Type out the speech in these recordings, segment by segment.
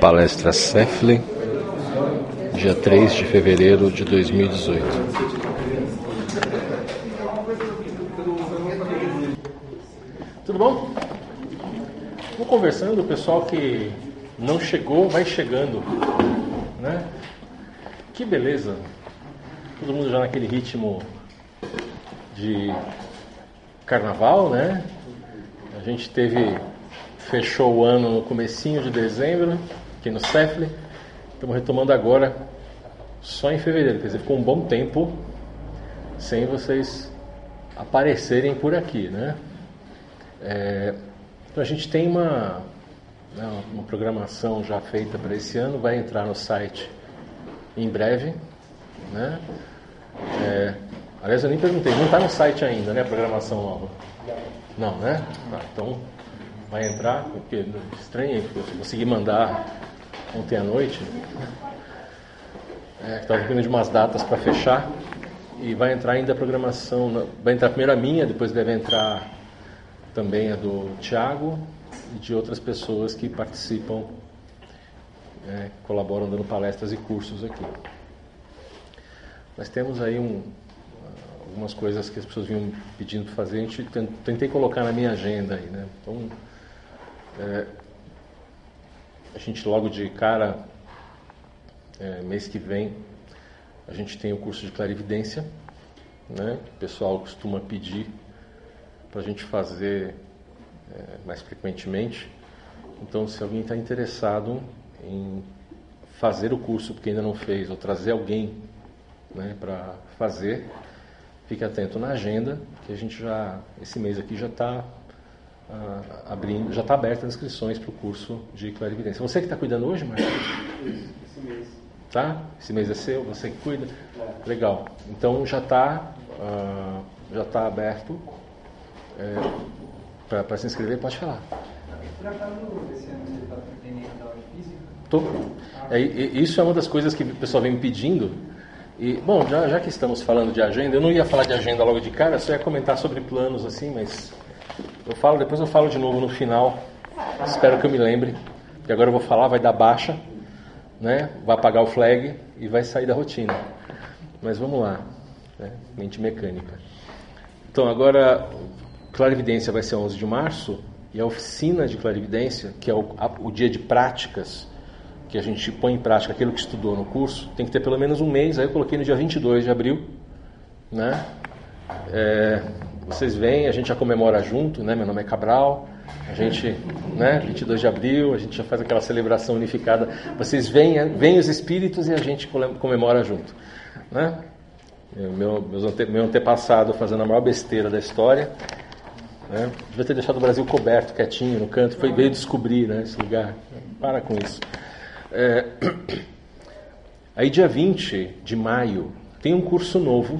palestra Cefli, dia 3 de fevereiro de 2018. Tudo bom? Vamos conversando, o pessoal que não chegou vai chegando, né? Que beleza! Todo mundo já naquele ritmo de carnaval, né? A gente fechou o ano no comecinho de dezembro, aqui no Cefli. Estamos retomando agora, só em fevereiro. Quer dizer, ficou um bom tempo sem vocês aparecerem por aqui, né? Então a gente tem uma programação já feita para esse ano, vai entrar no site em breve, né? Aliás, eu nem perguntei, não está no site ainda, né, a programação nova? Não, né? Tá, então vai entrar, porque estranho, porque eu consegui mandar ontem à noite, estava dependendo de umas datas para fechar, e vai entrar ainda a programação, vai entrar primeiro a minha, depois deve entrar também a do Thiago e de outras pessoas que participam, colaboram dando palestras e cursos aqui. Nós temos aí algumas coisas que as pessoas vinham pedindo para fazer, a gente tentei colocar na minha agenda aí, né? Então, a gente logo de cara, mês que vem, a gente tem o curso de clarividência, né? O pessoal costuma pedir para a gente fazer mais frequentemente. Então, se alguém está interessado em fazer o curso porque ainda não fez, ou trazer alguém, né, para fazer, fique atento na agenda, que a gente esse mês aqui já está abrindo, já está aberta as inscrições para o curso de clarividência. Você que está cuidando hoje, Marcos? Esse mês. Tá? Esse mês é seu, você que cuida? Legal. Então já está aberto para se inscrever, pode falar. Por acaso, esse ano você está pretendendo dar aula de física? Tô. Isso é uma das coisas que o pessoal vem me pedindo. E, bom, já que estamos falando de agenda, eu não ia falar de agenda logo de cara, só ia comentar sobre planos assim, mas depois eu falo de novo no final. Espero que eu me lembre, porque agora eu vou falar, vai dar baixa, né? Vai apagar o flag e vai sair da rotina. Mas vamos lá, né? Mente mecânica. Então agora, clarividência vai ser 11 de março, e a oficina de clarividência, que é o dia de práticas, que a gente põe em prática aquilo que estudou no curso, tem que ter pelo menos um mês. Aí eu coloquei no dia 22 de abril, né? Vocês vêm, a gente já comemora junto, né? Meu nome é Cabral, a gente, né? 22 de abril, a gente já faz aquela celebração unificada. Vocês vêm os espíritos e a gente comemora junto, né? Meu antepassado fazendo a maior besteira da história, né? Devia ter deixado o Brasil coberto, quietinho, no canto, veio descobrir, né, esse lugar. Para com isso. Aí dia 20 de maio tem um curso novo,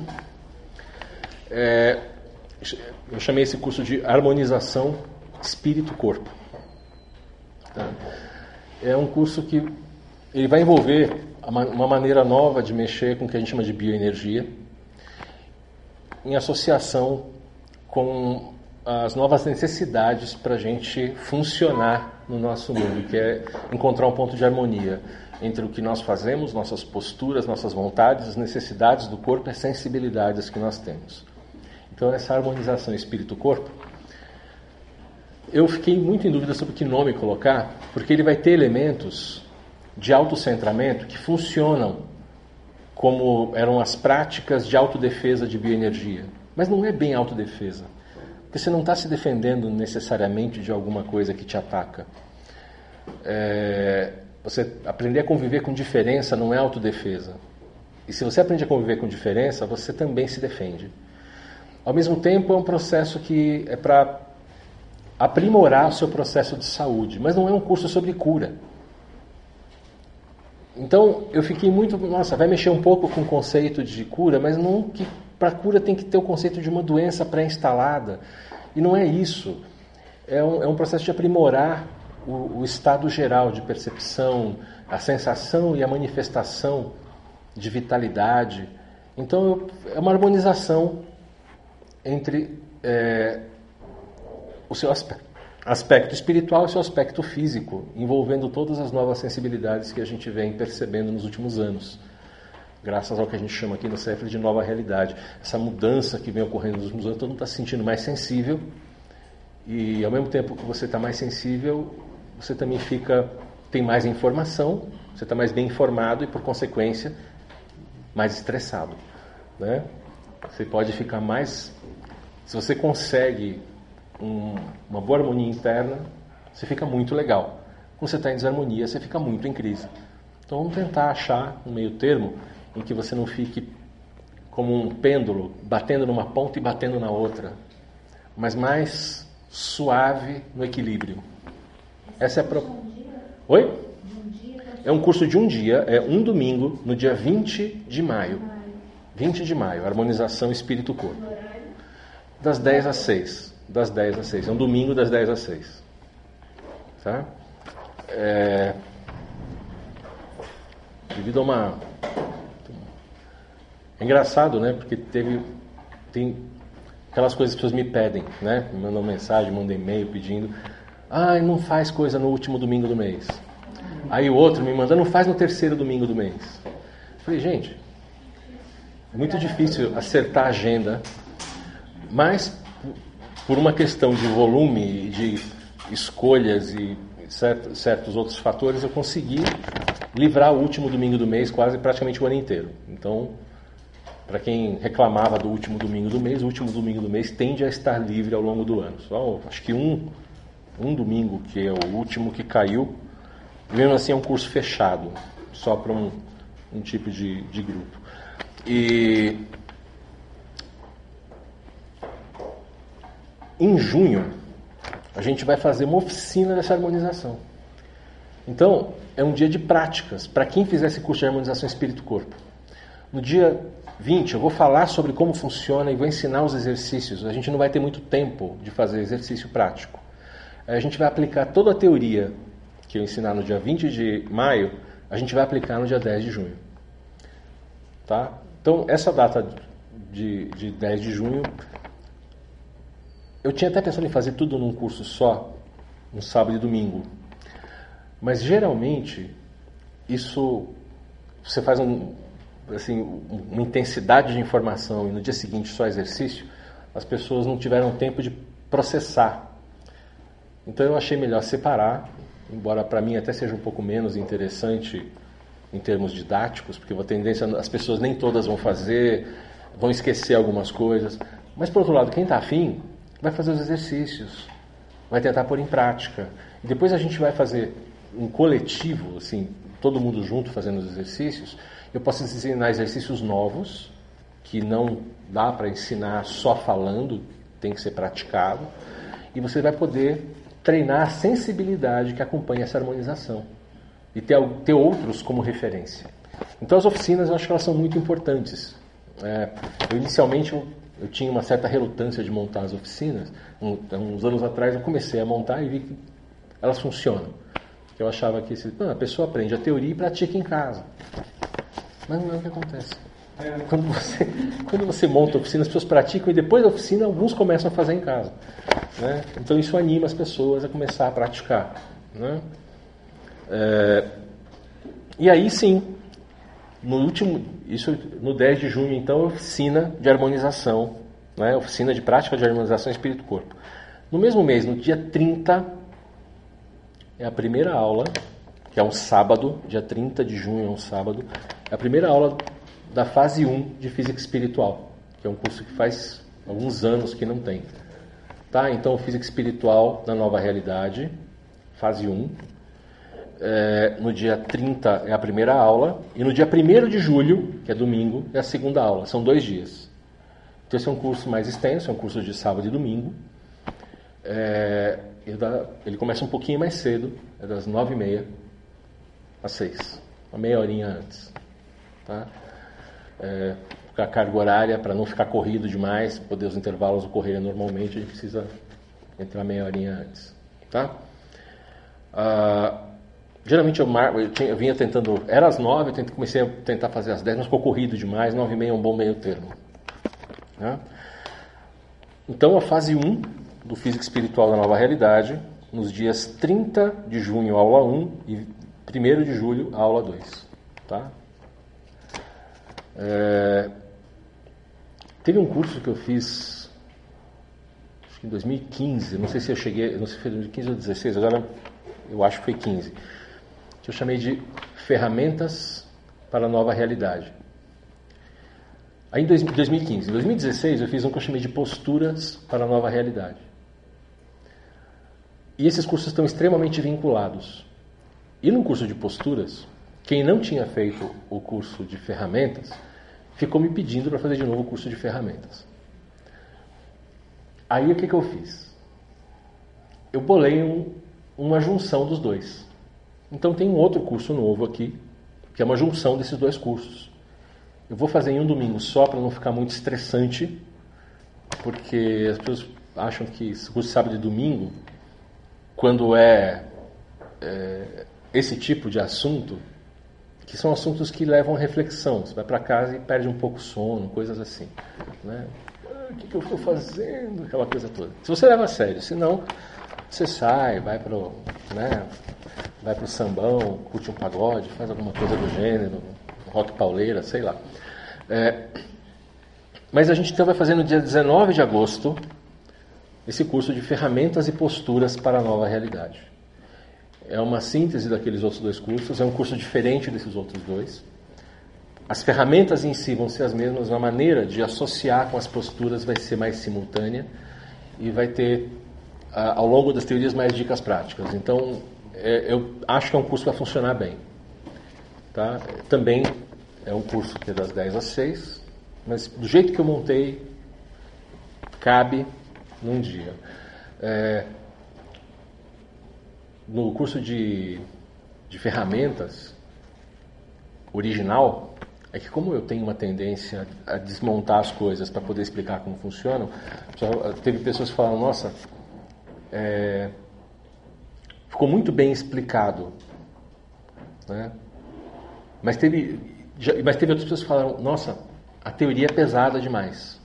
eu chamei esse curso de harmonização espírito-corpo. Tá? É um curso que ele vai envolver uma maneira nova de mexer com o que a gente chama de bioenergia, em associação com as novas necessidades para a gente funcionar no nosso mundo, que é encontrar um ponto de harmonia entre o que nós fazemos, nossas posturas, nossas vontades, as necessidades do corpo e as sensibilidades que nós temos. Então, essa harmonização espírito-corpo, eu fiquei muito em dúvida sobre que nome colocar, porque ele vai ter elementos de autocentramento que funcionam como eram as práticas de autodefesa de bioenergia. Mas não é bem autodefesa, porque você não está se defendendo necessariamente de alguma coisa que te ataca. Você aprender a conviver com diferença não é autodefesa. E se você aprende a conviver com diferença, você também se defende. Ao mesmo tempo, é um processo que é para aprimorar o seu processo de saúde, mas não é um curso sobre cura. Então, eu fiquei muito... vai mexer um pouco com o conceito de cura, mas não que para cura tem que ter o conceito de uma doença pré-instalada. E não é isso. É um processo de aprimorar o estado geral de percepção, a sensação e a manifestação de vitalidade. Então, é uma harmonização entre o seu aspecto espiritual e seu aspecto físico, envolvendo todas as novas sensibilidades que a gente vem percebendo nos últimos anos, graças ao que a gente chama aqui no CEFRE de nova realidade. Essa mudança que vem ocorrendo nos últimos anos, todo mundo está se sentindo mais sensível, e ao mesmo tempo que você está mais sensível, você também tem mais informação, você está mais bem informado e, por consequência, mais estressado, né? Você pode ficar mais... Se você consegue uma boa harmonia interna, você fica muito legal. Quando você está em desarmonia, você fica muito em crise. Então vamos tentar achar um meio termo em que você não fique como um pêndulo, batendo numa ponta e batendo na outra, mas mais suave no equilíbrio. Essa é a Oi? É um curso de um dia, é um domingo, no dia 20 de maio. 20 de maio, harmonização espírito-corpo. Das 10 às 6. Das 10 às 6. É um domingo das 10 às 6. Tá? Devido a uma... É engraçado, né? Porque tem aquelas coisas que as pessoas me pedem, né? Me mandam mensagem, mandam e-mail pedindo: não faz coisa no último domingo do mês. Aí o outro me manda: não faz no terceiro domingo do mês. Eu falei: gente, é muito difícil acertar a agenda, mas por uma questão de volume, de escolhas e certos outros fatores, eu consegui livrar o último domingo do mês praticamente o ano inteiro. Então, para quem reclamava do último domingo do mês, o último domingo do mês tende a estar livre ao longo do ano. Só, acho que um domingo, que é o último que caiu, mesmo assim é um curso fechado, só para um tipo de grupo. E em junho, a gente vai fazer uma oficina dessa harmonização. Então, é um dia de práticas para quem fizer esse curso de harmonização espírito-corpo. No dia 20, eu vou falar sobre como funciona e vou ensinar os exercícios. A gente não vai ter muito tempo de fazer exercício prático. A gente vai aplicar toda a teoria que eu ensinar no dia 20 de maio, a gente vai aplicar no dia 10 de junho. Tá? Então, essa data de 10 de junho, eu tinha até pensado em fazer tudo num curso só, no sábado e domingo. Mas, geralmente, isso, você faz uma intensidade de informação e no dia seguinte só exercício, as pessoas não tiveram tempo de processar. Então eu achei melhor separar, embora para mim até seja um pouco menos interessante em termos didáticos, porque a tendência, as pessoas nem todas vão fazer, vão esquecer algumas coisas. Mas por outro lado, quem está afim vai fazer os exercícios, vai tentar pôr em prática. E depois a gente vai fazer um coletivo, assim, todo mundo junto fazendo os exercícios. Eu posso ensinar exercícios novos, que não dá para ensinar só falando, tem que ser praticado. E você vai poder treinar a sensibilidade que acompanha essa harmonização. E ter outros como referência. Então as oficinas, eu acho que elas são muito importantes. Inicialmente eu tinha uma certa relutância de montar as oficinas. Uns anos atrás eu comecei a montar e vi que elas funcionam. Eu achava que a pessoa aprende a teoria e pratica em casa. Mas não é o que acontece. Quando você monta a oficina, as pessoas praticam e depois da oficina alguns começam a fazer em casa. Né? Então isso anima as pessoas a começar a praticar. Né? E aí sim, no 10 de junho então, oficina de harmonização, né? Oficina de prática de harmonização espírito-corpo. No mesmo mês, no dia 30, é a primeira aula, que é um sábado, dia 30 de junho é um sábado, é a primeira aula da fase 1 de Física Espiritual, que é um curso que faz alguns anos que não tem. Tá? Então, Física Espiritual na Nova Realidade, fase 1. No dia 30 é a primeira aula, e no dia 1º de julho, que é domingo, é a segunda aula. São 2 dias. Então, esse é um curso mais extenso, é um curso de sábado e domingo. Ele começa um pouquinho mais cedo, é das 9h30 às 6h, uma meia horinha antes. Tá? A carga horária, para não ficar corrido demais, poder os intervalos ocorrerem normalmente, a gente precisa entrar meia horinha antes. Tá? Geralmente eu vinha tentando, era às 9, comecei a tentar fazer às 10, mas ficou corrido demais, 9h30 é um bom meio termo. Tá? Então a fase 1 do Física Espiritual da Nova Realidade nos dias 30 de junho, aula 1, e 1º de julho, aula 2. Tá? Teve um curso que eu fiz, acho que em 2015, não sei se eu cheguei, não sei se foi 2015 ou 2016, agora eu acho que foi 15, que eu chamei de Ferramentas para a Nova Realidade. Aí em 2015. Em 2016 eu fiz um que eu chamei de Posturas para a Nova Realidade. E esses cursos estão extremamente vinculados. E no curso de posturas, quem não tinha feito o curso de ferramentas, ficou me pedindo para fazer de novo o curso de ferramentas. Aí o que eu fiz? Eu bolei uma junção dos dois. Então tem um outro curso novo aqui, que é uma junção desses dois cursos. Eu vou fazer em um domingo só para não ficar muito estressante, porque as pessoas acham que esse curso sábado e domingo, quando esse tipo de assunto, que são assuntos que levam a reflexão. Você vai para casa e perde um pouco o sono, coisas assim. Né? O que eu estou fazendo? Aquela coisa toda. Se você leva a sério, senão você sai, vai para o sambão, curte um pagode, faz alguma coisa do gênero, rock pauleira, sei lá. Mas a gente então vai fazer no dia 19 de agosto esse curso de Ferramentas e Posturas para a Nova Realidade. É uma síntese daqueles outros dois cursos, é um curso diferente desses outros dois. As ferramentas em si vão ser as mesmas, a maneira de associar com as posturas vai ser mais simultânea e vai ter, ao longo das teorias, mais dicas práticas. Então, eu acho que é um curso que vai funcionar bem. Tá? Também é um curso que é das 10 às 6, mas do jeito que eu montei, cabe num dia. No curso de ferramentas original, é que como eu tenho uma tendência a desmontar as coisas para poder explicar como funcionam, teve pessoas que falaram, nossa, ficou muito bem explicado. Né? Mas teve outras pessoas que falaram, nossa, a teoria é pesada demais.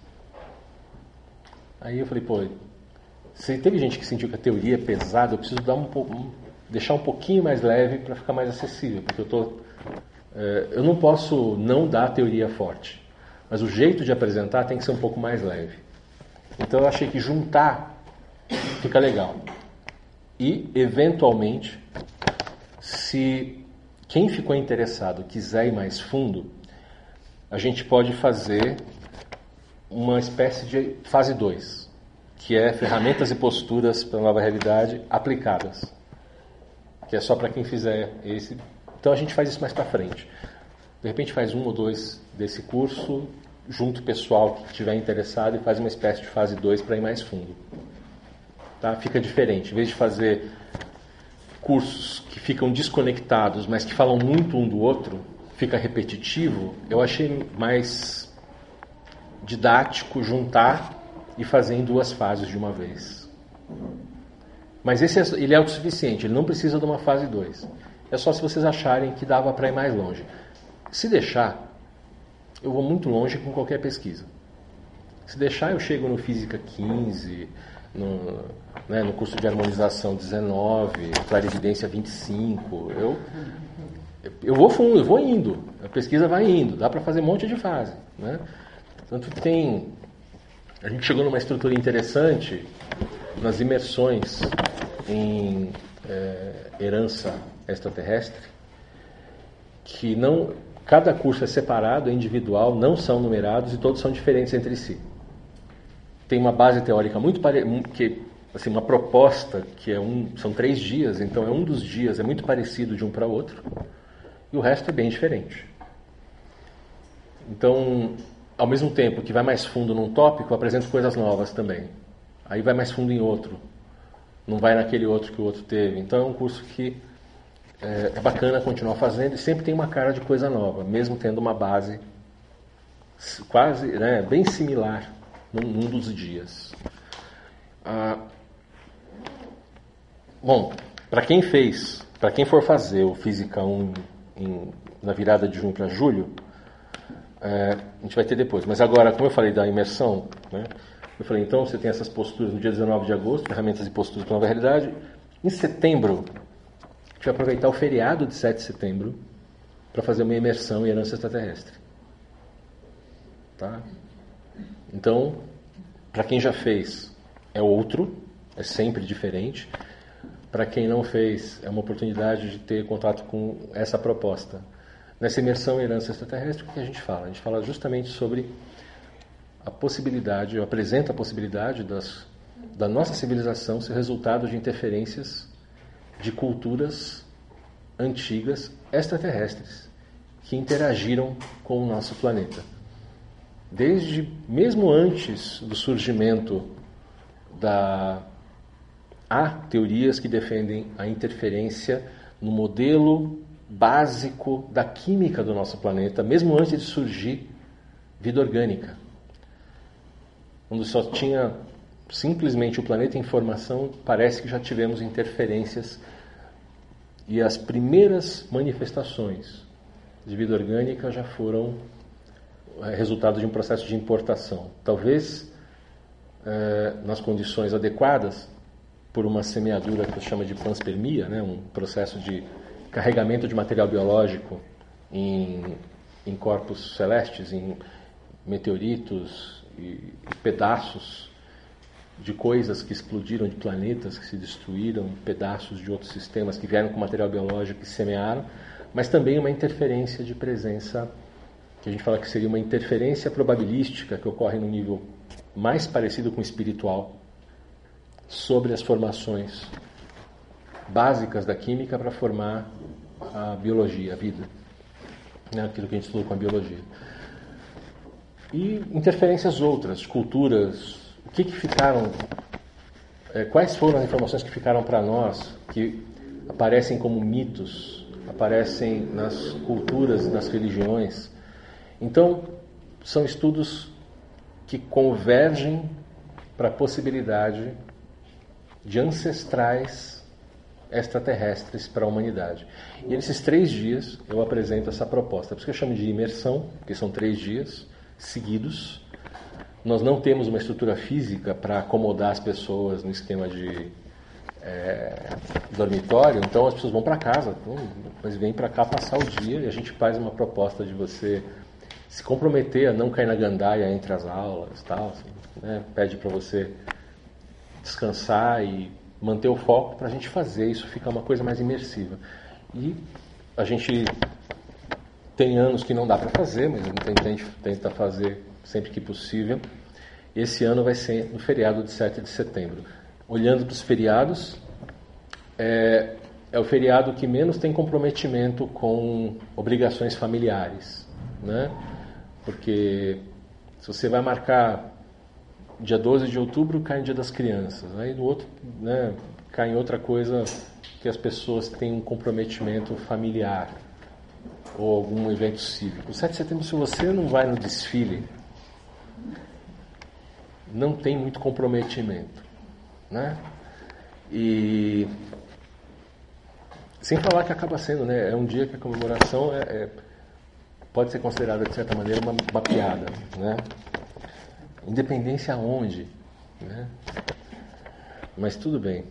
Aí eu falei, pô, se teve gente que sentiu que a teoria é pesada, eu preciso deixar um pouquinho mais leve para ficar mais acessível, porque eu não posso não dar a teoria forte, mas o jeito de apresentar tem que ser um pouco mais leve. Então eu achei que juntar fica legal. E, eventualmente, se quem ficou interessado quiser ir mais fundo, a gente pode fazer uma espécie de fase 2, que é Ferramentas e Posturas para a Nova Realidade aplicadas, que é só para quem fizer esse. Então a gente faz isso mais para frente. De repente faz 1 ou 2 desse curso, junto o pessoal que estiver interessado, e faz uma espécie de fase 2 para ir mais fundo. Tá? Fica diferente. Em vez de fazer cursos que ficam desconectados, mas que falam muito um do outro, fica repetitivo, eu achei mais didático juntar e fazer em 2 fases de uma vez. Mas ele é autossuficiente, ele não precisa de uma fase 2. É só se vocês acharem que dava para ir mais longe. Se deixar, eu vou muito longe com qualquer pesquisa. Se deixar, eu chego no Física 15, no curso de harmonização 19, clarividência 25. Eu vou fundo, eu vou indo. A pesquisa vai indo, dá para fazer um monte de fase. Né? Tanto que a gente chegou numa estrutura interessante nas imersões em herança extraterrestre, que cada curso é separado, é individual, não são numerados e todos são diferentes entre si. Tem uma base teórica muito assim, uma proposta que são 3 dias, então um dos dias é muito parecido de um para o outro e o resto é bem diferente. Então, ao mesmo tempo que vai mais fundo num tópico, eu apresento coisas novas também. Aí vai mais fundo em outro. Não vai naquele outro que o outro teve. Então é um curso que é bacana continuar fazendo e sempre tem uma cara de coisa nova, mesmo tendo uma base quase, bem similar num dos dias. Bom, para quem for fazer o Física 1 na virada de junho para julho, a gente vai ter depois. Mas agora, como eu falei da imersão, né, eu falei, então você tem essas posturas no dia 19 de agosto, Ferramentas e Posturas para a Nova Realidade. Em setembro, a gente vai aproveitar o feriado de 7 de setembro para fazer uma imersão em herança extraterrestre. Tá? Então, para quem já fez, é outro, é sempre diferente. Para quem não fez, é uma oportunidade de ter contato com essa proposta. Nessa imersão em herança extraterrestre, o que a gente fala? A gente fala justamente sobre a possibilidade, eu apresento a possibilidade da nossa civilização ser resultado de interferências de culturas antigas extraterrestres que interagiram com o nosso planeta. Mesmo antes do surgimento há teorias que defendem a interferência no modelo básico da química do nosso planeta, mesmo antes de surgir vida orgânica. Quando só tinha simplesmente o planeta em formação, parece que já tivemos interferências e as primeiras manifestações de vida orgânica já foram resultado de um processo de importação. Talvez nas condições adequadas, por uma semeadura que se chama de panspermia, né, um processo de carregamento de material biológico em corpos celestes, em meteoritos e pedaços de coisas que explodiram, de planetas que se destruíram, pedaços de outros sistemas que vieram com material biológico e semearam, mas também uma interferência de presença, que a gente fala que seria uma interferência probabilística que ocorre no nível mais parecido com o espiritual, sobre as formações básicas da química para formar a biologia, a vida, né? Aquilo que a gente estudou com a biologia. E interferências outras, culturas, o que ficaram, quais foram as informações que ficaram para nós, que aparecem como mitos, aparecem nas culturas, nas religiões. Então, são estudos que convergem para a possibilidade de ancestrais extraterrestres para a humanidade. E nesses 3 dias eu apresento essa proposta. Por isso que eu chamo de imersão, porque são 3 dias seguidos. Nós não temos uma estrutura física para acomodar as pessoas no esquema de dormitório, então as pessoas vão para casa, mas vêm para cá passar o dia e a gente faz uma proposta de você se comprometer a não cair na gandaia entre as aulas, tal, assim, né? Pede para você descansar e manter o foco para a gente fazer isso ficar uma coisa mais imersiva. E a gente tem anos que não dá para fazer, mas a gente tenta fazer sempre que possível. Esse ano vai ser no feriado de 7 de setembro. Olhando para os feriados, é o feriado que menos tem comprometimento com obrigações familiares, né? Porque se você vai marcar dia 12 de outubro, cai no Dia das Crianças. Aí no outro, né, cai em outra coisa que as pessoas têm um comprometimento familiar ou algum evento cívico. O 7 de setembro, se você não vai no desfile, não tem muito comprometimento, né? E sem falar que acaba sendo, né, é um dia que a comemoração pode ser considerada de certa maneira uma piada, né? Independência aonde, né? Mas tudo bem.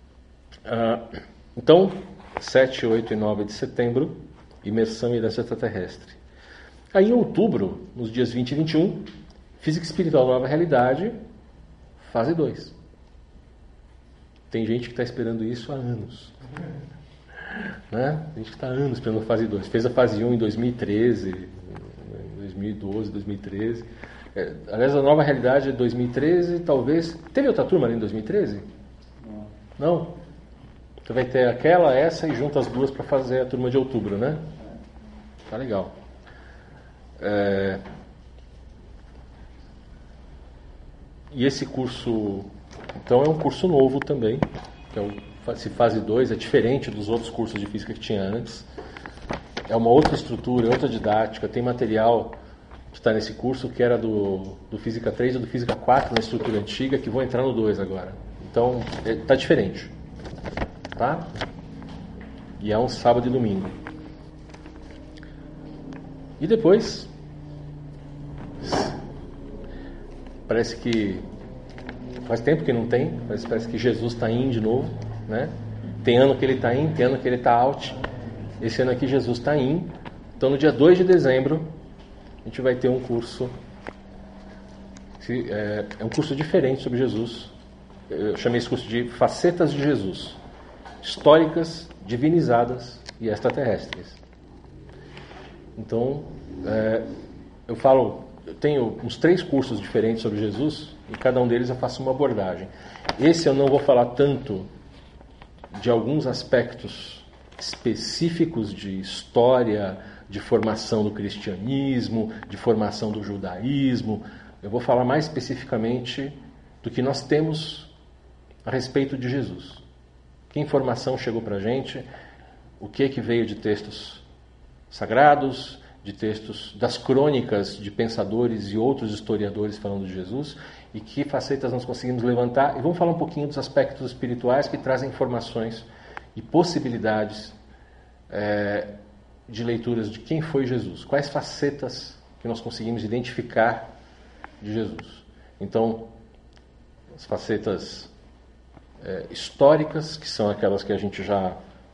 Então, 7, 8 e 9 de setembro, imersão em herança extraterrestre. Aí em outubro, nos dias 20 e 21, Física Espiritual Nova Realidade, fase 2. Tem gente que está esperando isso há anos. Né? Tem gente que está há anos esperando a fase 2. Fez a fase 1 em 2013, 2012, 2013. Aliás, a Nova Realidade é 2013, talvez... Teve outra turma ali em 2013? Não? Você vai ter essa e junta as duas para fazer a turma de outubro, né? Tá legal. E esse curso, então, é um curso novo também, que é fase 2, é diferente dos outros cursos de física que tinha antes. É uma outra estrutura, outra didática, tem material que está nesse curso que era do Física 3 e do Física 4 na estrutura antiga, que vão entrar no 2 agora. Então, está diferente. Tá? E é um sábado e domingo. E depois, parece que faz tempo que não tem, mas parece que Jesus está indo de novo, né? Tem ano que ele está in, tem ano que ele está out. Esse ano aqui Jesus está in. Então no dia 2 de dezembro a gente vai ter um curso. É um curso diferente sobre Jesus. Eu chamei esse curso de Facetas de Jesus. Históricas, divinizadas e extraterrestres. Então, eu tenho uns 3 cursos diferentes sobre Jesus, e cada um deles eu faço uma abordagem. Esse eu não vou falar tanto de alguns aspectos específicos de história, de formação do cristianismo, de formação do judaísmo. Eu vou falar mais especificamente do que nós temos a respeito de Jesus. Que informação chegou para a gente, o que veio de textos sagrados, de textos das crônicas de pensadores e outros historiadores falando de Jesus, e que facetas nós conseguimos levantar. E vamos falar um pouquinho dos aspectos espirituais que trazem informações e possibilidades de leituras de quem foi Jesus, quais facetas que nós conseguimos identificar de Jesus. Então, as facetas históricas, que são aquelas que a gente já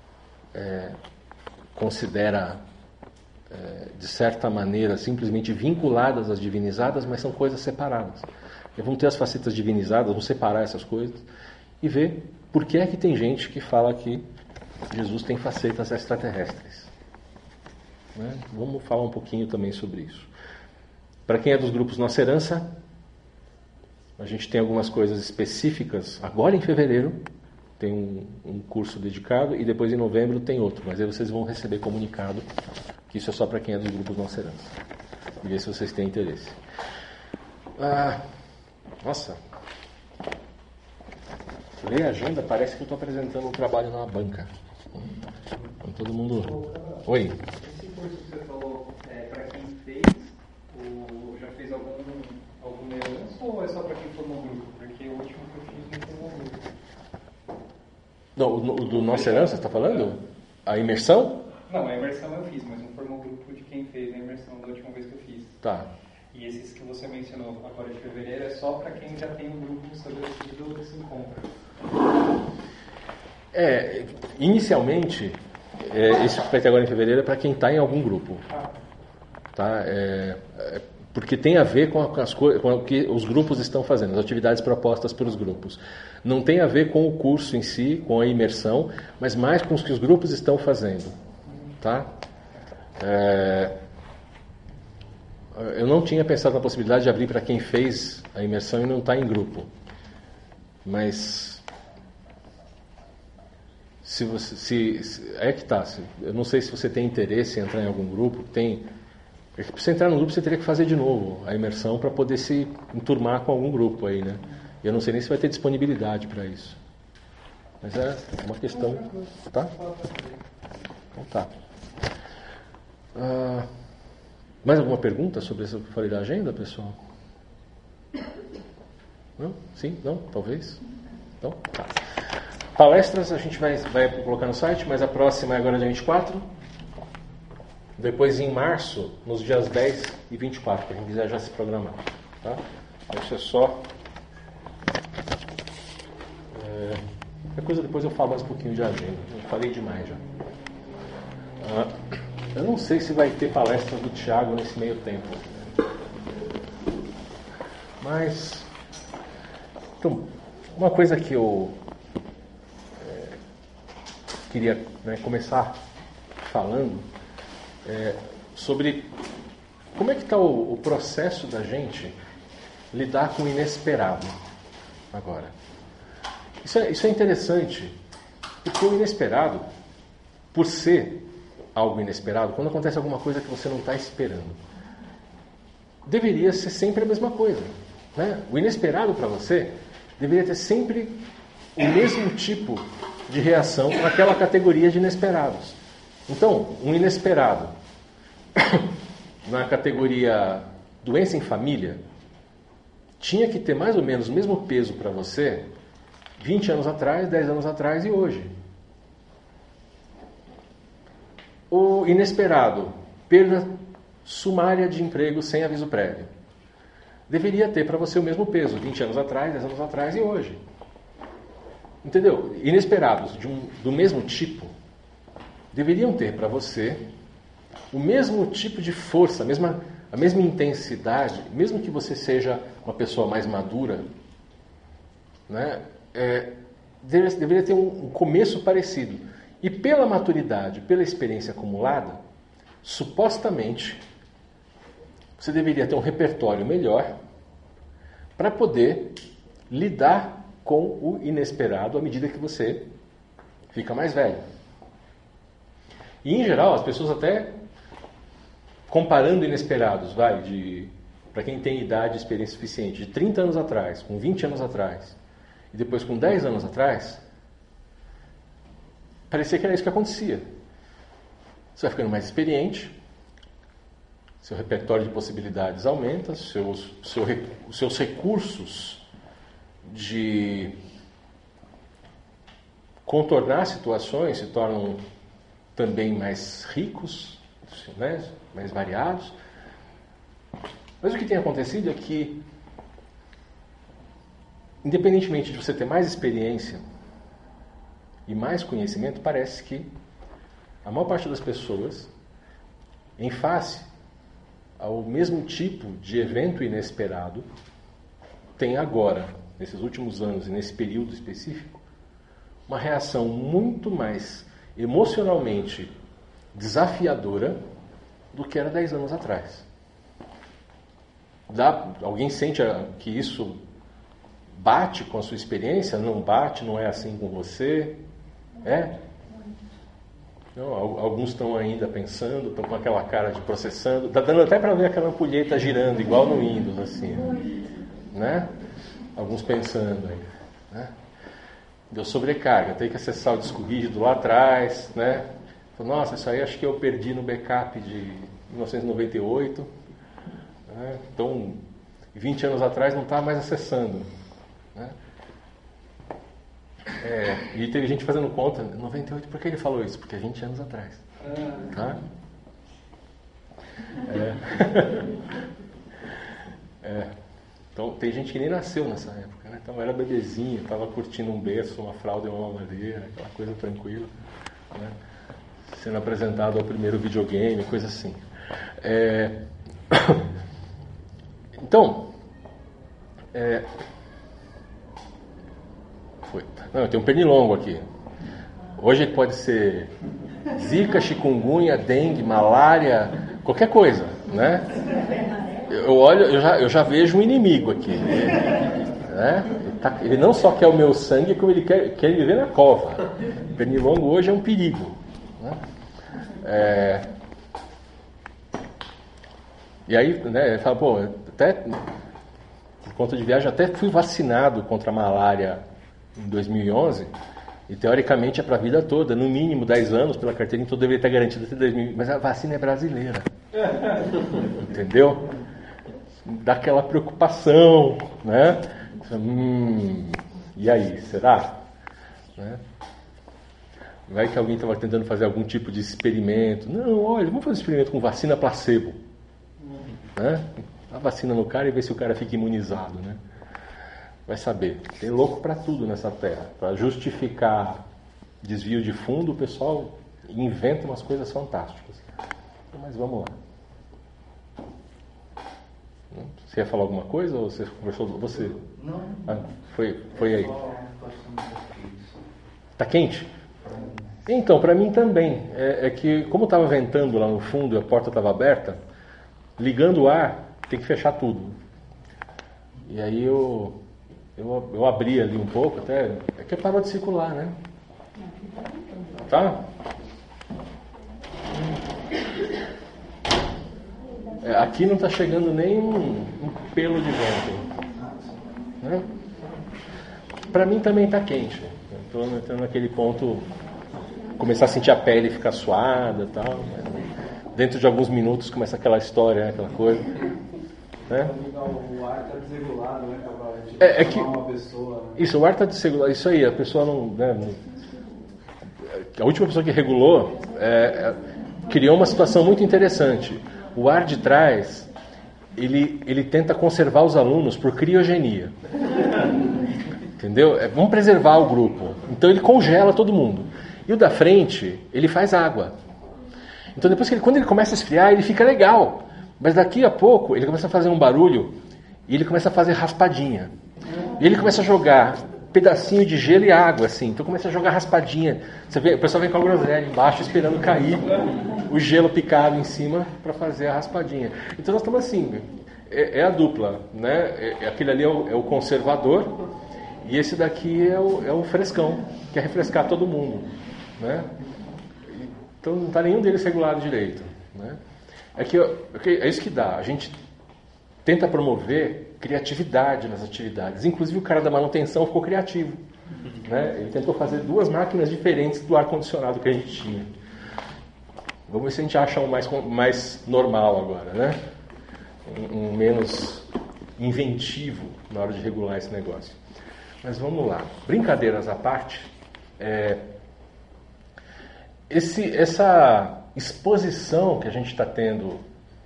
considera de certa maneira simplesmente vinculadas às divinizadas, mas são coisas separadas. E vamos ter as facetas divinizadas, vamos separar essas coisas e ver por que é que tem gente que fala que Jesus tem facetas extraterrestres. Né? Vamos falar um pouquinho também sobre isso. Para quem é dos grupos Nossa Herança, a gente tem algumas coisas específicas. Agora em fevereiro tem um curso dedicado, e depois em novembro tem outro, mas aí vocês vão receber comunicado que isso é só para quem é dos grupos Nossa Herança, e ver se vocês têm interesse. Nossa, ler a agenda, parece que eu estou apresentando um trabalho numa banca. Então, todo mundo... Oi? Esse curso que você falou, para quem fez, ou já fez alguma herança, ou é só para quem formou grupo? Porque o último que eu fiz não formou grupo. Não, o do Nossa Herança, você está falando? A imersão? Não, a imersão eu fiz, mas não formou grupo de quem fez a imersão da última vez que eu fiz. Tá. E esses que você mencionou agora de fevereiro é só para quem já tem um grupo estabelecido e se encontra. Inicialmente, esse que vai ter agora em fevereiro é para quem está em algum grupo. Tá? Porque tem a ver com o que os grupos estão fazendo, as atividades propostas pelos grupos. Não tem a ver com o curso em si, com a imersão, mas mais com os que os grupos estão fazendo. Tá? Eu não tinha pensado na possibilidade de abrir para quem fez a imersão e não está em grupo. Mas eu não sei se você tem interesse em entrar em algum grupo. Para você entrar no grupo, você teria que fazer de novo a imersão para poder se enturmar com algum grupo aí, né? Eu não sei nem se vai ter disponibilidade para isso. Mas é uma questão, tá? Então tá. Mais alguma pergunta sobre isso que eu falei da agenda, pessoal? Não? Sim? Não? Talvez? Então, tá. Palestras a gente vai colocar no site, mas a próxima é agora dia 24. Depois em março, nos dias 10 e 24, para quem quiser já se programar. Tá? Isso é só. Qualquer coisa depois eu falo mais um pouquinho de agenda. Eu falei demais já. Eu não sei se vai ter palestra do Thiago nesse meio tempo. Mas. Então, uma coisa que eu queria começar falando sobre como é que está o processo da gente lidar com o inesperado agora. Isso é interessante, porque o inesperado, por ser algo inesperado, quando acontece alguma coisa que você não está esperando, deveria ser sempre a mesma coisa. Né? O inesperado para você deveria ter sempre o mesmo tipo de reação naquela categoria de inesperados. Então, um inesperado na categoria doença em família tinha que ter mais ou menos o mesmo peso para você 20 anos atrás, 10 anos atrás e hoje. O inesperado, perda sumária de emprego sem aviso prévio, deveria ter para você o mesmo peso 20 anos atrás, 10 anos atrás e hoje. entendeu? Inesperados do mesmo tipo deveriam ter para você o mesmo tipo de força, a mesma intensidade, mesmo que você seja uma pessoa mais madura, né? Deveria ter um começo parecido. E pela maturidade, pela experiência acumulada, supostamente, você deveria ter um repertório melhor para poder lidar com o inesperado à medida que você fica mais velho. E, em geral, as pessoas até, comparando inesperados, para quem tem idade e experiência suficiente, de 30 anos atrás, com 20 anos atrás, e depois com 10 anos atrás, parecia que era isso que acontecia. Você vai ficando mais experiente, seu repertório de possibilidades aumenta, os seus recursos de contornar situações se tornam também mais ricos, né? Mais variados. Mas o que tem acontecido é que, independentemente de você ter mais experiência e mais conhecimento, parece que a maior parte das pessoas, em face ao mesmo tipo de evento inesperado, tem agora, nesses últimos anos e nesse período específico, uma reação muito mais emocionalmente desafiadora do que era 10 anos atrás. Alguém sente que isso bate com a sua experiência? Não bate, não é assim com você? Não, alguns estão ainda pensando, estão com aquela cara de processando. Está dando até para ver aquela ampulheta girando, igual no Windows, assim, né? Alguns pensando aí, né? Deu sobrecarga, tem que acessar o disco rígido lá atrás, né? Nossa, isso aí acho que eu perdi no backup de 1998, né? Então, 20 anos atrás não estava mais acessando, né? E teve gente fazendo conta, 98, por que ele falou isso? Porque é 20 anos atrás, tá? Então, tem gente que nem nasceu nessa época, né? Então, era bebezinho, estava curtindo um berço, uma fralda e uma mamadeira, aquela coisa tranquila, né? Sendo apresentado ao primeiro videogame, coisa assim. Então, Não, tem um pernilongo aqui. Hoje pode ser zika, chikungunya, dengue, malária, qualquer coisa, né? Eu já vejo um inimigo aqui, né? Ele não só quer o meu sangue, como ele quer viver na cova. O pernilongo hoje é um perigo, né? E aí, né, ele fala, pô, até por conta de viagem, até fui vacinado contra a malária em 2011, e teoricamente é para a vida toda, no mínimo 10 anos, pela carteira, então deveria estar garantido até 2000, mas a vacina é brasileira. Entendeu? Dá aquela preocupação, né? E aí, será? Né? Vai que alguém estava tentando fazer algum tipo de experimento. Não, olha, vamos fazer um experimento com vacina placebo. Né? A vacina no cara e ver se o cara fica imunizado, né? Vai saber. Tem louco para tudo nessa terra. Para justificar desvio de fundo, o pessoal inventa umas coisas fantásticas. Mas vamos lá. Você ia falar alguma coisa ou você conversou? Você? Não. Foi aí. Tá quente? Então, para mim também. É que, como estava ventando lá no fundo e a porta estava aberta, ligando o ar, tem que fechar tudo. E aí eu abri ali um pouco, até. É que parou de circular, né? Tá? Aqui não está chegando nem um pelo de vento. Né? Para mim também está quente. Estou entrando naquele ponto, começar a sentir a pele ficar suada e tal. Dentro de alguns minutos começa aquela história, né? Aquela coisa. Né? O ar está desregulado, né? É que uma pessoa... Isso, o ar está desregulado. Isso aí, a pessoa não, né, a última pessoa que regulou criou uma situação muito interessante. O ar de trás, ele tenta conservar os alunos por criogenia. Entendeu? Vamos preservar o grupo. Então ele congela todo mundo. E o da frente, ele faz água. Então depois quando ele começa a esfriar, ele fica legal. Mas daqui a pouco, ele começa a fazer um barulho e ele começa a fazer raspadinha. E ele começa a jogar pedacinho de gelo e água, assim. Então começa a jogar raspadinha. Você vê, o pessoal vem com a groselha embaixo esperando cair o gelo picado em cima para fazer a raspadinha. Então nós estamos assim, é a dupla, né? Aquele ali é o conservador e esse daqui é o frescão, que quer refrescar todo mundo, né? Então não está nenhum deles regulado direito, né? É isso que dá. A gente tenta promover criatividade nas atividades. Inclusive o cara da manutenção ficou criativo, né? Ele tentou fazer 2 máquinas diferentes do ar-condicionado que a gente tinha. Vamos ver se a gente acha um mais normal agora, né? Um menos inventivo na hora de regular esse negócio. Mas vamos lá. Brincadeiras à parte, essa exposição que a gente está tendo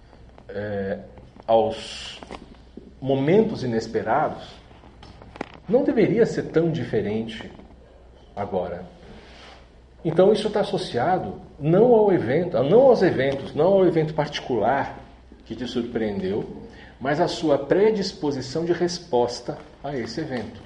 aos momentos inesperados não deveria ser tão diferente agora. Então isso está associado não ao evento particular que te surpreendeu, mas à sua predisposição de resposta a esse evento.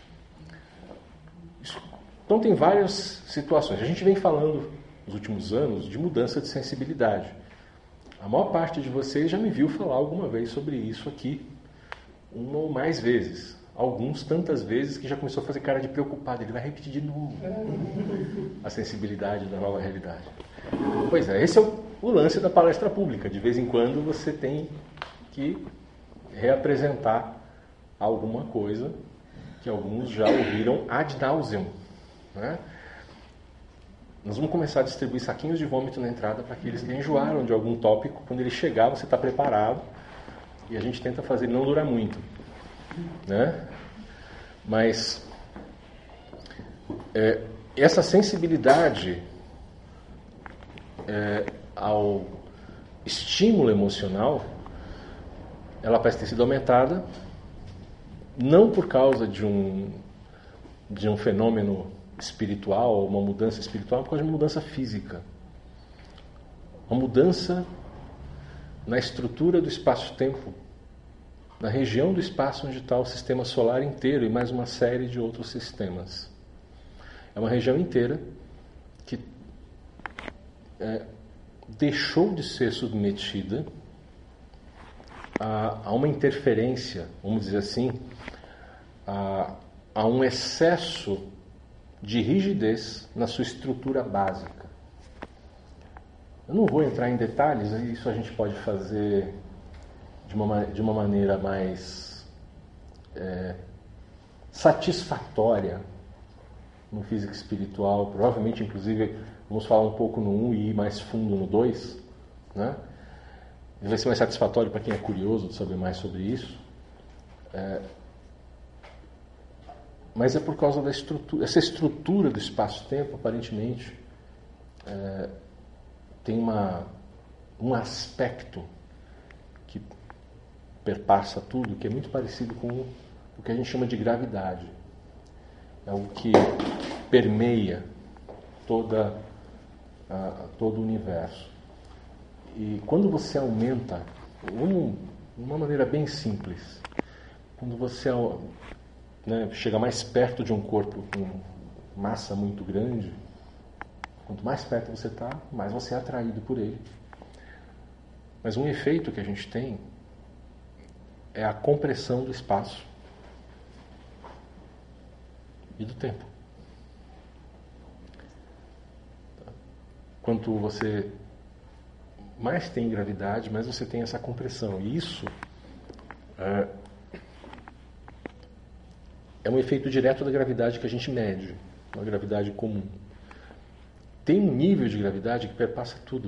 Então tem várias situações. A gente vem falando nos últimos anos de mudança de sensibilidade. A maior parte de vocês já me viu falar alguma vez sobre isso aqui, uma ou mais vezes. Alguns tantas vezes que já começou a fazer cara de preocupado. Ele vai repetir de novo a sensibilidade da nova realidade. Pois é, esse é o lance da palestra pública. De vez em quando você tem que reapresentar alguma coisa que alguns já ouviram ad nauseam, né? Nós vamos começar a distribuir saquinhos de vômito na entrada para aqueles que enjoaram de algum tópico. Quando ele chegar, você está preparado. E a gente tenta fazer ele não durar muito, né? Mas essa sensibilidade ao estímulo emocional, ela parece ter sido aumentada não por causa de um fenômeno espiritual, uma mudança espiritual, mas por causa de uma mudança física. Uma mudança na estrutura do espaço-tempo, na região do espaço onde está o sistema solar inteiro e mais uma série de outros sistemas. É uma região inteira que deixou de ser submetida a uma interferência, vamos dizer assim, a um excesso de rigidez na sua estrutura básica. Eu não vou entrar em detalhes, isso a gente pode fazer de uma maneira mais satisfatória no físico espiritual. Provavelmente, inclusive, vamos falar um pouco no 1 e ir mais fundo no 2, né? Vai ser mais satisfatório para quem é curioso de saber mais sobre isso. Mas é por causa da estrutura. Essa estrutura do espaço-tempo, aparentemente, tem um aspecto que perpassa tudo, que é muito parecido com o que a gente chama de gravidade. É algo que permeia todo o universo. E quando você aumenta, de uma maneira bem simples, quando você chega mais perto de um corpo com massa muito grande, quanto mais perto você está, mais você é atraído por ele. Mas um efeito que a gente tem é a compressão do espaço e do tempo. Quanto você mais tem gravidade, mais você tem essa compressão. E isso é um efeito direto da gravidade que a gente mede, uma gravidade comum. Tem um nível de gravidade que perpassa tudo.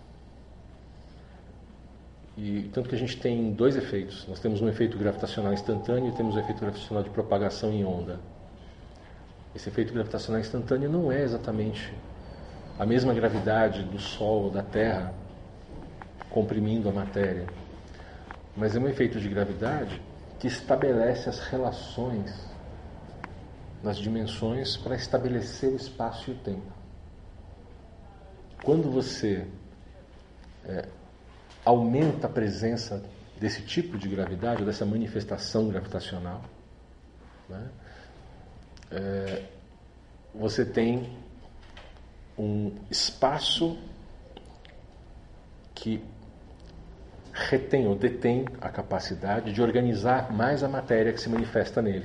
E tanto que a gente tem 2 efeitos. Nós temos um efeito gravitacional instantâneo e temos um efeito gravitacional de propagação em onda. Esse efeito gravitacional instantâneo não é exatamente a mesma gravidade do Sol ou da Terra comprimindo a matéria, mas é um efeito de gravidade que estabelece as relações nas dimensões para estabelecer o espaço e o tempo. Quando você aumenta a presença desse tipo de gravidade, ou dessa manifestação gravitacional, né, você tem um espaço que retém ou detém a capacidade de organizar mais a matéria que se manifesta nele.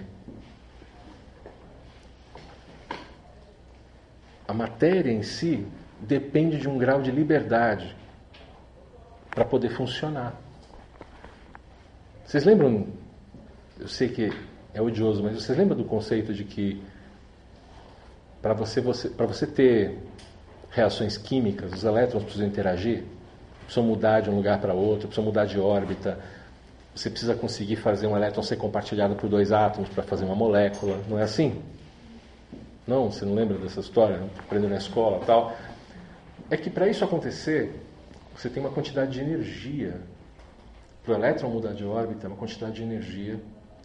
A matéria em si depende de um grau de liberdade para poder funcionar. Vocês lembram, eu sei que é odioso, mas vocês lembram do conceito de que para você ter reações químicas, os elétrons precisam interagir, precisam mudar de um lugar para outro, precisam mudar de órbita, você precisa conseguir fazer um elétron ser compartilhado por 2 átomos para fazer uma molécula, não é assim? Não, você não lembra dessa história? Aprendeu na escola e tal. É que para isso acontecer, você tem uma quantidade de energia. Para o elétron mudar de órbita, uma quantidade de energia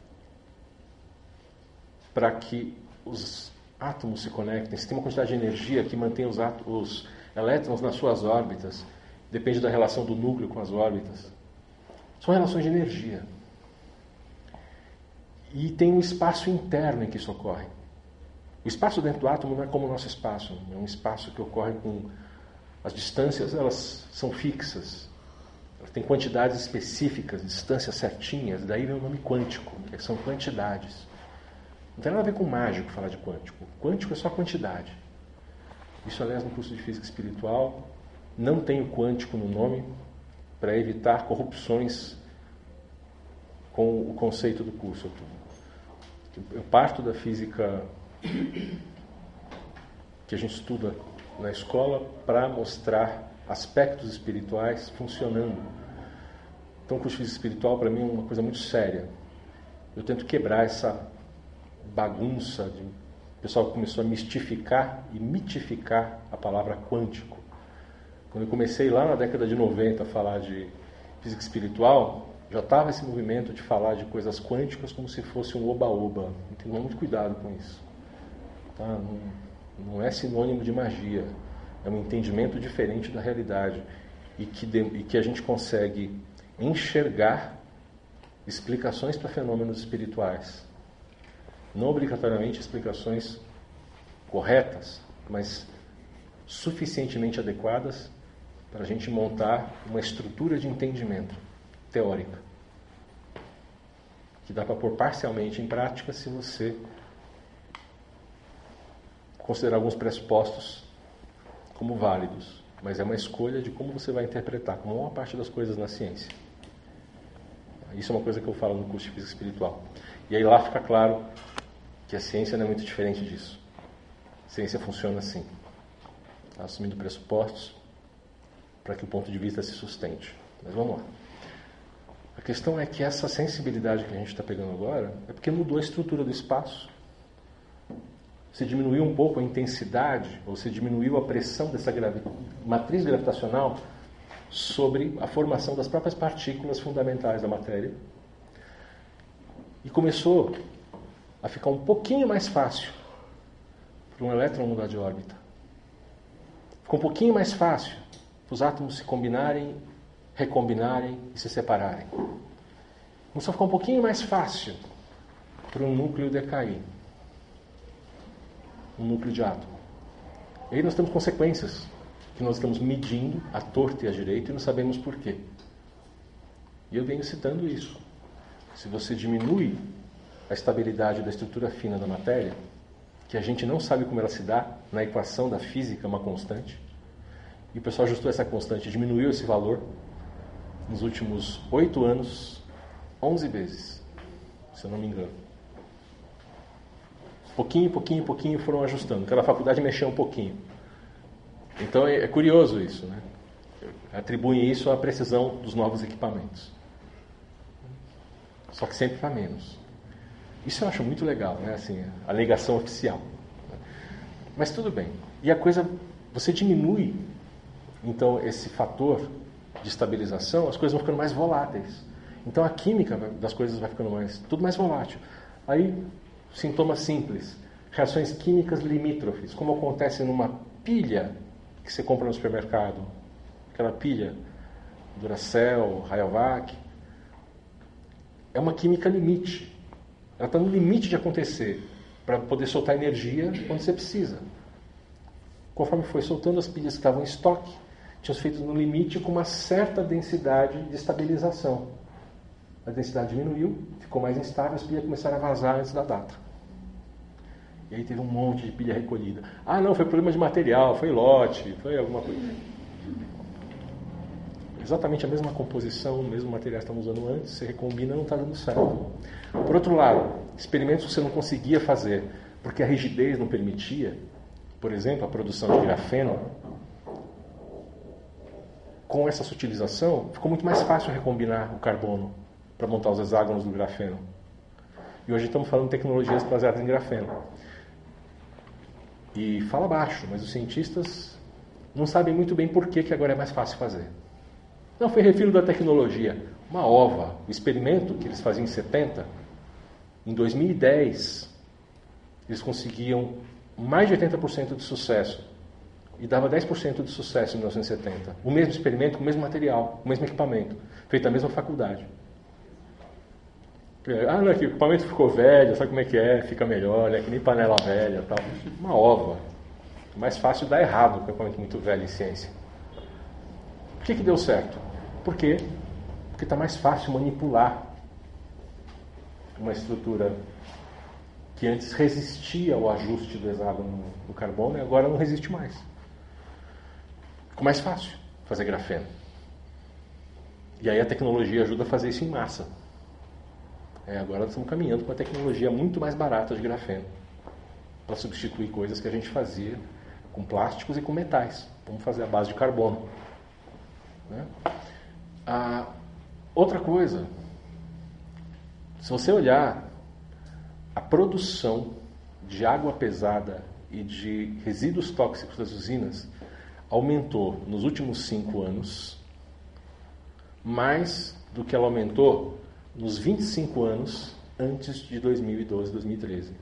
para que os átomos se conectem. Você tem uma quantidade de energia que mantém os elétrons nas suas órbitas. Depende da relação do núcleo com as órbitas. São relações de energia. E tem um espaço interno em que isso ocorre. O espaço dentro do átomo não é como o nosso espaço. É um espaço que ocorre com... As distâncias, elas são fixas. Elas têm quantidades específicas, distâncias certinhas. Daí vem o nome quântico, que são quantidades. Não tem nada a ver com mágico falar de quântico. Quântico é só quantidade. Isso, aliás, no curso de Física Espiritual, não tem o quântico no nome para evitar corrupções com o conceito do curso. Eu parto da física que a gente estuda na escola para mostrar aspectos espirituais funcionando. Então, o curso de Física Espiritual, para mim, é uma coisa muito séria. Eu tento quebrar essa bagunça. O pessoal começou a mistificar e mitificar a palavra quântico. Quando eu comecei lá na década de 90 a falar de física espiritual, já estava esse movimento de falar de coisas quânticas como se fosse um oba-oba. Tem muito cuidado com isso. Tá? Não é sinônimo de magia. É um entendimento diferente da realidade e que a gente consegue enxergar explicações para fenômenos espirituais. Não obrigatoriamente explicações corretas, mas suficientemente adequadas para a gente montar uma estrutura de entendimento teórica que dá para pôr parcialmente em prática se você considerar alguns pressupostos como válidos, mas é uma escolha de como você vai interpretar, como uma parte das coisas na ciência. Isso é uma coisa que eu falo no curso de Física Espiritual. E aí lá fica claro que a ciência não é muito diferente disso. A ciência funciona assim, assumindo pressupostos para que o ponto de vista se sustente. Mas vamos lá. A questão é que essa sensibilidade que a gente está pegando agora é porque mudou a estrutura do espaço. Se diminuiu um pouco a intensidade, ou se diminuiu a pressão dessa matriz gravitacional sobre a formação das próprias partículas fundamentais da matéria. E começou a ficar um pouquinho mais fácil para um elétron mudar de órbita. Ficou um pouquinho mais fácil para os átomos se combinarem, recombinarem e se separarem. Começou a ficar um pouquinho mais fácil para um núcleo decair. Um núcleo de átomo. E aí nós temos consequências que nós estamos medindo à torta e à direita e não sabemos por quê. E eu venho citando isso. Se você diminui a estabilidade da estrutura fina da matéria, que a gente não sabe como ela se dá, na equação da física, uma constante, e o pessoal ajustou essa constante, diminuiu esse valor nos últimos 8 anos, 11 vezes, se eu não me engano. Pouquinho foram ajustando. Cada faculdade mexeu um pouquinho. Então é curioso isso, né? Atribuem isso à precisão dos novos equipamentos. Só que sempre para menos. Isso eu acho muito legal, né? Assim, a alegação oficial. Mas tudo bem. E a coisa, você diminui, então, esse fator de estabilização, as coisas vão ficando mais voláteis. Então a química das coisas vai ficando tudo mais volátil. Aí, sintoma simples. reações químicas limítrofes, como acontece numa pilha que você compra no supermercado, aquela pilha Duracell, Rayovac, é uma química limite. Ela está no limite de acontecer para poder soltar energia quando você precisa. Conforme foi soltando, as pilhas que estavam em estoque tinham sido feitas no limite com uma certa densidade de estabilização. A densidade diminuiu, ficou mais instável, as pilhas começaram a vazar antes da data. E aí teve um monte de pilha recolhida. Ah, não, foi problema de material, foi lote, foi alguma coisa. Exatamente a mesma composição, o mesmo material que estamos usando antes, você recombina, não está dando certo. Por outro lado, experimentos que você não conseguia fazer porque a rigidez não permitia, por exemplo, a produção de grafeno, com essa sutilização, ficou muito mais fácil recombinar o carbono para montar os hexágonos do grafeno. E hoje estamos falando de tecnologias baseadas em grafeno. E fala baixo, mas os cientistas não sabem muito bem por que agora é mais fácil fazer. Não, foi refiro da tecnologia. Uma ova, o experimento que eles faziam em 70, em 2010, eles conseguiam mais de 80% de sucesso. E dava 10% de sucesso em 1970. O mesmo experimento, com o mesmo material, o mesmo equipamento, feito na mesma faculdade. Ah, não, que o equipamento ficou velho, sabe como é que é? Fica melhor, é que nem panela velha tal. Uma ova. É mais fácil dar errado com o equipamento muito velho em ciência. Por que deu certo? Por quê? Porque está mais fácil manipular uma estrutura que antes resistia ao ajuste do hexágono no carbono e agora não resiste mais. Ficou mais fácil fazer grafeno. E aí a tecnologia ajuda a fazer isso em massa. Agora nós estamos caminhando com uma tecnologia muito mais barata de grafeno para substituir coisas que a gente fazia com plásticos e com metais. Vamos fazer a base de carbono. Né? Outra coisa, se você olhar a produção de água pesada e de resíduos tóxicos das usinas, aumentou nos últimos 5 anos mais do que ela aumentou nos 25 anos antes de 2012, 2013.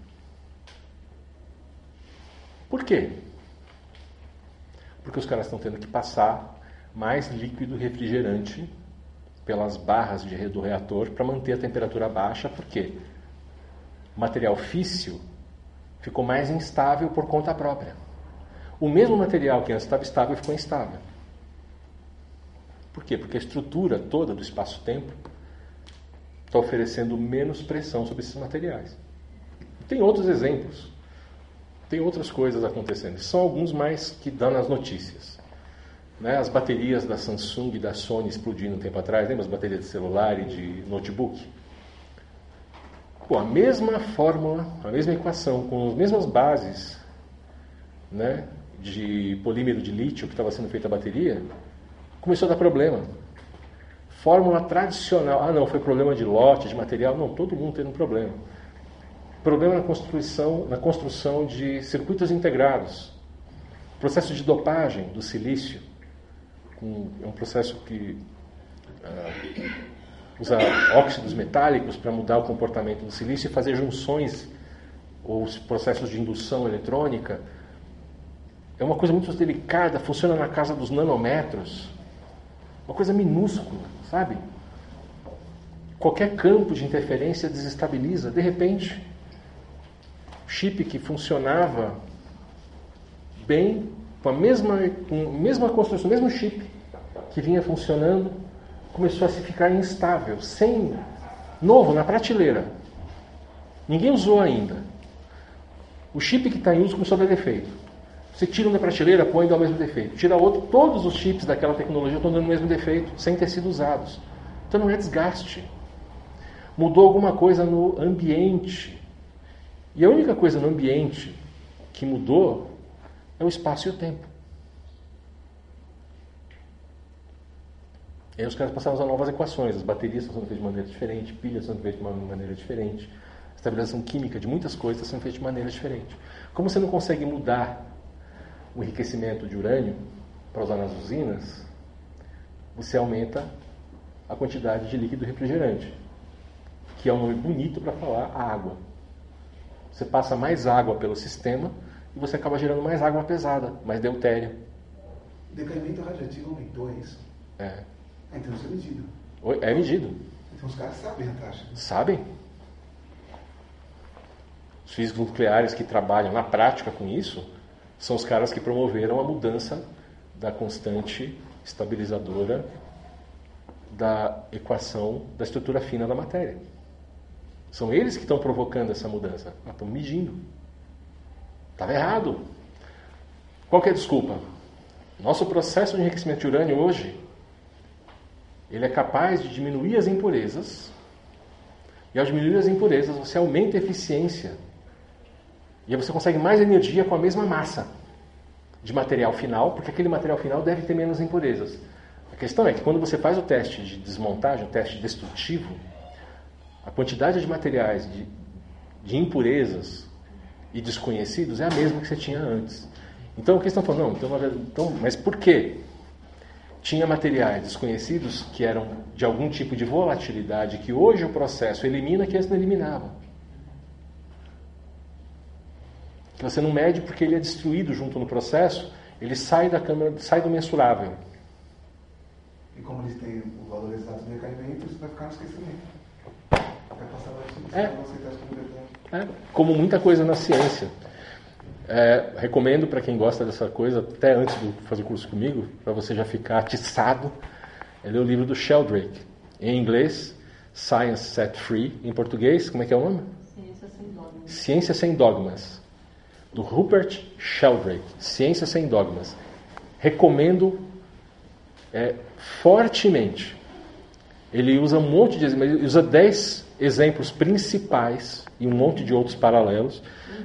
Por quê? Porque os caras estão tendo que passar mais líquido refrigerante pelas barras do reator para manter a temperatura baixa. Por quê? O material físsil ficou mais instável por conta própria. O mesmo material que antes estava estável ficou instável. Por quê? Porque a estrutura toda do espaço-tempo está oferecendo menos pressão sobre esses materiais. Tem outros exemplos. Tem outras coisas acontecendo. São alguns mais que dão nas notícias. Né? As baterias da Samsung e da Sony explodindo um tempo atrás. Lembra as baterias de celular e de notebook? A mesma fórmula, a mesma equação, com as mesmas bases, né, de polímero de lítio que estava sendo feita a bateria, começou a dar problema. Fórmula tradicional. Ah, não, foi problema de lote, de material. Não, todo mundo tendo um problema. Problema na construção de circuitos integrados. Processo de dopagem do silício. É um processo que usa óxidos metálicos para mudar o comportamento do silício e fazer junções ou processos de indução eletrônica. É uma coisa muito delicada, funciona na casa dos nanômetros. Uma coisa minúscula, sabe? Qualquer campo de interferência desestabiliza. De repente, o chip que funcionava bem, com a mesma construção, o mesmo chip que vinha funcionando, começou a se ficar instável, novo, na prateleira. Ninguém usou ainda. O chip que está em uso começou a dar defeito. Você tira um da prateleira, põe e dá o mesmo defeito. Tira outro, todos os chips daquela tecnologia estão dando o mesmo defeito, sem ter sido usados. Então não é desgaste. Mudou alguma coisa no ambiente. E a única coisa no ambiente que mudou é o espaço e o tempo. E aí os caras passaram a usar novas equações. As baterias estão sendo feitas de maneira diferente, pilhas estão sendo feitas de maneira diferente, a estabilização química de muitas coisas está sendo feita de maneira diferente. Como você não consegue mudar o enriquecimento de urânio para usar nas usinas, você aumenta a quantidade de líquido refrigerante, que é um nome bonito para falar água. Você passa mais água pelo sistema e você acaba gerando mais água pesada, mais deutério. O decaimento radiativo aumentou, é isso? É. Então isso é medido. É medido. Então os caras sabem a taxa. Sabem? Os físicos nucleares que trabalham na prática com isso são os caras que promoveram a mudança da constante estabilizadora da equação da estrutura fina da matéria. São eles que estão provocando essa mudança. Estão medindo. Estava errado. Qual que é a desculpa? Nosso processo de enriquecimento de urânio hoje, ele é capaz de diminuir as impurezas, e ao diminuir as impurezas você aumenta a eficiência, e aí você consegue mais energia com a mesma massa de material final, porque aquele material final deve ter menos impurezas. A questão é que quando você faz o teste de desmontagem, o teste destrutivo, a quantidade de materiais de impurezas e desconhecidos é a mesma que você tinha antes. Então o que estão falando? Não, mas por quê? Tinha materiais desconhecidos que eram de algum tipo de volatilidade que hoje o processo elimina que antes não eliminava. Que você não mede porque ele é destruído junto no processo, ele sai da câmara, sai do mensurável. E como eles têm o valor exato do decaimento, isso vai ficar no esquecimento. Vai passar para você aceitar isso como verdade. Como muita coisa na ciência. Recomendo para quem gosta dessa coisa, até antes de fazer o curso comigo, para você já ficar atiçado, é ler o livro do Sheldrake. Em inglês, Science Set Free. Em português, como é que é o nome? Ciência Sem Dogmas. Ciência Sem Dogmas. Do Rupert Sheldrake. Ciência Sem Dogmas. Recomendo fortemente. Ele usa um monte de exemplos, ele usa 10 exemplos principais e um monte de outros paralelos.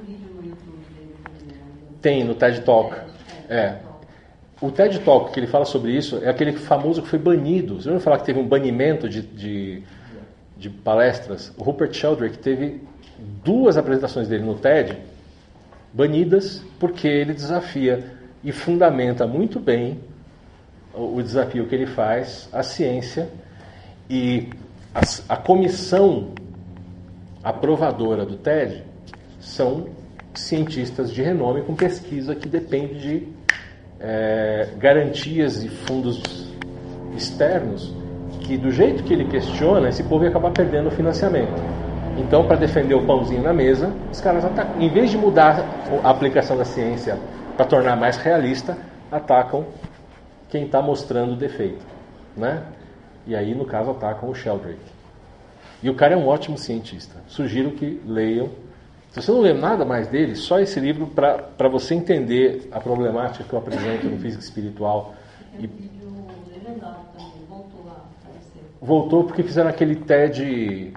Tem no TED Talk. O TED Talk que ele fala sobre isso é aquele famoso que foi banido. Você não vai falar que teve um banimento de palestras? O Rupert Sheldrake teve 2 apresentações dele no TED banidas porque ele desafia e fundamenta muito bem o desafio que ele faz à ciência, e a comissão aprovadora do TED são cientistas de renome com pesquisa que depende de garantias e fundos externos, que do jeito que ele questiona, esse povo ia acabar perdendo o financiamento. Então, para defender o pãozinho na mesa, os caras atacam. Em vez de mudar a aplicação da ciência para tornar mais realista, atacam quem está mostrando o defeito, né? E aí, no caso, atacam o Sheldrake. E o cara é um ótimo cientista. Sugiro que leiam. Se você não lê nada mais dele, só esse livro para você entender a problemática que eu apresento no Física Espiritual. E vídeo legendado também, voltou a aparecer. Voltou porque fizeram aquele TED...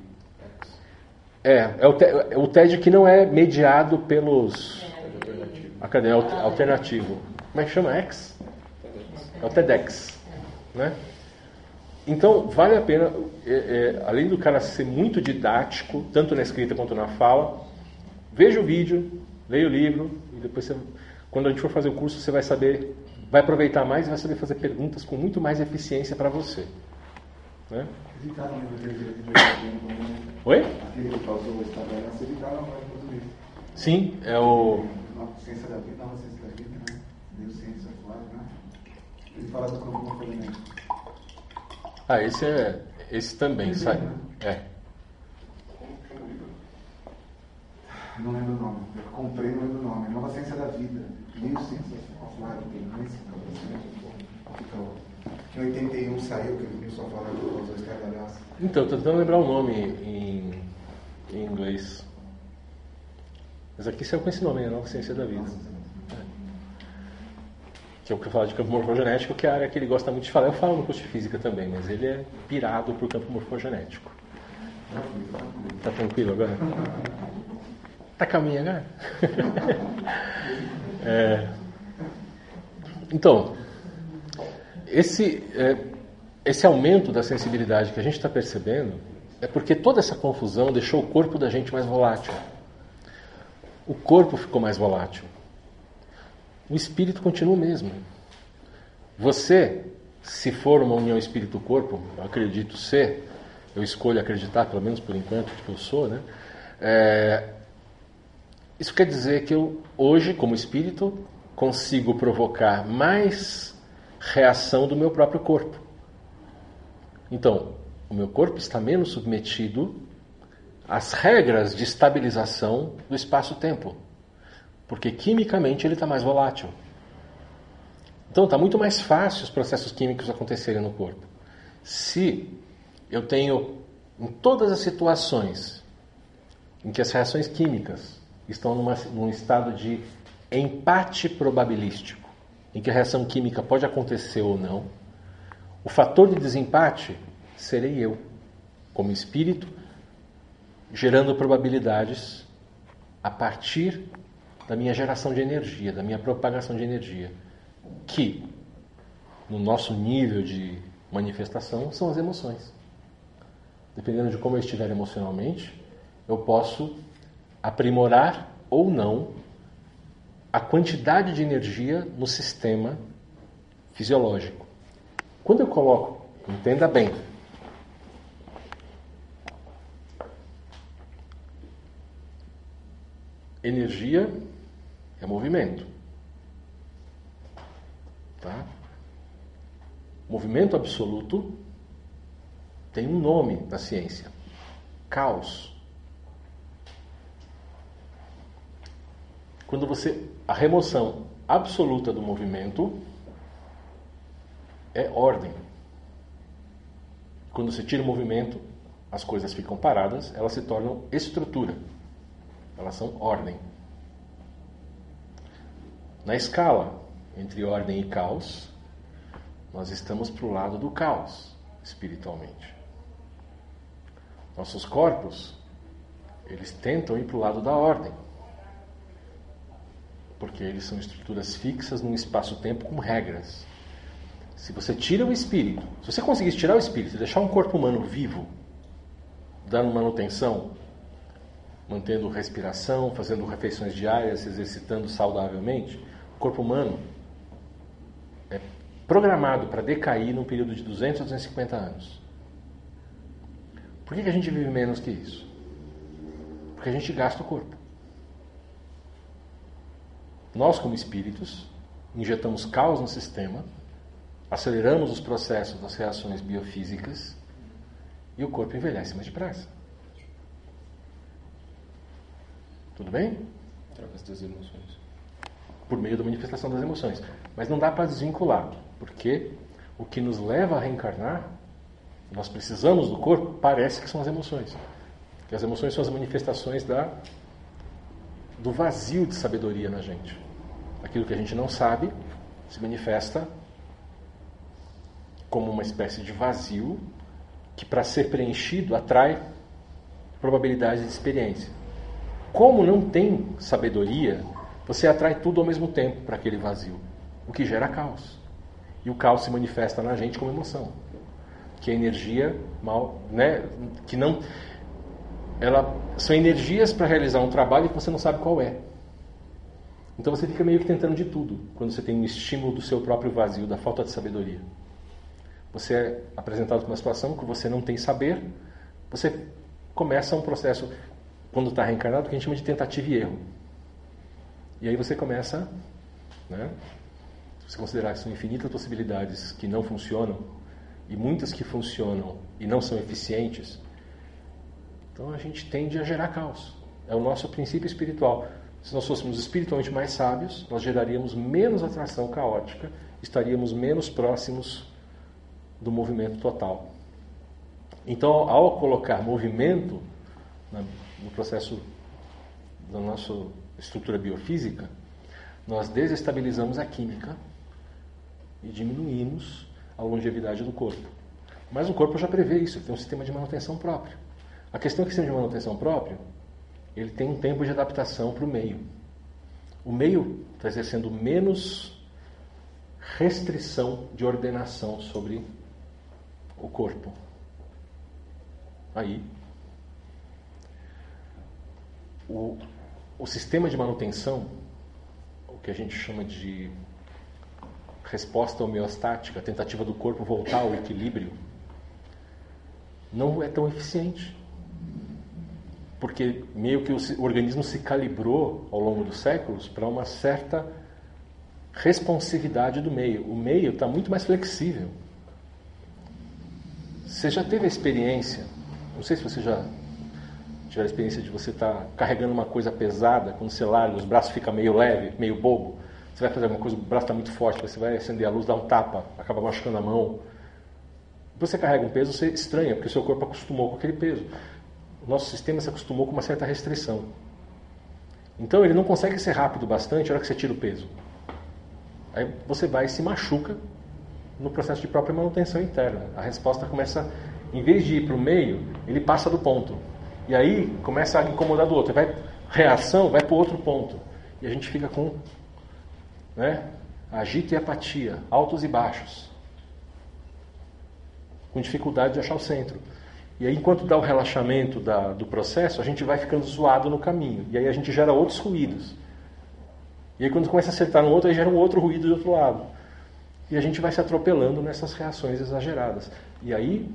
o TED que não é mediado pelos... Acadêmico alternativo. Como é que chama? X? É o TEDx. Né? Então, vale a pena, além do cara ser muito didático, tanto na escrita quanto na fala, veja o vídeo, leia o livro, e depois, quando a gente for fazer o curso, você vai saber, vai aproveitar mais e vai saber fazer perguntas com muito mais eficiência para você. Né? Oi? Aquele que causou o Instagram, você editaram mais em português. Sim, é o... Ciência da vida, Nova Ciência da Vida, né? Neurociência, claro, né? Ele fala do campo morfogenético. Esse também, sabe? Não lembro o nome. Eu comprei, não lembro o nome. Nova Ciência da Vida. Neurociência of Life. Em 81 saiu, que ele viu só falar que causou estardalhaço. Então, estou tentando lembrar o nome em inglês. Mas aqui saiu com esse nome, Nova Ciência da Vida. Que é o que eu falo de campo morfogenético, que é a área que ele gosta muito de falar. Eu falo no curso de física também, mas ele é pirado por campo morfogenético. Tá tranquilo agora? Tá calminho agora? Então, esse aumento da sensibilidade que a gente está percebendo é porque toda essa confusão deixou o corpo da gente mais volátil. O corpo ficou mais volátil. O espírito continua o mesmo. Você, se for uma união espírito-corpo, eu acredito ser, eu escolho acreditar, pelo menos por enquanto, que eu sou, né? Isso quer dizer que eu, hoje, como espírito, consigo provocar mais reação do meu próprio corpo. Então, o meu corpo está menos submetido às regras de estabilização do espaço-tempo, porque quimicamente ele está mais volátil. Então, está muito mais fácil os processos químicos acontecerem no corpo. Se eu tenho, em todas as situações em que as reações químicas estão num estado de empate probabilístico, em que a reação química pode acontecer ou não, o fator de desempate serei eu, como espírito, gerando probabilidades a partir da minha geração de energia, da minha propagação de energia, que, no nosso nível de manifestação, são as emoções. Dependendo de como eu estiver emocionalmente, eu posso aprimorar ou não a quantidade de energia no sistema fisiológico. Quando eu coloco, entenda bem, energia é movimento. Tá? Movimento absoluto tem um nome na ciência: caos. Quando a remoção absoluta do movimento é ordem. Quando você tira o movimento, as coisas ficam paradas, elas se tornam estrutura. Elas são ordem. Na escala entre ordem e caos, nós estamos para o lado do caos, espiritualmente. Nossos corpos, eles tentam ir para o lado da ordem, porque eles são estruturas fixas num espaço-tempo com regras. Se você tira o espírito, se você conseguisse tirar o espírito e deixar um corpo humano vivo, dando manutenção, mantendo respiração, fazendo refeições diárias, se exercitando saudavelmente, o corpo humano é programado para decair num período de 200 a 250 anos. Por que a gente vive menos que isso? Porque a gente gasta o corpo. Nós, como espíritos, injetamos caos no sistema, aceleramos os processos das reações biofísicas e o corpo envelhece mais depressa. Tudo bem? Através das emoções. Por meio da manifestação das emoções. Mas não dá para desvincular, porque o que nos leva a reencarnar, nós precisamos do corpo, parece que são as emoções. Porque as emoções são as manifestações do vazio de sabedoria na gente. Aquilo que a gente não sabe se manifesta como uma espécie de vazio que, para ser preenchido, atrai probabilidades de experiência. Como não tem sabedoria, você atrai tudo ao mesmo tempo para aquele vazio, o que gera caos. E o caos se manifesta na gente como emoção, que é energia que não, são energias para realizar um trabalho que você não sabe qual é. Então você fica meio que tentando de tudo quando você tem um estímulo do seu próprio vazio, da falta de sabedoria. Você é apresentado para uma situação que você não tem saber, você começa um processo, quando está reencarnado, que a gente chama de tentativa e erro. E aí você começa, se você considerar que são infinitas possibilidades que não funcionam, e muitas que funcionam e não são eficientes, então a gente tende a gerar caos. É o nosso princípio espiritual. Se nós fôssemos espiritualmente mais sábios, nós geraríamos menos atração caótica, estaríamos menos próximos do movimento total. Então, ao colocar movimento no processo da nossa estrutura biofísica, nós desestabilizamos a química e diminuímos a longevidade do corpo. Mas o corpo já prevê isso, ele tem um sistema de manutenção próprio. A questão é que o sistema de manutenção próprio, ele tem um tempo de adaptação para o meio. O meio está exercendo menos restrição de ordenação sobre o corpo. Aí, o sistema de manutenção, o que a gente chama de resposta homeostática, a tentativa do corpo voltar ao equilíbrio, não é tão eficiente. porque meio que o organismo se calibrou ao longo dos séculos para uma certa responsividade do meio. O meio está muito mais flexível. Você já teve a experiência, não sei se você já tiver a experiência de você estar carregando uma coisa pesada, quando você larga, os braços ficam meio leve, meio bobo. Você vai fazer alguma coisa, o braço está muito forte, você vai acender a luz, dá um tapa, acaba machucando a mão. Você carrega um peso, você estranha, porque o seu corpo acostumou com aquele peso. O nosso sistema se acostumou com uma certa restrição. Então ele não consegue ser rápido bastante na hora que você tira o peso. Aí você vai e se machuca no processo de própria manutenção interna. A resposta começa, em vez de ir para o meio, ele passa do ponto. E aí começa a incomodar do outro. Reação vai para o outro ponto. E a gente fica com agito e apatia, altos e baixos, com dificuldade de achar o centro. E aí, enquanto dá o relaxamento do processo, a gente vai ficando zoado no caminho. E aí a gente gera outros ruídos. E aí, quando começa a acertar no outro, aí gera um outro ruído do outro lado. E a gente vai se atropelando nessas reações exageradas. E aí,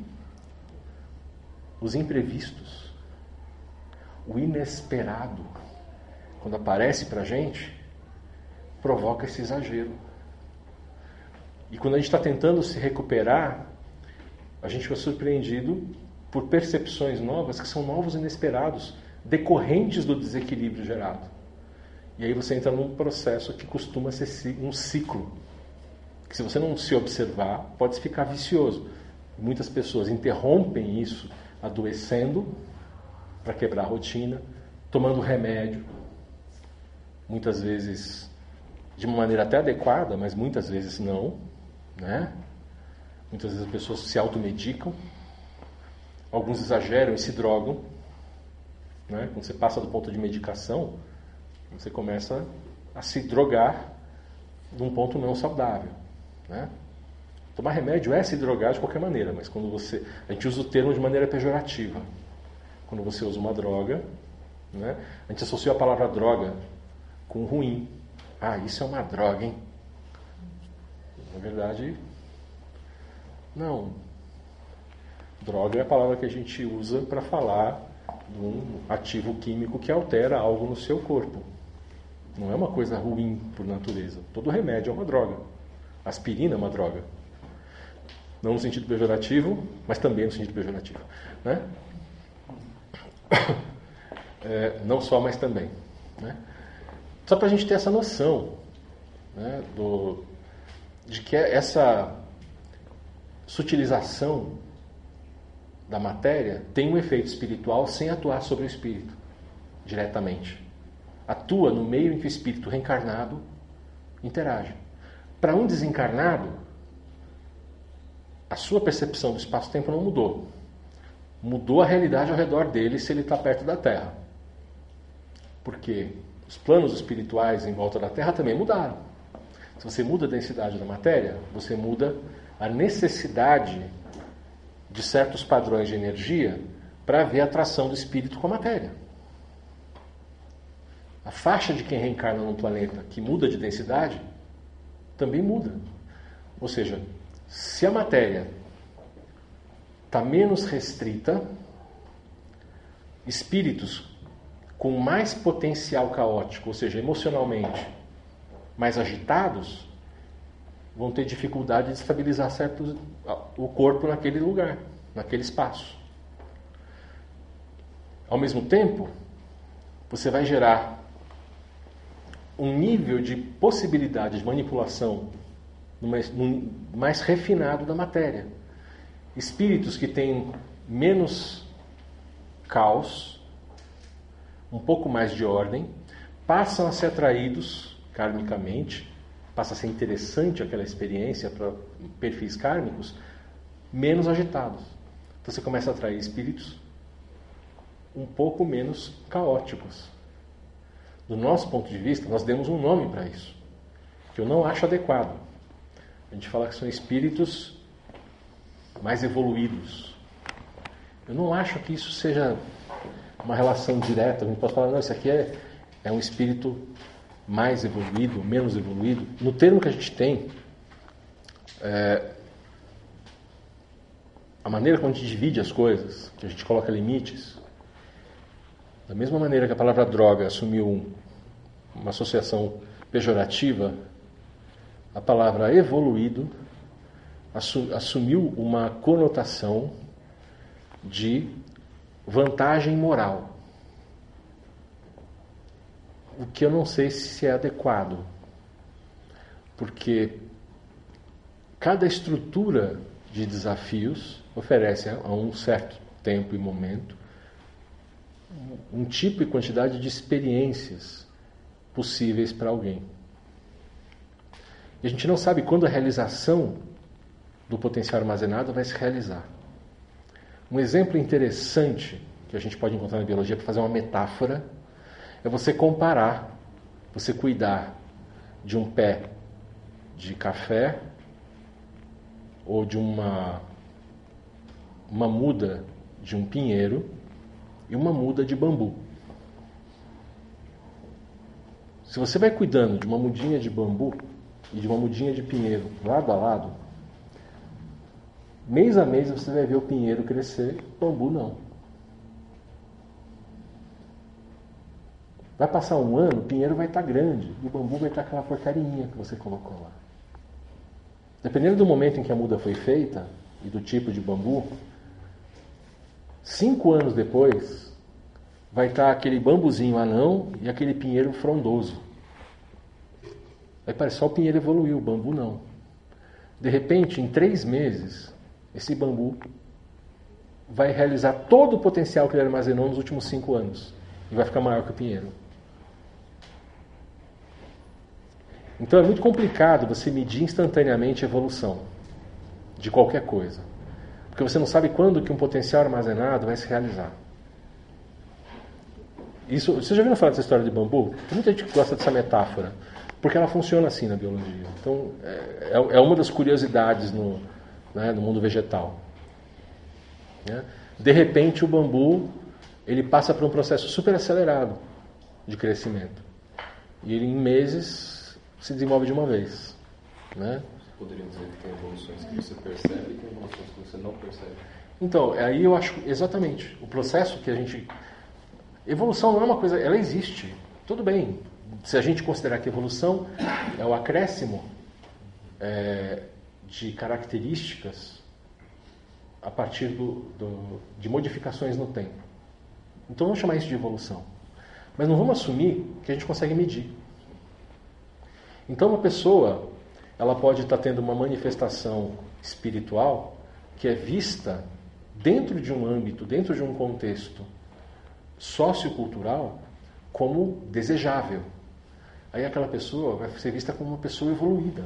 os imprevistos, o inesperado, quando aparece pra gente, provoca esse exagero. E quando a gente está tentando se recuperar, a gente fica surpreendido por percepções novas que são novos inesperados, decorrentes do desequilíbrio gerado. E aí você entra num processo que costuma ser um ciclo, que se você não se observar, pode ficar vicioso. Muitas pessoas interrompem isso adoecendo para quebrar a rotina, tomando remédio, muitas vezes de uma maneira até adequada, mas muitas vezes não, né? Muitas vezes as pessoas se automedicam, alguns exageram e se drogam, né? Quando você passa do ponto de medicação, você começa a se drogar num ponto não saudável, né? Tomar remédio é se drogar de qualquer maneira, mas quando a gente usa o termo de maneira pejorativa. Quando você usa uma droga, né? A gente associa a palavra droga com ruim. Ah, isso é uma droga, hein? Na verdade, não. Droga é a palavra que a gente usa para falar de um ativo químico que altera algo no seu corpo. Não é uma coisa ruim por natureza. Todo remédio é uma droga. Aspirina é uma droga. Não no sentido pejorativo, mas também no sentido pejorativo, né? Não só, mas também, né? Só para a gente ter essa noção, né, de que essa sutilização da matéria tem um efeito espiritual sem atuar sobre o espírito diretamente. Atua no meio em que o espírito reencarnado interage. Para um desencarnado, a sua percepção do espaço-tempo não mudou. Mudou a realidade ao redor dele se ele está perto da Terra. Porque os planos espirituais em volta da Terra também mudaram. Se você muda a densidade da matéria, você muda a necessidade de certos padrões de energia para haver a atração do espírito com a matéria. A faixa de quem reencarna num planeta que muda de densidade também muda. Ou seja, se a matéria está menos restrita, espíritos com mais potencial caótico, ou seja, emocionalmente mais agitados, vão ter dificuldade de estabilizar o corpo naquele lugar, naquele espaço. Ao mesmo tempo, você vai gerar um nível de possibilidade de manipulação mais refinado da matéria. Espíritos que têm menos caos, um pouco mais de ordem, passam a ser atraídos karmicamente, passa a ser interessante aquela experiência para perfis kármicos menos agitados. Então você começa a atrair espíritos um pouco menos caóticos. Do nosso ponto de vista, nós demos um nome para isso, que eu não acho adequado. A gente fala que são espíritos mais evoluídos. Eu não acho que isso seja uma relação direta. A gente pode falar, não, isso aqui é um espírito mais evoluído, menos evoluído. No termo que a gente tem, a maneira como a gente divide as coisas, que a gente coloca limites, Da mesma maneira que a palavra droga assumiu uma associação pejorativa, a palavra evoluído assumiu uma conotação de vantagem moral. O que eu não sei se é adequado, porque cada estrutura de desafios oferece a um certo tempo e momento um tipo e quantidade de experiências possíveis para alguém. E a gente não sabe quando a realização do potencial armazenado vai se realizar. Um exemplo interessante que a gente pode encontrar na biologia para fazer uma metáfora é você comparar, você cuidar de um pé de café ou de uma muda de um pinheiro e uma muda de bambu. Se você vai cuidando de uma mudinha de bambu e de uma mudinha de pinheiro lado a lado, mês a mês você vai ver o pinheiro crescer, o bambu não. Vai passar um ano, o pinheiro vai estar grande e o bambu vai estar aquela porcarinha que você colocou lá. Dependendo do momento em que a muda foi feita e do tipo de bambu, 5 anos depois vai estar aquele bambuzinho anão e aquele pinheiro frondoso. Aí parece só o pinheiro evoluiu, o bambu não. De repente, em 3 meses, esse bambu vai realizar todo o potencial que ele armazenou nos últimos 5 anos e vai ficar maior que o pinheiro. Então é muito complicado você medir instantaneamente a evolução de qualquer coisa. Porque você não sabe quando que um potencial armazenado vai se realizar. Isso, você já ouviu falar dessa história de bambu? Tem muita gente que gosta dessa metáfora, porque ela funciona assim na biologia. Então é uma das curiosidades no mundo vegetal. Né? De repente o bambu ele passa por um processo super acelerado de crescimento. E ele em meses se desenvolve de uma vez. Né? Você poderia dizer que tem evoluções que você percebe e tem evoluções que você não percebe. Então, aí eu acho exatamente o processo que a gente... Evolução não é uma coisa... Ela existe. Tudo bem. Se a gente considerar que evolução é o acréscimo de características a partir de modificações no tempo. Então vamos chamar isso de evolução. Mas não vamos assumir que a gente consegue medir. Então uma pessoa, ela pode estar tendo uma manifestação espiritual que é vista dentro de um âmbito, dentro de um contexto sociocultural como desejável. Aí aquela pessoa vai ser vista como uma pessoa evoluída.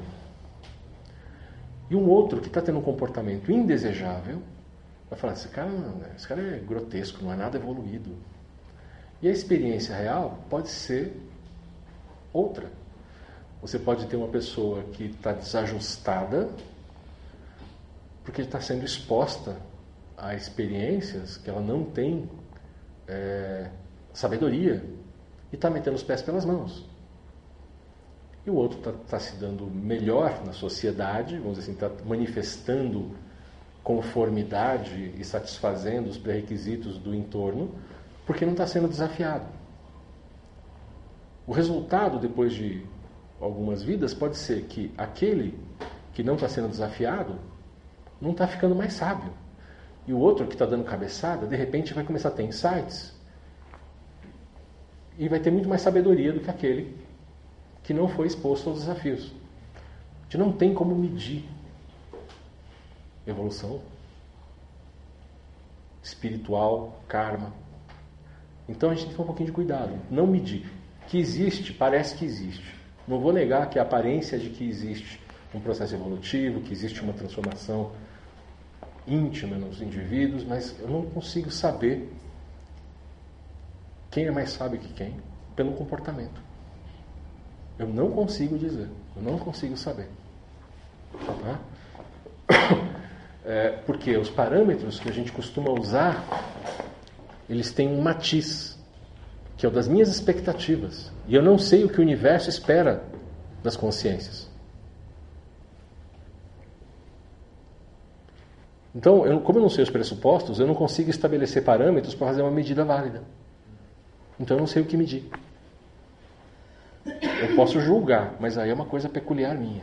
E um outro que está tendo um comportamento indesejável vai falar, esse cara é grotesco, não é nada evoluído. E a experiência real pode ser outra. Você pode ter uma pessoa que está desajustada porque está sendo exposta a experiências que ela não tem sabedoria e está metendo os pés pelas mãos. E o outro está se dando melhor na sociedade, vamos dizer assim, está manifestando conformidade e satisfazendo os pré-requisitos do entorno, porque não está sendo desafiado. O resultado, depois de algumas vidas, pode ser que aquele que não está sendo desafiado não está ficando mais sábio. E o outro que está dando cabeçada, de repente vai começar a ter insights e vai ter muito mais sabedoria do que aquele que não foi exposto aos desafios. A gente não tem como medir evolução espiritual, karma. Então a gente tem que ter um pouquinho de cuidado, não medir. Que existe, parece que existe. Não vou negar que a aparência de que existe um processo evolutivo, que existe uma transformação íntima nos indivíduos, mas eu não consigo saber quem é mais sábio que quem pelo comportamento. Eu não consigo dizer, eu não consigo saber. Tá? Porque os parâmetros que a gente costuma usar, eles têm um matiz, que é o das minhas expectativas. E eu não sei o que o universo espera das consciências. Então, como eu não sei os pressupostos, eu não consigo estabelecer parâmetros para fazer uma medida válida. Então eu não sei o que medir. Eu posso julgar, mas aí é uma coisa peculiar minha.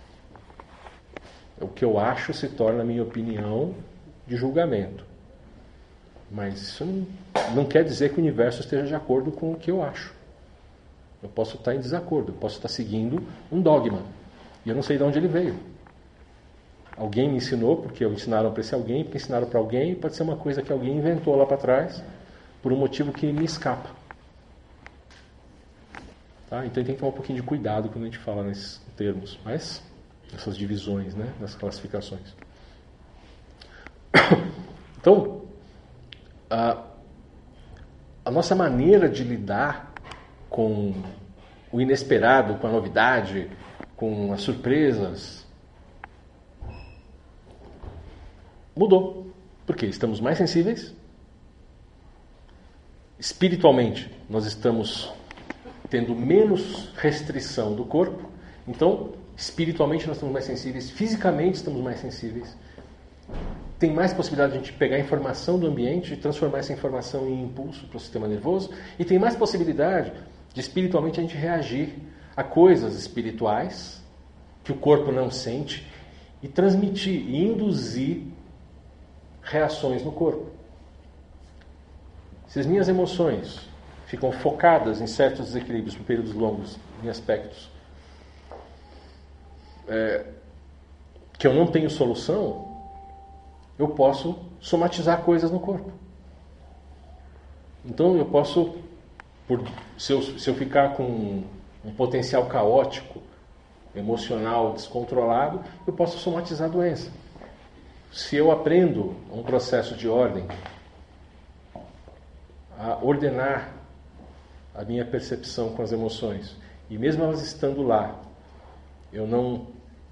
O que eu acho se torna a minha opinião de julgamento. Mas isso não quer dizer que o universo esteja de acordo com o que eu acho. Eu posso estar em desacordo, eu posso estar seguindo um dogma. E eu não sei de onde ele veio. Alguém me ensinou, porque ensinaram para esse alguém, porque ensinaram para alguém, pode ser uma coisa que alguém inventou lá para trás, por um motivo que me escapa. Tá? Então tem que tomar um pouquinho de cuidado quando a gente fala nesses termos, mas essas divisões, né, das classificações. Então, a nossa maneira de lidar com o inesperado, com a novidade, com as surpresas, mudou. Porque estamos mais sensíveis. Espiritualmente, nós estamos tendo menos restrição do corpo. Então, espiritualmente nós estamos mais sensíveis. Fisicamente estamos mais sensíveis. Tem mais possibilidade de a gente pegar informação do ambiente e transformar essa informação em impulso para o sistema nervoso. E tem mais possibilidade de espiritualmente a gente reagir a coisas espirituais que o corpo não sente e transmitir e induzir reações no corpo. Se as minhas emoções ficam focadas em certos desequilíbrios por períodos longos, em aspectos que eu não tenho solução, eu posso somatizar coisas no corpo. Então eu posso, se eu ficar com um potencial caótico, emocional, descontrolado, eu posso somatizar a doença. Se eu aprendo um processo de ordem, a ordenar a minha percepção com as emoções, e mesmo elas estando lá, eu não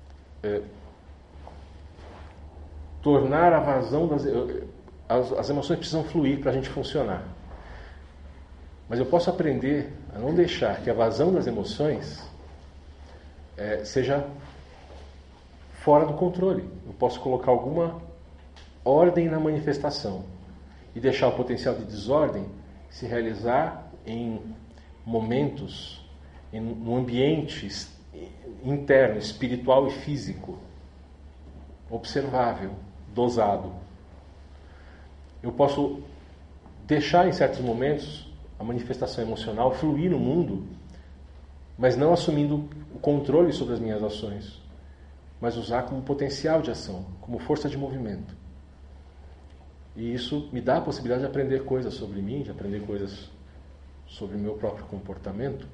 tornar a vazão as emoções precisam fluir para a gente funcionar. Mas eu posso aprender a não deixar que a vazão das emoções seja fora do controle. Eu posso colocar alguma ordem na manifestação e deixar o potencial de desordem se realizar em momentos, num ambiente interno, espiritual e físico, observável, dosado. Eu posso deixar em certos momentos a manifestação emocional fluir no mundo, mas não assumindo o controle sobre as minhas ações, mas usar como potencial de ação, como força de movimento. E isso me dá a possibilidade de aprender coisas sobre mim, de aprender coisas sobre o meu próprio comportamento,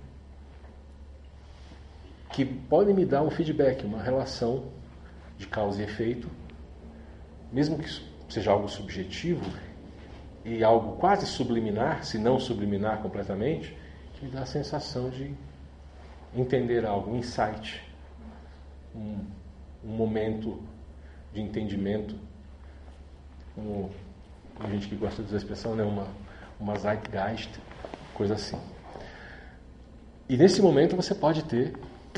que podem me dar um feedback, uma relação de causa e efeito, mesmo que seja algo subjetivo e algo quase subliminar, se não subliminar completamente, que me dá a sensação de entender algo, um insight, um momento de entendimento, como tem gente que gosta de usar a expressão, né? uma zeitgeist, coisa assim. E nesse momento você pode ter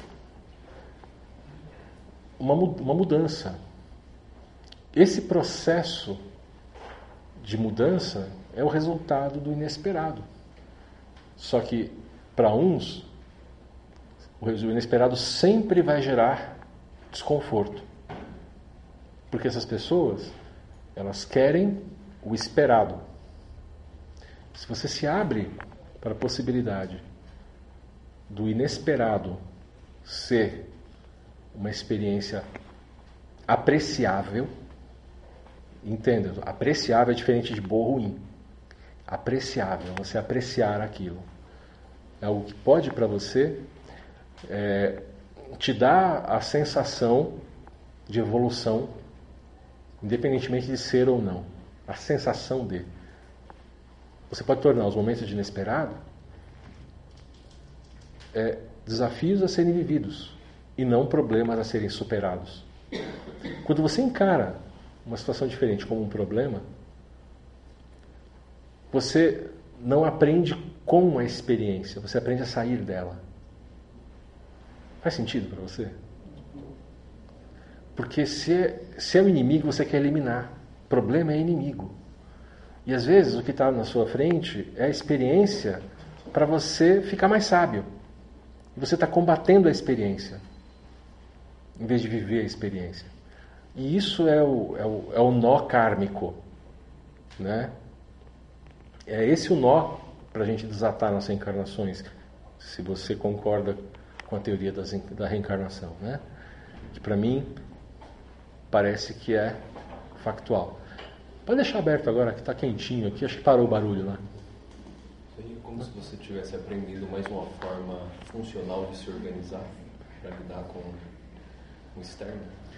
uma mudança. Esse processo de mudança é o resultado do inesperado. Só que, para uns, o inesperado sempre vai gerar desconforto. Porque essas pessoas, elas querem o esperado. Se você se abre para a possibilidade do inesperado ser uma experiência apreciável, entenda, apreciável é diferente de bom ou ruim. Apreciável, você apreciar aquilo. É algo que pode para você te dar a sensação de evolução, independentemente de ser ou não. A sensação de. Você pode tornar os momentos de inesperado desafios a serem vividos e não problemas a serem superados. Quando você encara uma situação diferente como um problema, você não aprende com a experiência, você aprende a sair dela. Faz sentido para você? Porque se é o inimigo, você quer eliminar. Problema é inimigo. E às vezes o que está na sua frente é a experiência para você ficar mais sábio. Você está combatendo a experiência, em vez de viver a experiência. E isso é o nó kármico, né? É esse o nó para a gente desatar nas reencarnações, se você concorda com a teoria da reencarnação, né? Que para mim parece que é factual. Pode deixar aberto agora, que está quentinho aqui, acho que parou o barulho lá. Seria como se você tivesse aprendido mais uma forma funcional de se organizar para lidar com o externo.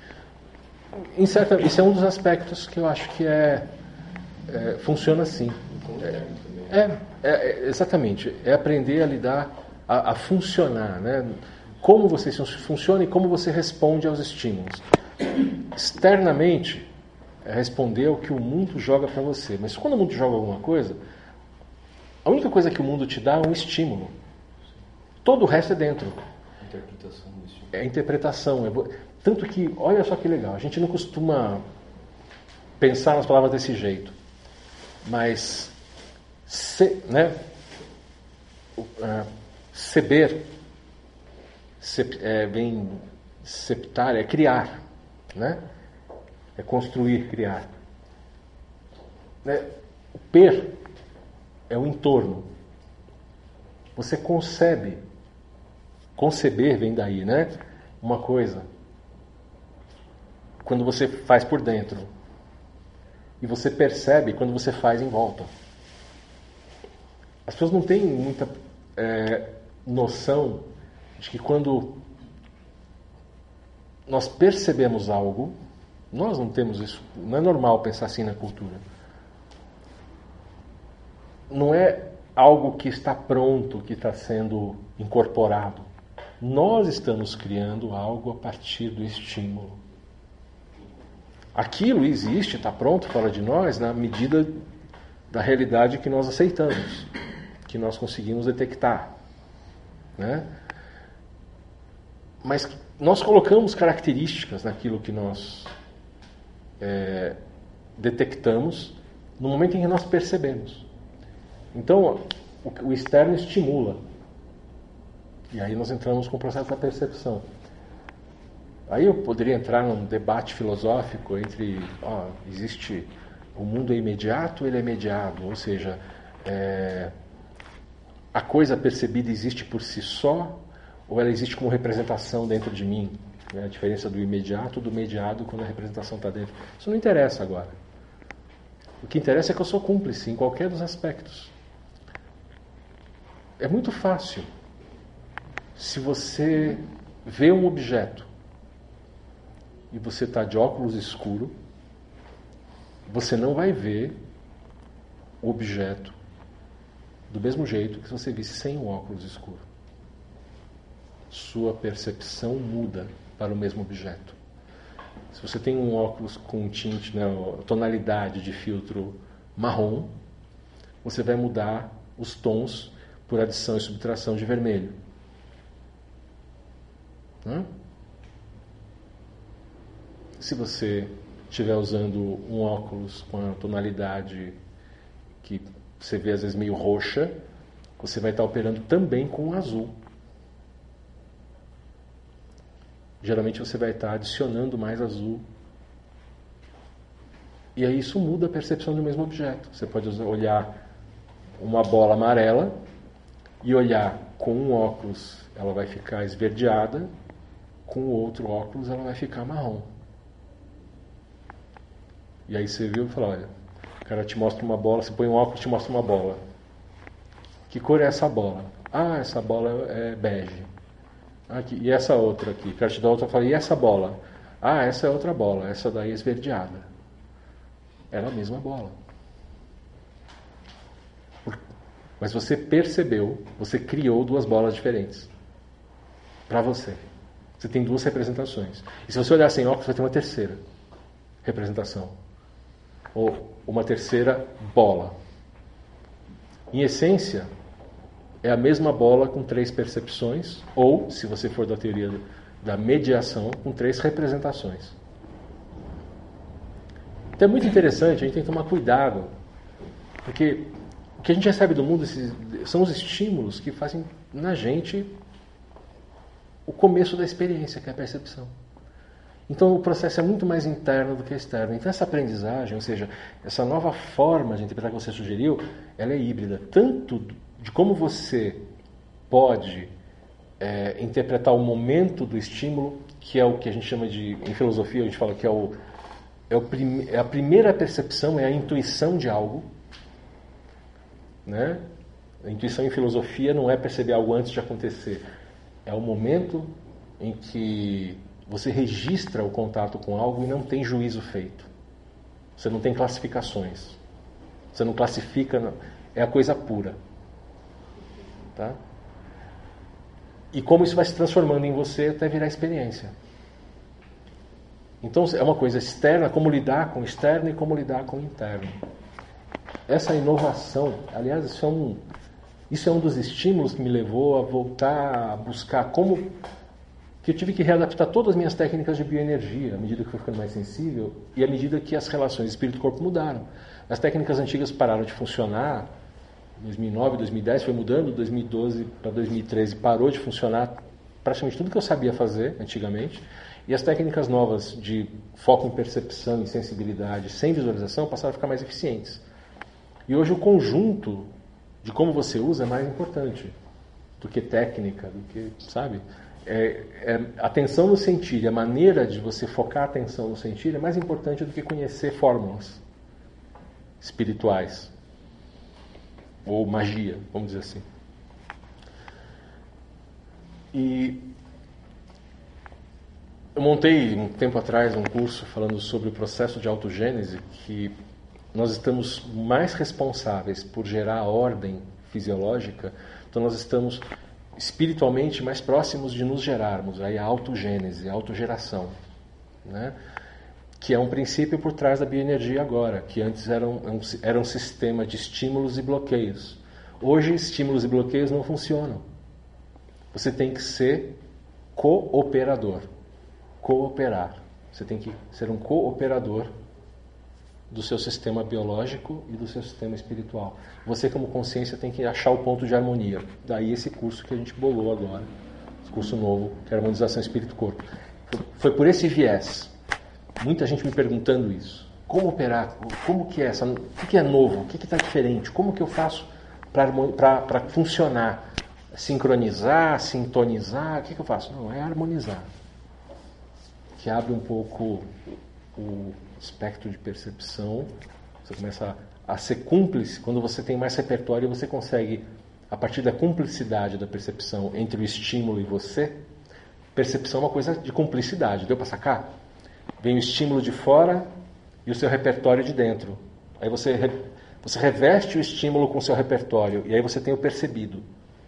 Isso é um dos aspectos que eu acho que funciona assim. Com o externo também. Exatamente. É aprender a lidar, a funcionar, né? Como você funciona e como você responde aos estímulos. Externamente, é responder ao que o mundo joga para você. Mas quando o mundo joga alguma coisa, a única coisa que o mundo te dá é um estímulo. Todo o resto é dentro. Interpretação do estímulo. É interpretação. Tanto que, olha só que legal, a gente não costuma pensar nas palavras desse jeito. Mas, seber, vem septar, é criar, né? É construir, criar. O per é o entorno. Você concebe. Conceber vem daí, né? Uma coisa. Quando você faz por dentro. E você percebe quando você faz em volta. As pessoas não têm muita noção de que quando nós percebemos algo, nós não temos isso, não é normal pensar assim na cultura. Não é algo que está pronto, que está sendo incorporado. Nós estamos criando algo a partir do estímulo. Aquilo existe, está pronto fora de nós, na medida da realidade que nós aceitamos, que nós conseguimos detectar, né? Mas nós colocamos características naquilo que nós detectamos no momento em que nós percebemos. Então, o externo estimula. E aí nós entramos com o processo da percepção. Aí eu poderia entrar num debate filosófico entre, existe, o mundo é imediato ou ele é mediado? Ou seja, a coisa percebida existe por si só ou ela existe como representação dentro de mim? A diferença do imediato do mediado quando a representação está dentro. Isso não interessa agora. O que interessa é que eu sou cúmplice em qualquer dos aspectos. É muito fácil. Se você vê um objeto e você está de óculos escuro, você não vai ver o objeto do mesmo jeito que se você visse sem o óculos escuro. Sua percepção muda para o mesmo objeto. Se você tem um óculos com tinte, tonalidade de filtro marrom, você vai mudar os tons por adição e subtração de vermelho. Se você estiver usando um óculos com a tonalidade que você vê às vezes meio roxa, você vai estar operando também com o azul. Geralmente você vai estar adicionando mais azul. E aí isso muda a percepção do mesmo objeto. Você pode olhar uma bola amarela e olhar com um óculos, ela vai ficar esverdeada, com o outro óculos ela vai ficar marrom. E aí você viu e falou, olha, o cara te mostra uma bola, você põe um óculos e te mostra uma bola. Que cor é essa bola? Essa bola é bege. Aqui, e essa outra aqui? O cara te dá outra e fala, e essa bola? Essa é outra bola, essa daí é esverdeada. Era a mesma bola. Mas você percebeu, você criou duas bolas diferentes. Para você. Você tem duas representações. E se você olhar sem óculos, vai ter uma terceira representação. Ou uma terceira bola. Em essência, é a mesma bola com três percepções, ou, se você for da teoria da mediação, com três representações. Então é muito interessante, a gente tem que tomar cuidado, porque O que a gente recebe do mundo são os estímulos que fazem na gente o começo da experiência, que é a percepção. Então o processo é muito mais interno do que externo. Então essa aprendizagem, ou seja, essa nova forma de interpretar que você sugeriu, ela é híbrida. Tanto de como você pode interpretar o momento do estímulo, que é o que a gente chama de, em filosofia, a gente fala que é a primeira percepção, é a intuição de algo. Né? A intuição em filosofia não é perceber algo antes de acontecer. É o momento em que você registra o contato com algo e não tem juízo feito. Você não tem classificações. Você não classifica, é a coisa pura. Tá? E como isso vai se transformando em você até virar experiência. Então é uma coisa externa, como lidar com o externo e como lidar com o interno. Essa inovação, aliás, isso é um dos estímulos que me levou a voltar a buscar como que eu tive que readaptar todas as minhas técnicas de bioenergia à medida que fui ficando mais sensível e à medida que as relações espírito-corpo mudaram. As técnicas antigas pararam de funcionar, 2009, 2010 foi mudando, 2012 para 2013 parou de funcionar praticamente tudo que eu sabia fazer antigamente, e as técnicas novas de foco em percepção e sensibilidade sem visualização passaram a ficar mais eficientes. E hoje o conjunto de como você usa é mais importante do que técnica, do que, sabe? A atenção no sentir, a maneira de você focar a atenção no sentir é mais importante do que conhecer fórmulas espirituais ou magia, vamos dizer assim. E eu montei um tempo atrás um curso falando sobre o processo de autogênese, que nós estamos mais responsáveis por gerar a ordem fisiológica, então nós estamos espiritualmente mais próximos de nos gerarmos, aí a autogênese, a autogeração, né? Que é um princípio por trás da bioenergia agora, que antes era um sistema de estímulos e bloqueios. Hoje, estímulos e bloqueios não funcionam. Você tem que ser cooperador, cooperar. Você tem que ser um cooperador do seu sistema biológico e do seu sistema espiritual. Você, como consciência, tem que achar o ponto de harmonia. Daí esse curso que a gente bolou agora, esse curso novo, que é Harmonização Espírito-Corpo. Foi por esse viés. Muita gente me perguntando isso. Como operar? Como que é essa? O que é novo? O que está diferente? Como que eu faço para funcionar? Sincronizar, sintonizar? O que eu faço? Não, é harmonizar. Que abre um pouco o espectro de percepção. Você começa a ser cúmplice. Quando você tem mais repertório, você consegue, a partir da cumplicidade da percepção entre o estímulo e você. Percepção é uma coisa de cumplicidade. Deu para sacar? Vem o estímulo de fora e o seu repertório de dentro. Aí você reveste o estímulo com o seu repertório e aí você tem o percebido.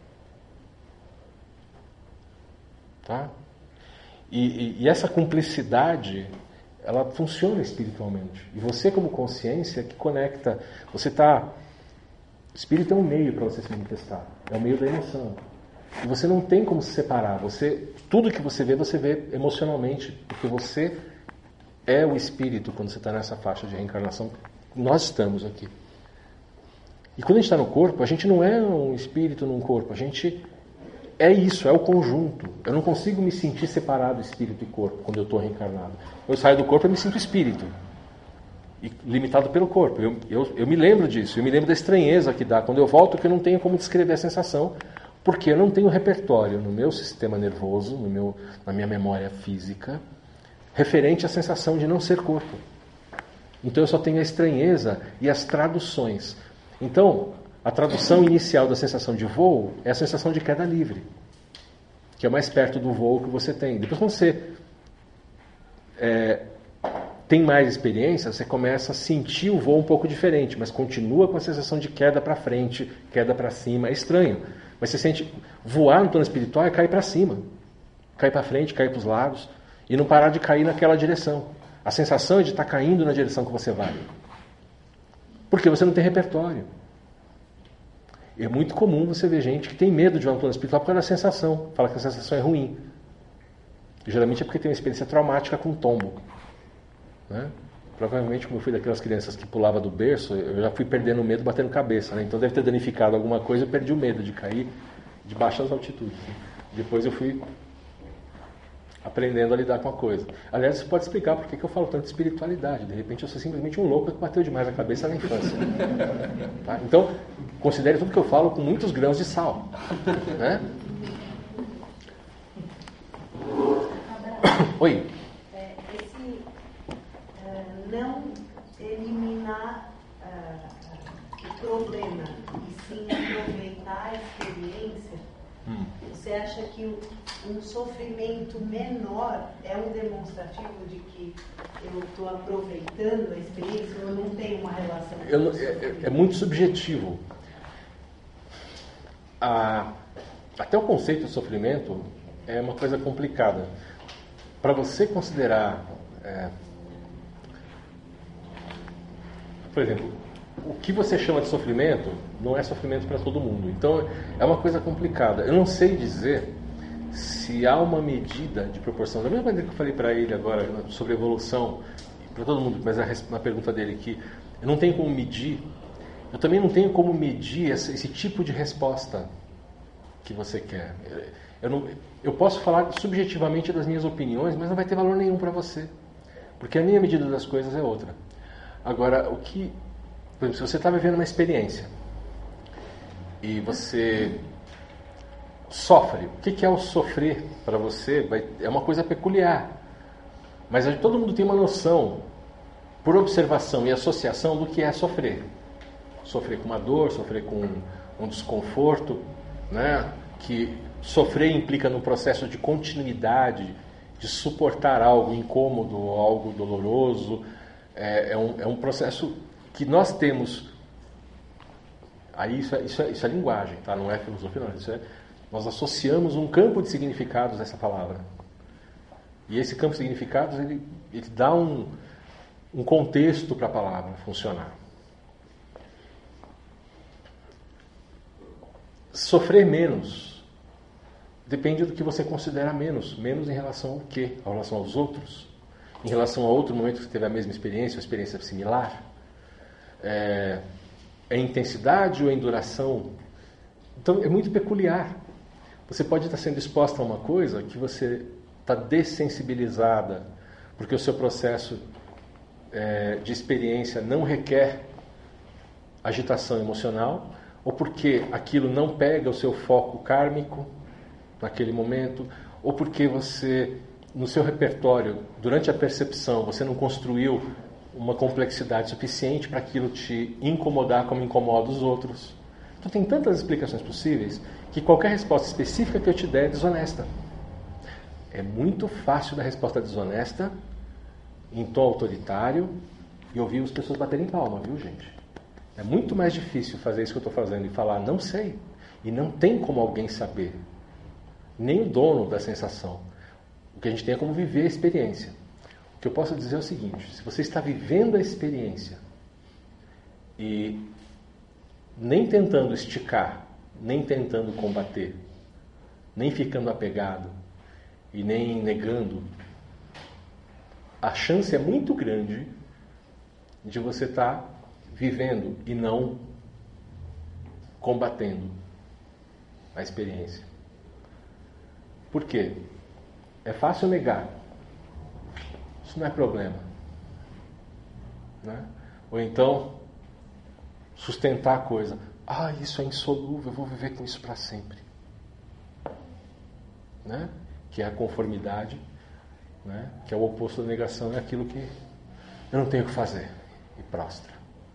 Tá? E essa cumplicidade, ela funciona espiritualmente. E você, como consciência, que conecta. O espírito é um meio para você se manifestar. É o meio da emoção. E você não tem como se separar. Tudo que você vê emocionalmente, porque você é o espírito quando você está nessa faixa de reencarnação. Nós estamos aqui. E quando a gente está no corpo, a gente não é um espírito num corpo. A gente é isso, é o conjunto. Eu não consigo me sentir separado espírito e corpo quando eu estou reencarnado. Eu saio do corpo e me sinto espírito. E limitado pelo corpo. Eu me lembro disso. Eu me lembro da estranheza que dá quando eu volto, que eu não tenho como descrever a sensação, porque eu não tenho repertório no meu sistema nervoso, na minha memória física, referente à sensação de não ser corpo. Então eu só tenho a estranheza e as traduções. Então, a tradução inicial da sensação de voo é a sensação de queda livre, que é mais perto do voo que você tem. Depois, quando você tem mais experiência, você começa a sentir o voo um pouco diferente, mas continua com a sensação de queda para frente, queda para cima. É estranho, mas você sente voar no plano espiritual é cair para cima, cair para frente, cair para os lados, e não parar de cair naquela direção. A sensação é de estar caindo na direção que você vai. Porque você não tem repertório. É muito comum você ver gente que tem medo de ir no plano espiritual por causa da sensação. Fala que a sensação é ruim. E, geralmente é porque tem uma experiência traumática com um tombo. Né? provavelmente como eu fui daquelas crianças que pulava do berço, eu já fui perdendo o medo batendo cabeça, né? Então deve ter danificado alguma coisa, eu perdi o medo de cair de baixas altitudes, né? Depois eu fui aprendendo a lidar com a coisa. Aliás, isso pode explicar por que eu falo tanto de espiritualidade. De repente eu sou simplesmente um louco que bateu demais a cabeça na infância. Tá? Então, considere tudo que eu falo com muitos grãos de sal. Né? Oi. Esse não eliminar o problema e sim aproveitar a experiência, você acha que um sofrimento menor é um demonstrativo de que eu estou aproveitando a experiência ou eu não tenho uma relação com é muito subjetivo. Até o conceito de sofrimento é uma coisa complicada. Para você considerar, por exemplo, o que você chama de sofrimento não é sofrimento para todo mundo. Então é uma coisa complicada. Eu não sei dizer se há uma medida de proporção. Da mesma maneira que eu falei para ele agora sobre evolução, para todo mundo, mas na pergunta dele que eu não tenho como medir, eu também não tenho como medir esse tipo de resposta que você quer. Eu posso falar subjetivamente das minhas opiniões, mas não vai ter valor nenhum para você, porque a minha medida das coisas é outra. Agora, por exemplo, se você está vivendo uma experiência e você sofre, o que é o sofrer para você? É uma coisa peculiar, mas todo mundo tem uma noção, por observação e associação, do que é sofrer. Sofrer com uma dor, sofrer com um desconforto, né? Que sofrer implica num processo de continuidade, de suportar algo incômodo, algo doloroso. É um processo que nós temos. Aí isso é linguagem, tá? Não é filosofia, não. Nós associamos um campo de significados a essa palavra. E esse campo de significados ele dá um contexto para a palavra funcionar. Sofrer menos depende do que você considera menos. Menos em relação ao quê? Em relação aos outros? Em relação a outro momento que você teve a mesma experiência, uma experiência similar? É em intensidade ou em duração? Então é muito peculiar. Você pode estar sendo exposta a uma coisa que você está dessensibilizada, porque o seu processo de experiência não requer agitação emocional, ou porque aquilo não pega o seu foco kármico naquele momento, ou porque você, no seu repertório, durante a percepção, você não construiu uma complexidade suficiente para aquilo te incomodar como incomoda os outros. Então tem tantas explicações possíveis que qualquer resposta específica que eu te der é desonesta. É muito fácil dar resposta desonesta em tom autoritário e ouvir as pessoas baterem palma, viu, gente? É muito mais difícil fazer isso que eu estou fazendo e falar, não sei. E não tem como alguém saber. Nem o dono da sensação. O que a gente tem é como viver a experiência. O que eu posso dizer é o seguinte, se você está vivendo a experiência e nem tentando esticar, nem tentando combater, nem ficando apegado e nem negando, a chance é muito grande de você estar vivendo e não combatendo a experiência. Por quê? É fácil negar. Isso não é problema. Né? Ou então, sustentar a coisa. Isso é insolúvel, eu vou viver com isso para sempre. Né? Que é a conformidade, né? Que é o oposto da negação, é aquilo que eu não tenho o que fazer. E prostra.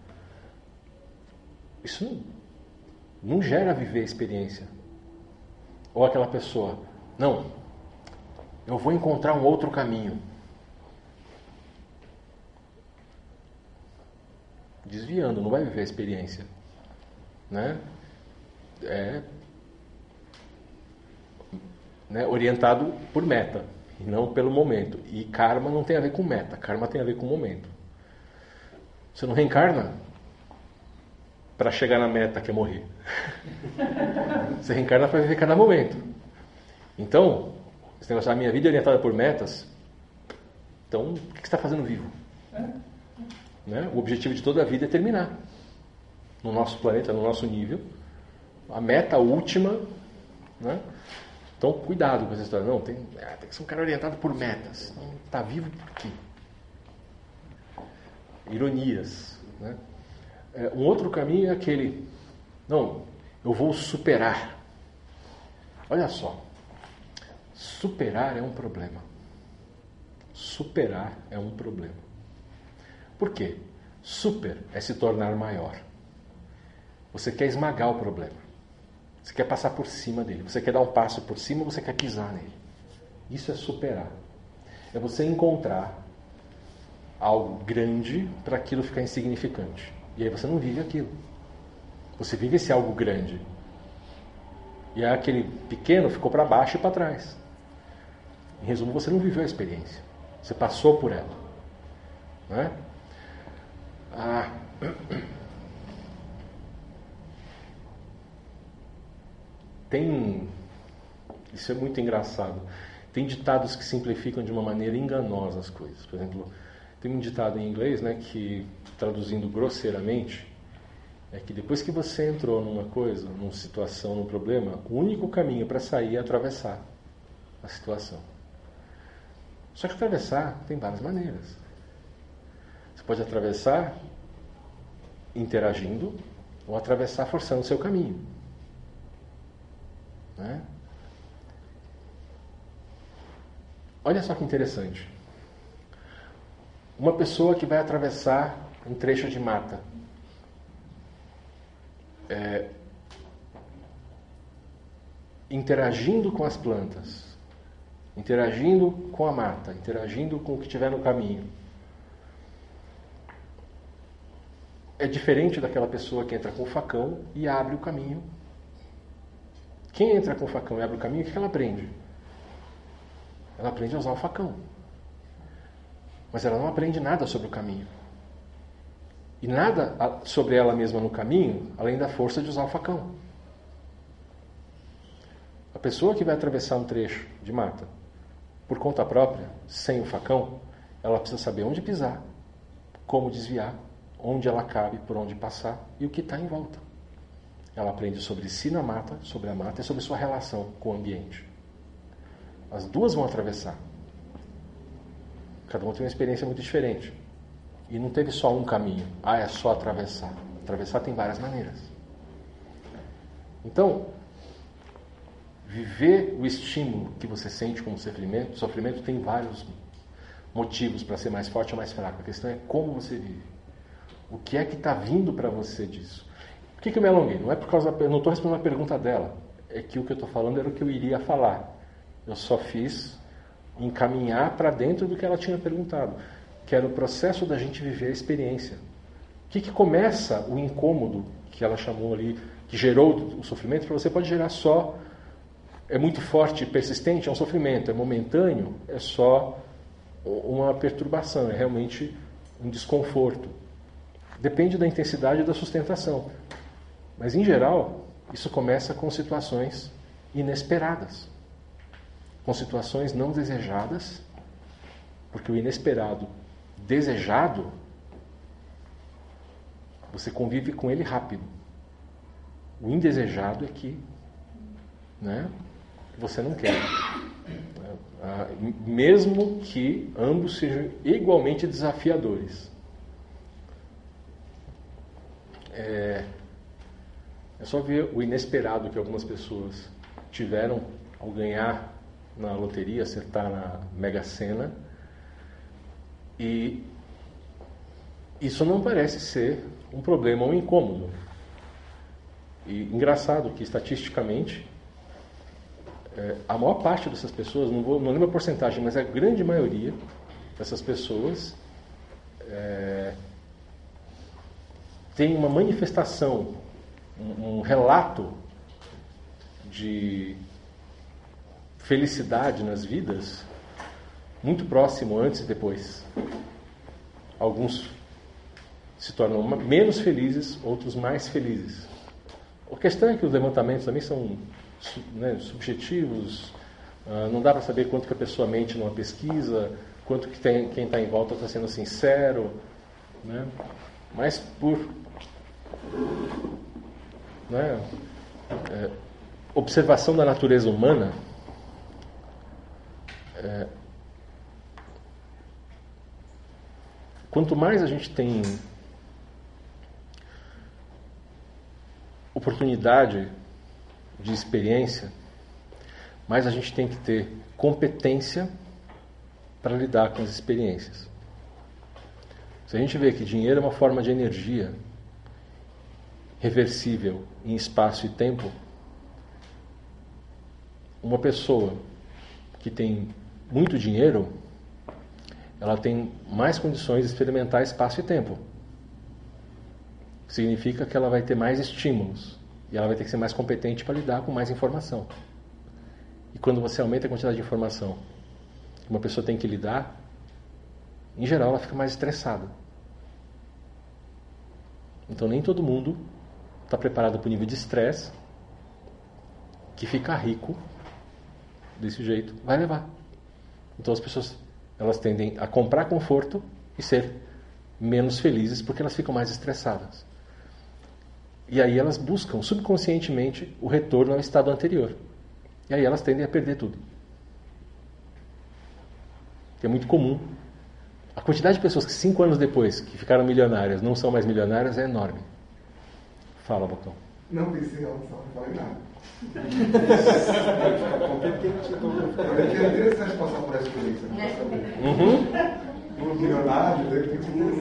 Isso não gera viver a experiência. Ou aquela pessoa, não, eu vou encontrar um outro caminho. Desviando, não vai viver a experiência. Né? Orientado por meta, e não pelo momento. E karma não tem a ver com meta, karma tem a ver com momento. Você não reencarna para chegar na meta que é morrer. Você reencarna para viver cada momento. Então, esse negócio, a minha vida é orientada por metas. Então, o que você está fazendo vivo? né? O objetivo de toda a vida é terminar. No nosso planeta, no nosso nível. A meta última, né? Então, cuidado com essa história. Não, tem que ser um cara orientado por metas. Não está vivo por quê? Ironias, né? Um outro caminho é aquele... Não, eu vou superar. Olha só. Superar é um problema. Superar é um problema. Por quê? Super é se tornar maior. Você quer esmagar o problema. Você quer passar por cima dele. Você quer dar um passo por cima, você quer pisar nele. Isso é superar. É você encontrar algo grande para aquilo ficar insignificante. E aí você não vive aquilo. Você vive esse algo grande. E aí aquele pequeno ficou para baixo e para trás. Em resumo, você não viveu a experiência. Você passou por ela. Não é? Isso é muito engraçado. Tem ditados que simplificam de uma maneira enganosa as coisas. Por exemplo, tem um ditado em inglês, né, que, traduzindo grosseiramente, é que depois que você entrou numa coisa, numa situação, num problema, o único caminho para sair é atravessar a situação. Só que atravessar tem várias maneiras. Você pode atravessar interagindo ou atravessar forçando o seu caminho. Né? Olha só que interessante. Uma pessoa que vai atravessar um trecho de mata. Interagindo com as plantas, interagindo com a mata, interagindo com o que tiver no caminho. É diferente daquela pessoa que entra com o facão e abre o caminho. Quem entra com o facão e abre o caminho, o que ela aprende? Ela aprende a usar o facão. Mas ela não aprende nada sobre o caminho. E nada sobre ela mesma no caminho, além da força de usar o facão. A pessoa que vai atravessar um trecho de mata, por conta própria, sem o facão, ela precisa saber onde pisar, como desviar, onde ela cabe, por onde passar e o que está em volta. Ela aprende sobre si na mata, sobre a mata e sobre sua relação com o ambiente. As duas vão atravessar. Cada um tem uma experiência muito diferente. E não teve só um caminho. É só atravessar. Atravessar tem várias maneiras. Então, viver o estímulo que você sente como sofrimento, sofrimento tem vários motivos para ser mais forte ou mais fraco. A questão é como você vive. O que é que está vindo para você disso? Por que eu me alonguei? Não é por causa... Eu não estou respondendo a pergunta dela. É que o que eu estou falando era o que eu iria falar. Eu só fiz encaminhar para dentro do que ela tinha perguntado, que era o processo da gente viver a experiência. O que começa o incômodo, que ela chamou ali, que gerou o sofrimento, para você pode gerar só... É muito forte e persistente, é um sofrimento. É momentâneo, é só uma perturbação, é realmente um desconforto. Depende da intensidade e da sustentação. Mas, em geral, isso começa com situações inesperadas. Com situações não desejadas, porque o inesperado desejado, você convive com ele rápido. O indesejado é que, né, você não quer. Mesmo que ambos sejam igualmente desafiadores. É só ver o inesperado que algumas pessoas tiveram ao ganhar na loteria, acertar na Mega Sena. E isso não parece ser um problema ou um incômodo. E engraçado que, estatisticamente, a maior parte dessas pessoas, não lembro a porcentagem, mas a grande maioria dessas pessoas tem uma manifestação, um relato de felicidade nas vidas muito próximo antes e depois. Alguns se tornam menos felizes, outros mais felizes. A questão é que os levantamentos também são, né, subjetivos, não dá para saber quanto que a pessoa mente numa pesquisa, quanto que quem está em volta está sendo sincero. né? Mas por observação da natureza humana, quanto mais a gente tem oportunidade de experiência, mais a gente tem que ter competência para lidar com as experiências. Se a gente vê que dinheiro é uma forma de energia reversível em espaço e tempo, uma pessoa que tem muito dinheiro, ela tem mais condições de experimentar espaço e tempo. Significa que ela vai ter mais estímulos e ela vai ter que ser mais competente para lidar com mais informação. E quando você aumenta a quantidade de informação que uma pessoa tem que lidar, em geral ela fica mais estressada. Então nem todo mundo está preparado para o nível de estresse que ficar rico desse jeito vai levar. Então as pessoas, elas tendem a comprar conforto e ser menos felizes porque elas ficam mais estressadas. E aí elas buscam subconscientemente o retorno ao estado anterior. E aí elas tendem a perder tudo. Que é muito comum. A quantidade de pessoas que 5 anos depois que ficaram milionárias não são mais milionárias é enorme. Fala, Bocão. Não pensei em relação, não falei nada. É interessante passar por essa experiência. Um milionário, ele tem que ser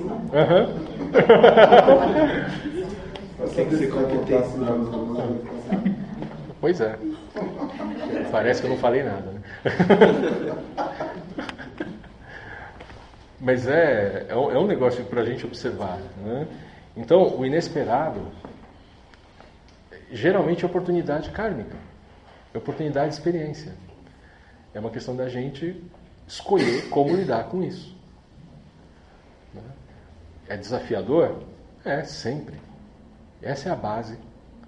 Tem que ser competente. Pois é. Parece que eu não falei nada, né? Mas é um negócio para a gente observar, né? Então, o inesperado geralmente é oportunidade kármica, é oportunidade de experiência. É uma questão da gente escolher como lidar com isso. É desafiador? É, sempre. Essa é a base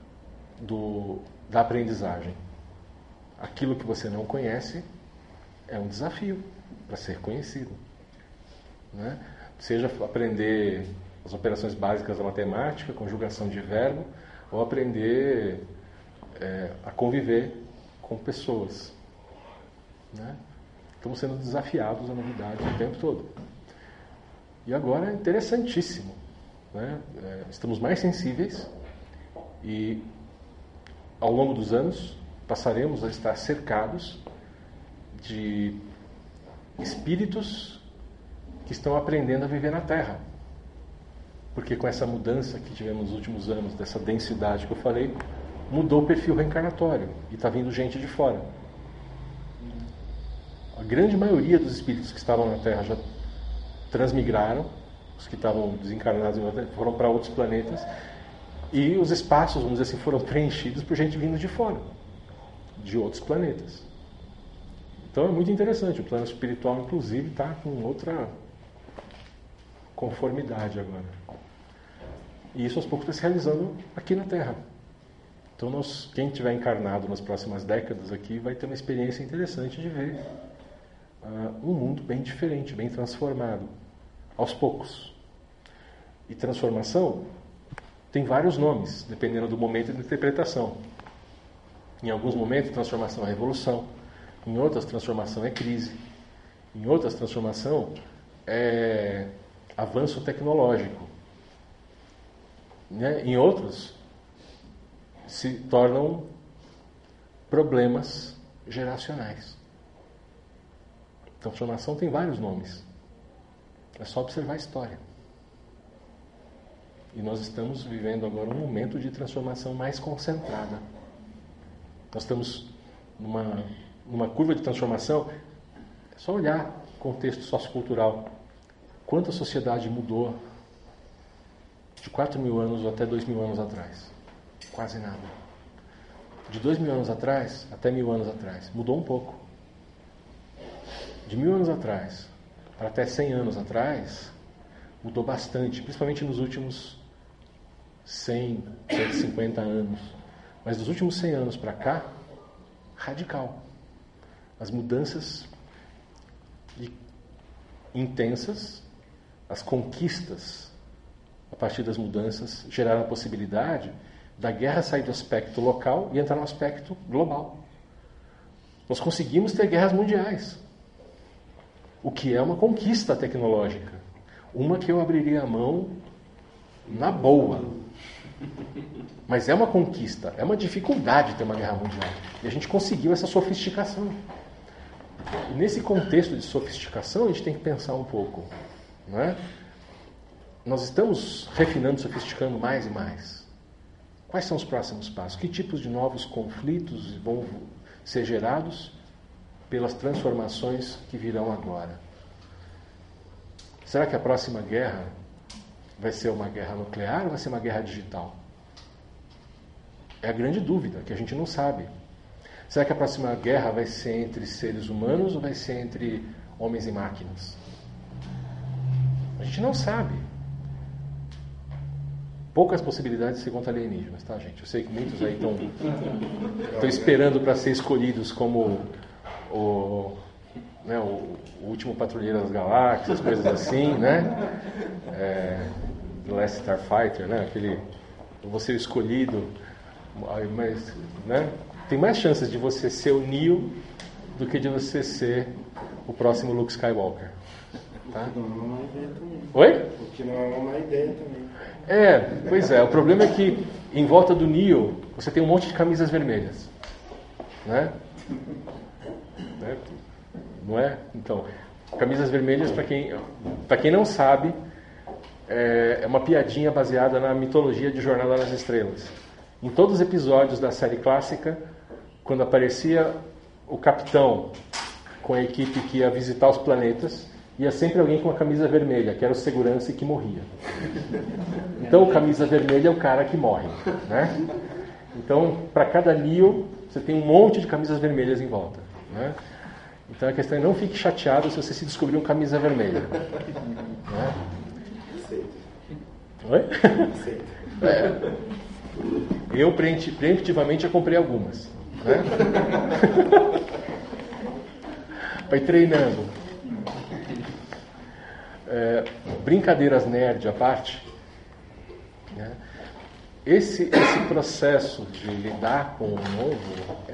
da aprendizagem. Aquilo que você não conhece é um desafio para ser conhecido. Né? Seja aprender as operações básicas da matemática, conjugação de verbo, ou aprender a conviver com pessoas. Né? Estamos sendo desafiados à novidade o tempo todo. E agora é interessantíssimo. Né? Estamos mais sensíveis e ao longo dos anos passaremos a estar cercados de espíritos que estão aprendendo a viver na Terra. Porque com essa mudança que tivemos nos últimos anos, dessa densidade que eu falei, mudou o perfil reencarnatório e está vindo gente de fora. A grande maioria dos espíritos que estavam na Terra já transmigraram, os que estavam desencarnados foram para outros planetas, e os espaços, vamos dizer assim, foram preenchidos por gente vindo de fora, de outros planetas. Então é muito interessante, o plano espiritual inclusive está com outra conformidade agora. E isso aos poucos está se realizando aqui na Terra. Então quem estiver encarnado nas próximas décadas aqui vai ter uma experiência interessante de ver um mundo bem diferente, bem transformado, aos poucos. E transformação tem vários nomes, dependendo do momento e da interpretação. Em alguns momentos, transformação é revolução. Em outras, transformação é crise. Em outras, transformação é avanço tecnológico. Né? Em outros, se tornam problemas geracionais. Transformação tem vários nomes. É só observar a história. E nós estamos vivendo agora um momento de transformação mais concentrada. Nós estamos numa curva de transformação. É só olhar o contexto sociocultural. Quanto a sociedade mudou de 4.000 anos até 2.000 anos atrás? Quase nada. De 2.000 anos atrás até 1.000 anos atrás, mudou um pouco. De 1.000 anos atrás para até 100 anos atrás, mudou bastante, principalmente nos últimos 100, 150 anos. Mas dos últimos 100 anos para cá, radical. As mudanças intensas, as conquistas partir das mudanças, geraram a possibilidade da guerra sair do aspecto local e entrar no aspecto global. Nós conseguimos ter guerras mundiais, o que é uma conquista tecnológica. Uma que eu abriria a mão na boa. Mas é uma conquista, é uma dificuldade ter uma guerra mundial. E a gente conseguiu essa sofisticação. E nesse contexto de sofisticação, a gente tem que pensar um pouco, não é? Nós estamos refinando, sofisticando mais e mais. Quais são os próximos passos? Que tipos de novos conflitos vão ser gerados pelas transformações que virão agora? Será que a próxima guerra vai ser uma guerra nuclear ou vai ser uma guerra digital? É a grande dúvida, que a gente não sabe. Será que a próxima guerra vai ser entre seres humanos ou vai ser entre homens e máquinas? A gente não sabe. Poucas possibilidades de ser contra alienígenas, tá, gente? Eu sei que muitos aí estão esperando para ser escolhidos como o último patrulheiro das galáxias, coisas assim, né? The Last Starfighter, né? Eu vou ser escolhido, mas, né? Tem mais chances de você ser o Neo do que de você ser o próximo Luke Skywalker. Tá? O que não é uma ideia também. Oi? O que não é uma ideia também. Pois é. O problema é que em volta do Neo você tem um monte de camisas vermelhas, né? Não é? Então, camisas vermelhas, para quem não sabe, é uma piadinha baseada na mitologia de Jornada nas Estrelas. Em todos os episódios da série clássica, quando aparecia o capitão com a equipe que ia visitar os planetas, ia sempre alguém com a camisa vermelha, que era o segurança e que morria. Então, o camisa vermelha é o cara que morre, né? Então, para cada Neo, você tem um monte de camisas vermelhas em volta, né? Então, a questão é não fique chateado se você se descobrir um camisa vermelha. Né? Aceito. Oi? Aceito. Eu, preemptivamente, já comprei algumas. Né? Vai treinando. Brincadeiras nerd à parte, né? Esse processo de lidar com o novo é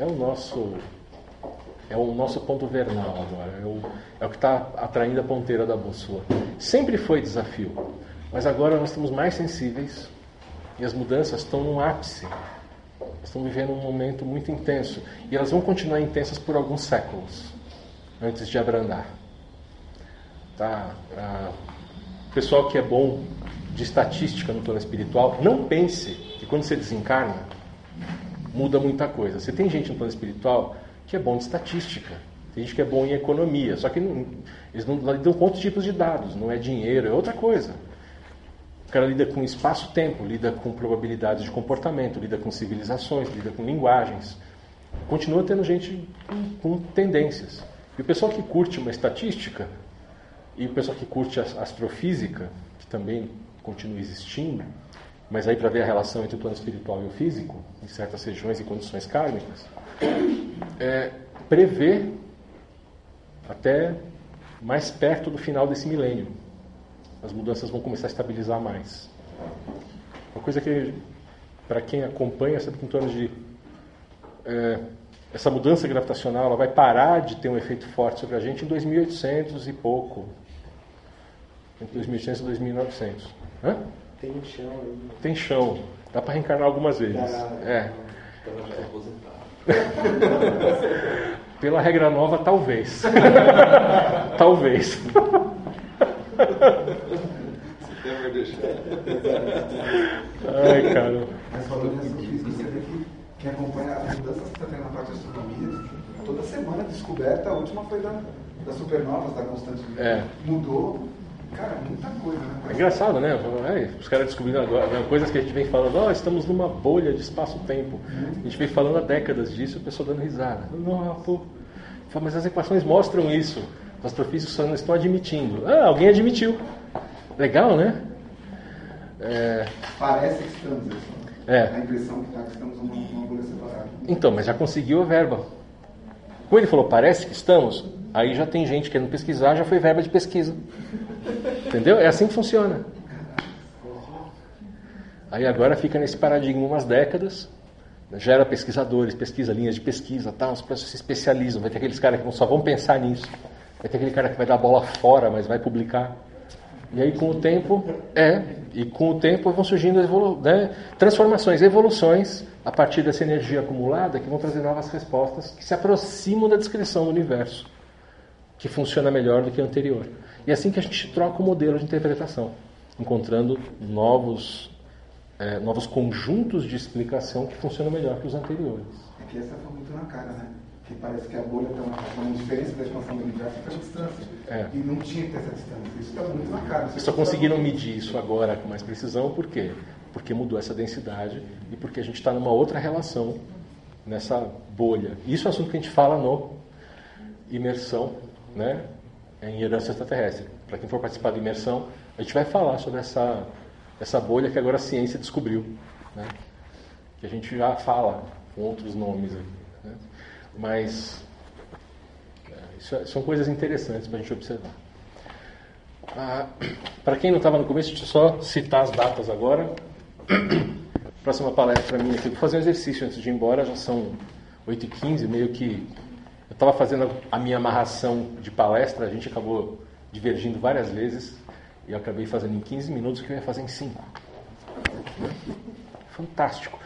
o nosso ponto vernal agora, é o que está atraindo a ponteira da bússola. Sempre foi desafio, mas agora nós estamos mais sensíveis e as mudanças estão num ápice. Estão vivendo um momento muito intenso e elas vão continuar intensas por alguns séculos antes de abrandar. Tá? O pessoal que é bom de estatística no plano espiritual, não pense que quando você desencarna muda muita coisa. Você tem gente no plano espiritual que é bom de estatística, tem gente que é bom em economia, só que eles não lidam com outros tipos de dados, não é dinheiro, é outra coisa. O cara lida com espaço-tempo, lida com probabilidades de comportamento, lida com civilizações, lida com linguagens. Continua tendo gente com tendências. E o pessoal que curte uma estatística, e o pessoal que curte a astrofísica, que também continua existindo, mas aí para ver a relação entre o plano espiritual e o físico, em certas regiões e condições kármicas, prevê até mais perto do final desse milênio. As mudanças vão começar a estabilizar mais. Uma coisa que, para quem acompanha, sabe que em torno de... essa mudança gravitacional ela vai parar de ter um efeito forte sobre a gente em 2800 e pouco. Entre 2800 e 2900. Hã? Tem chão aí. Tem chão. Dá para reencarnar algumas vezes. Pela regra nova, talvez. Talvez. Ai, cara. Mas falando em astrofísica, você vê que quem acompanha as mudanças que está tendo na parte de astronomia, toda semana descoberta, a última foi das supernovas, da constante. Mudou. Cara, muita coisa, né? É engraçado, né? Os caras descobrindo agora coisas que a gente vem falando, estamos numa bolha de espaço-tempo. A gente vem falando há décadas disso e o pessoal dando risada. Mas as equações mostram isso. Os astrofísicos só não estão admitindo. Alguém admitiu. Legal, né? Parece que estamos. A impressão que estamos numa bolha separada. Então, mas já conseguiu a verba. Como ele falou, parece que estamos, aí já tem gente querendo pesquisar, já foi verba de pesquisa. Entendeu? É assim que funciona. Aí agora fica nesse paradigma umas décadas, gera pesquisadores, pesquisa linhas de pesquisa, tal, os pessoas se especializam, vai ter aqueles caras que só vão pensar nisso, vai ter aquele cara que vai dar a bola fora, mas vai publicar. E aí com o tempo, vão surgindo transformações, evoluções a partir dessa energia acumulada que vão trazer novas respostas que se aproximam da descrição do universo, que funciona melhor do que o anterior. E é assim que a gente troca o modelo de interpretação, encontrando novos conjuntos de explicação que funcionam melhor que os anteriores. É que essa foi muito na cara, né? Que parece que a bolha tem uma diferença da expansão do universo pela distância. E não tinha que ter essa distância. Isso está muito na cara. Só conseguiram medir isso agora com mais precisão, por quê? Porque mudou essa densidade e porque a gente está numa outra relação nessa bolha. Isso é um assunto que a gente fala no Imersão, né? Em herança extraterrestre. Para quem for participar da imersão, a gente vai falar sobre essa bolha que agora a ciência descobriu, né? Que a gente já fala com outros nomes aqui, né? Mas são coisas interessantes para a gente observar. Para quem não estava no começo, deixa eu só citar as datas agora. Próxima palestra minha aqui, vou fazer um exercício antes de ir embora, já são 8h15, meio que eu estava fazendo a minha amarração de palestra, a gente acabou divergindo várias vezes e eu acabei fazendo em 15 minutos o que eu ia fazer em 5. Fantástico.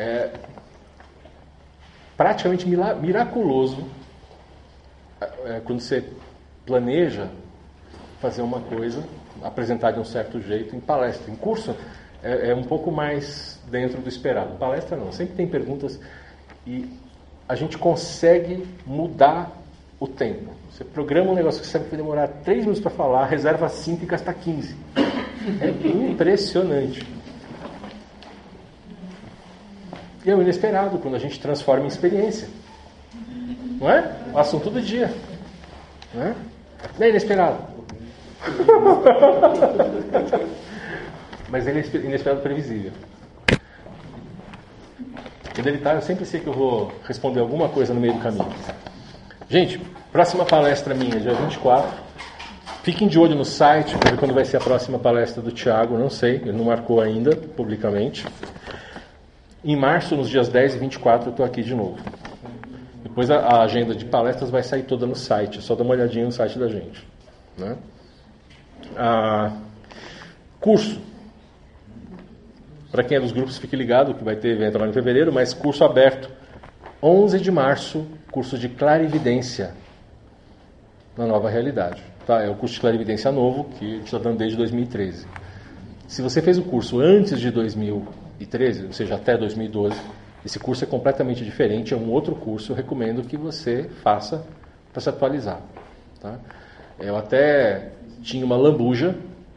Praticamente miraculoso quando você planeja fazer uma coisa, apresentar de um certo jeito em palestra. Em curso é um pouco mais dentro do esperado. Palestra não, sempre tem perguntas e a gente consegue mudar o tempo. Você programa um negócio que você vai demorar 3 minutos para falar, reserva 5 e gasta 15. É impressionante. E é o inesperado quando a gente transforma em experiência. Não é? O assunto do dia. Não é? Não é inesperado. Mas ele é inesperado previsível. Quando ele está, eu sempre sei que eu vou responder alguma coisa no meio do caminho. Gente, próxima palestra minha, dia 24. Fiquem de olho no site para ver quando vai ser a próxima palestra do Thiago. Não sei, ele não marcou ainda publicamente. Em março, nos dias 10 e 24, eu estou aqui de novo. Depois a agenda de palestras vai sair toda no site. É só dar uma olhadinha no site da gente, né? Curso. Para quem é dos grupos, fique ligado que vai ter evento lá em fevereiro, mas curso aberto. 11 de março, curso de clarividência na nova realidade. Tá? É o curso de clarividência novo que a gente está dando desde 2013. Se você fez o curso antes de 2013, ou seja, até 2012, esse curso é completamente diferente, é um outro curso, eu recomendo que você faça para se atualizar. Tá? Eu até tinha uma lambuja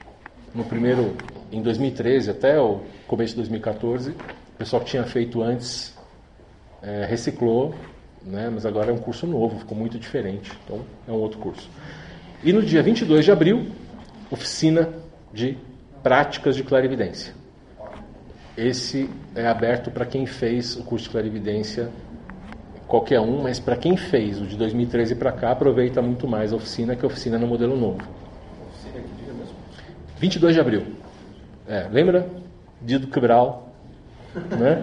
em 2013 até o começo de 2014, o pessoal que tinha feito antes reciclou, né, mas agora é um curso novo, ficou muito diferente, então é um outro curso. E no dia 22 de abril, oficina de práticas de clarividência. Esse é aberto para quem fez o curso de clarividência, qualquer um, mas para quem fez o de 2013 para cá, aproveita muito mais a oficina, que é a oficina no modelo novo. Oficina que dia mesmo? 22 de abril. Lembra? Dia do Cabral, né?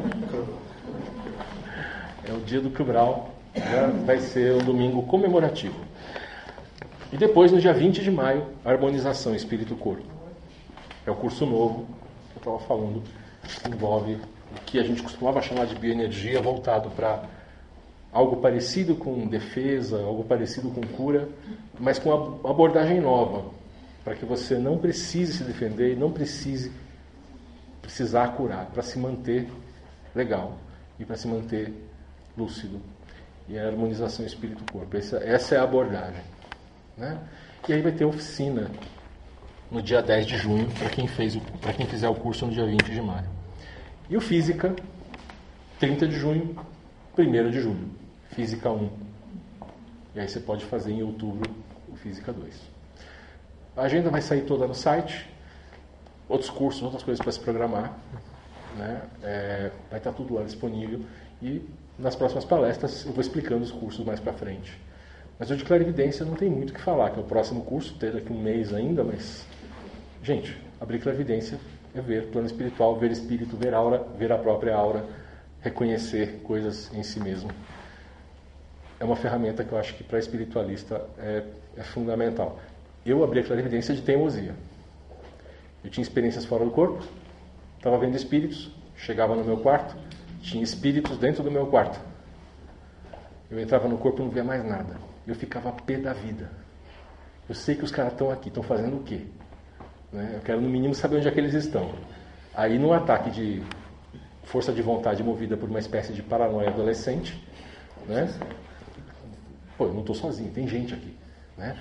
É o dia do Cabral, vai ser um domingo comemorativo. E depois, no dia 20 de maio, Harmonização Espírito-Corpo. É o curso novo que eu estava falando, que envolve o que a gente costumava chamar de bioenergia, voltado para algo parecido com defesa, algo parecido com cura, mas com uma abordagem nova, para que você não precise se defender e não precisar curar, para se manter legal e para se manter lúcido. E a harmonização espírito-corpo. Essa é a abordagem, né? E aí vai ter oficina no dia 10 de junho, para quem fizer o curso no dia 20 de maio. E o Física, 30 de junho, 1º de julho. Física 1. E aí você pode fazer em outubro o Física 2. A agenda vai sair toda no site. Outros cursos, outras coisas para se programar, né? Vai estar tudo lá disponível. E nas próximas palestras eu vou explicando os cursos mais para frente. Mas o de clarividência não tem muito o que falar, que é o próximo curso, tem daqui um mês ainda, mas... Gente, abrir clarividência é ver plano espiritual, ver espírito, ver aura, ver a própria aura, reconhecer coisas em si mesmo. É uma ferramenta que eu acho que para espiritualista é fundamental. Eu abri a clarividência de teimosia. Eu tinha experiências fora do corpo, estava vendo espíritos, chegava no meu quarto, tinha espíritos dentro do meu quarto. Eu entrava no corpo e não via mais nada. Eu ficava pé da vida. Eu sei que os caras estão aqui, estão fazendo o quê? Né? Eu quero no mínimo saber onde é que eles estão. Aí num ataque de força de vontade movida por uma espécie de paranoia adolescente, né? Pô, eu não estou sozinho, tem gente aqui, né?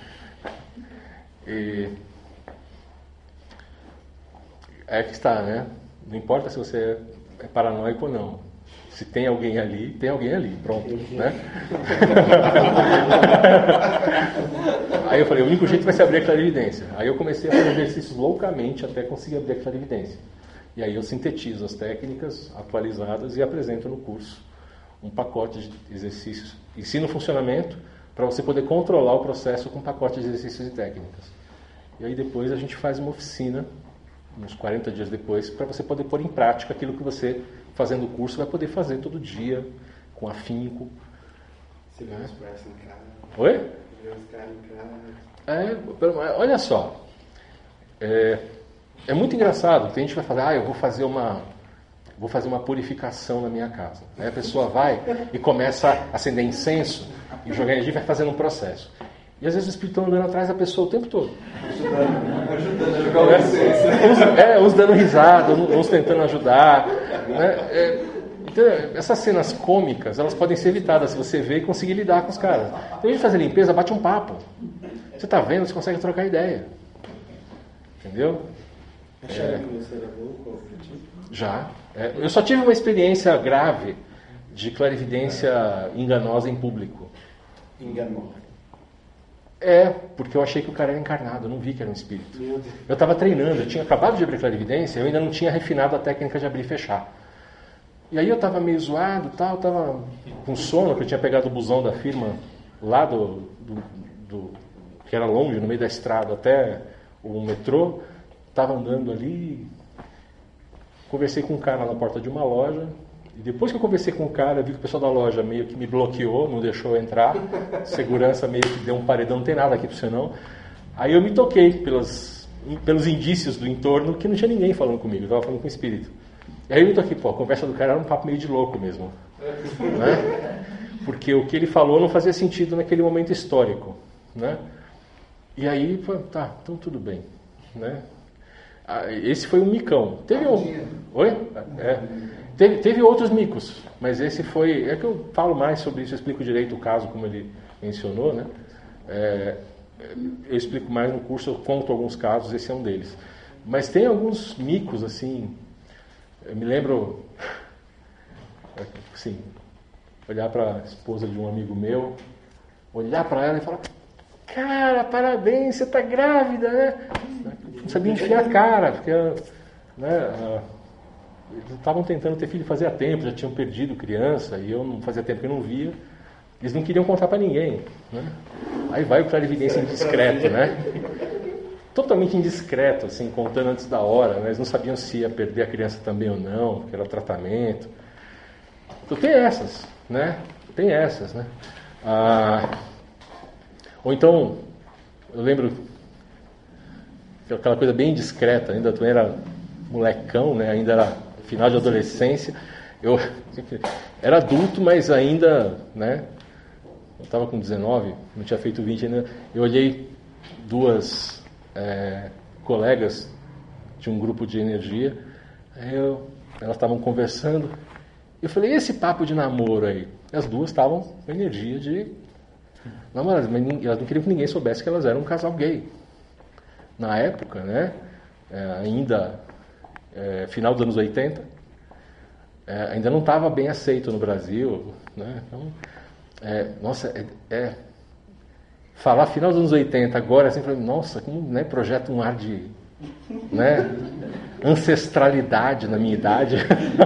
É que está, né? Não importa se você é paranoico ou não. Se tem alguém ali, pronto, né? Aí eu falei, o único jeito vai ser abrir a clarividência. Aí eu comecei a fazer exercícios loucamente até conseguir abrir a clarividência. E aí eu sintetizo as técnicas atualizadas e apresento no curso um pacote de exercícios. Ensino o funcionamento para você poder controlar o processo com um pacote de exercícios e técnicas. E aí depois a gente faz uma oficina, uns 40 dias depois, para você poder pôr em prática aquilo que você, fazendo o curso, vai poder fazer todo dia, com afinco. Você vê os caras em casa. Oi? Você vê os caras em casa. Olha só. É muito engraçado, que a gente vai falar, eu vou fazer uma purificação na minha casa. Aí a pessoa vai e começa a acender incenso e jogar energia e vai fazendo um processo. E às vezes os espíritos estão andando atrás da pessoa o tempo todo. Ajudando a jogar o incenso. Uns dando risada, uns tentando ajudar. Né? Então, essas cenas cômicas, elas podem ser evitadas se você ver e conseguir lidar com os caras. Então, a gente fazer limpeza, bate um papo. Você está vendo, você consegue trocar ideia. Entendeu? Já. Eu só tive uma experiência grave de clarividência enganosa em público. Enganou. Porque eu achei que o cara era encarnado, eu não vi que era um espírito. Eu estava treinando, eu tinha acabado de abrir clarividência, eu ainda não tinha refinado a técnica de abrir e fechar. E aí eu estava meio zoado, estava com sono, porque eu tinha pegado o busão da firma lá que era longe, no meio da estrada, até o metrô. Estava andando ali, conversei com um cara na porta de uma loja, e depois que eu conversei com o cara, eu vi que o pessoal da loja meio que me bloqueou, não deixou eu entrar, segurança meio que deu um paredão, não tem nada aqui para você não. Aí eu me toquei pelos indícios do entorno que não tinha ninguém falando comigo, eu estava falando com o espírito. E aí eu me toquei, a conversa do cara era um papo meio de louco mesmo, né? Porque o que ele falou não fazia sentido naquele momento histórico, né? E aí, tá, então tudo bem, né? Esse foi um micão. Teve um... Oi? Teve outros micos, mas esse foi... É que eu falo mais sobre isso, eu explico direito o caso, como ele mencionou, né? Eu explico mais no curso, eu conto alguns casos, esse é um deles. Mas tem alguns micos, assim... Eu me lembro... Assim, olhar para a esposa de um amigo meu, olhar para ela e falar... Cara, parabéns, você está grávida, né? Não sabia enfiar a cara, porque né, eles estavam tentando ter filho fazia tempo, já tinham perdido criança, e eu não fazia tempo que eu não via. Eles não queriam contar para ninguém, né? Aí vai o clarividência indiscreto, né? Totalmente indiscreto, assim, contando antes da hora, né? Eles não sabiam se ia perder a criança também ou não, porque era o tratamento. Então tem essas, né? Ou então, eu lembro aquela coisa bem discreta, ainda tu era molecão, né? Ainda era final de adolescência, eu era adulto, mas ainda, né? Eu estava com 19, não tinha feito 20 ainda, eu olhei duas colegas de um grupo de energia, elas estavam conversando, eu falei, e esse papo de namoro aí? As duas estavam com energia de namoradas, mas elas não queriam que ninguém soubesse que elas eram um casal gay. Na época, né, ainda final dos anos 80, ainda não estava bem aceito no Brasil, né? Então, falar final dos anos 80 agora, assim, nossa, como, né, projeta um ar de, né, ancestralidade na minha idade.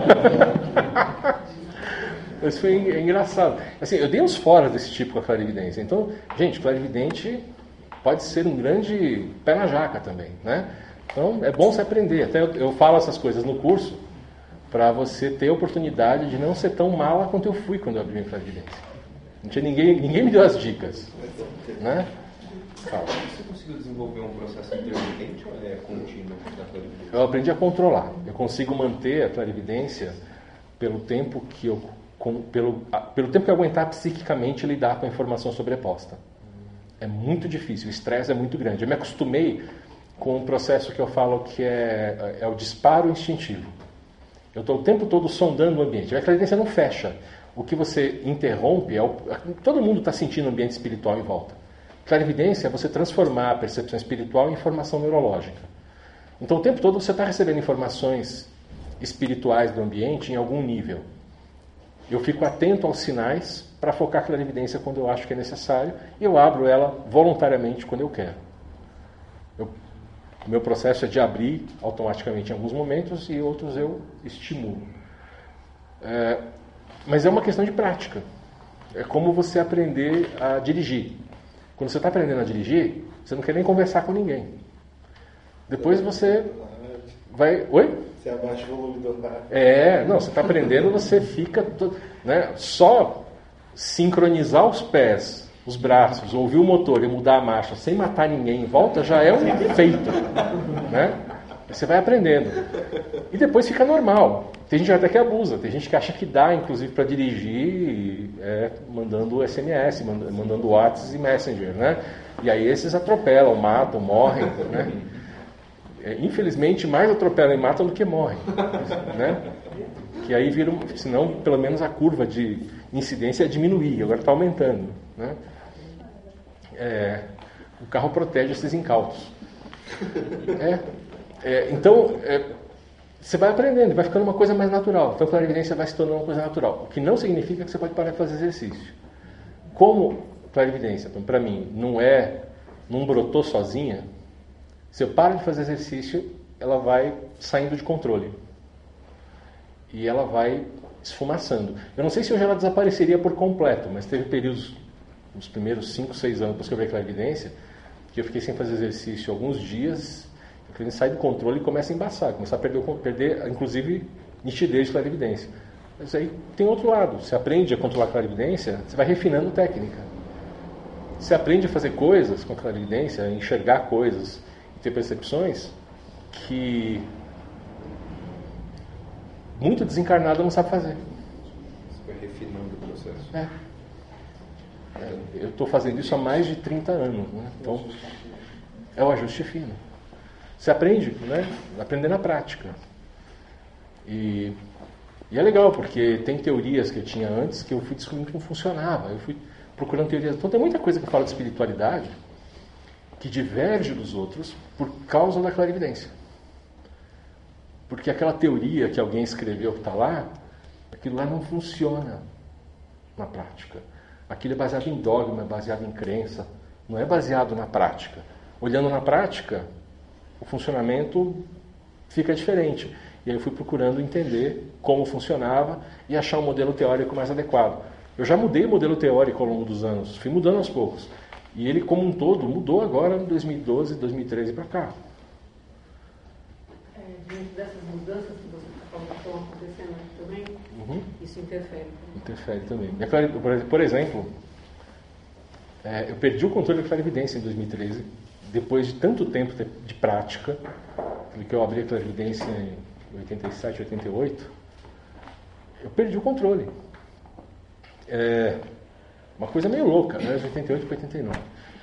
Isso foi engraçado. Assim, eu dei uns fora desse tipo com a clarividência. Então, gente, clarividente pode ser um grande pé na jaca também, né? Então, é bom você aprender. Até eu falo essas coisas no curso para você ter a oportunidade de não ser tão mala quanto eu fui quando eu abri minha clarividência. Não tinha ninguém me deu as dicas. Né? Fala. Você conseguiu desenvolver um processo intermitente ou é contínuo da clarividência? Eu aprendi a controlar. Eu consigo manter a clarividência pelo tempo que eu aguentar psiquicamente lidar com a informação sobreposta. É muito difícil, o estresse é muito grande. Eu me acostumei com um processo que eu falo que é o disparo instintivo. Eu estou o tempo todo sondando o ambiente. A clarividência não fecha. O que você interrompe todo mundo está sentindo o ambiente espiritual em volta. Clarividência é você transformar a percepção espiritual em informação neurológica. Então o tempo todo você está recebendo informações espirituais do ambiente em algum nível. Eu fico atento aos sinais para focar a clarividência quando eu acho que é necessário e eu abro ela voluntariamente quando eu quero. O meu processo é de abrir automaticamente em alguns momentos e outros eu estimulo. Mas é uma questão de prática. É como você aprender a dirigir. Quando você está aprendendo a dirigir, você não quer nem conversar com ninguém. Depois você vai... Oi? Você abaixa o volume do rádio. Você está aprendendo, você fica... Né, só sincronizar os pés, os braços, ouvir o motor e mudar a marcha sem matar ninguém em volta já é um feito. Né? Você vai aprendendo. E depois fica normal. Tem gente até que abusa, tem gente que acha que dá, inclusive, para dirigir mandando SMS, mandando WhatsApp e Messenger, né? E aí esses atropelam, matam, morrem, né? Infelizmente, mais atropelam e matam do que morrem, né? Que aí viram, senão, pelo menos a curva de incidência ia diminuir, agora está aumentando, né? O carro protege esses incautos. Então, você vai aprendendo, vai ficando uma coisa mais natural. Então a clarividência vai se tornando uma coisa natural. O que não significa que você pode parar de fazer exercício. Como clarividência, então, para mim, não brotou sozinha, se eu paro de fazer exercício, ela vai saindo de controle. E ela vai esfumaçando. Eu não sei se hoje ela desapareceria por completo, mas teve períodos, nos primeiros 5, 6 anos depois que eu vi a clarividência, que eu fiquei sem fazer exercício alguns dias. Ele sai do controle e começa a embaçar, começa a perder inclusive, nitidez de clarividência. Mas aí tem outro lado. Você aprende a controlar a clarividência, você vai refinando técnica. Você aprende a fazer coisas com a clarividência, a enxergar coisas e ter percepções que muito desencarnado não sabe fazer. Você vai refinando o processo. Eu estou fazendo isso há mais de 30 anos. Né? Então, é o ajuste fino. Você aprende, né? Aprender na prática. E é legal, porque tem teorias que eu tinha antes que eu fui descobrindo que não funcionava. Eu fui procurando teorias. Então tem muita coisa que eu falo de espiritualidade que diverge dos outros por causa da clarividência. Porque aquela teoria que alguém escreveu que está lá, aquilo lá não funciona na prática. Aquilo é baseado em dogma, é baseado em crença, não é baseado na prática. Olhando na prática, o funcionamento fica diferente. E aí eu fui procurando entender como funcionava e achar um modelo teórico mais adequado. Eu já mudei o modelo teórico ao longo dos anos, fui mudando aos poucos. E ele, como um todo, mudou agora em 2012, 2013 para cá. Diante dessas mudanças que você está falando que estão acontecendo aqui também, isso interfere? Interfere também. Por exemplo, eu perdi o controle da clarividência em 2013, depois de tanto tempo de prática, porque eu abri a clarividência em 87, 88, eu perdi o controle. Uma coisa meio louca, né? De 88 para 89.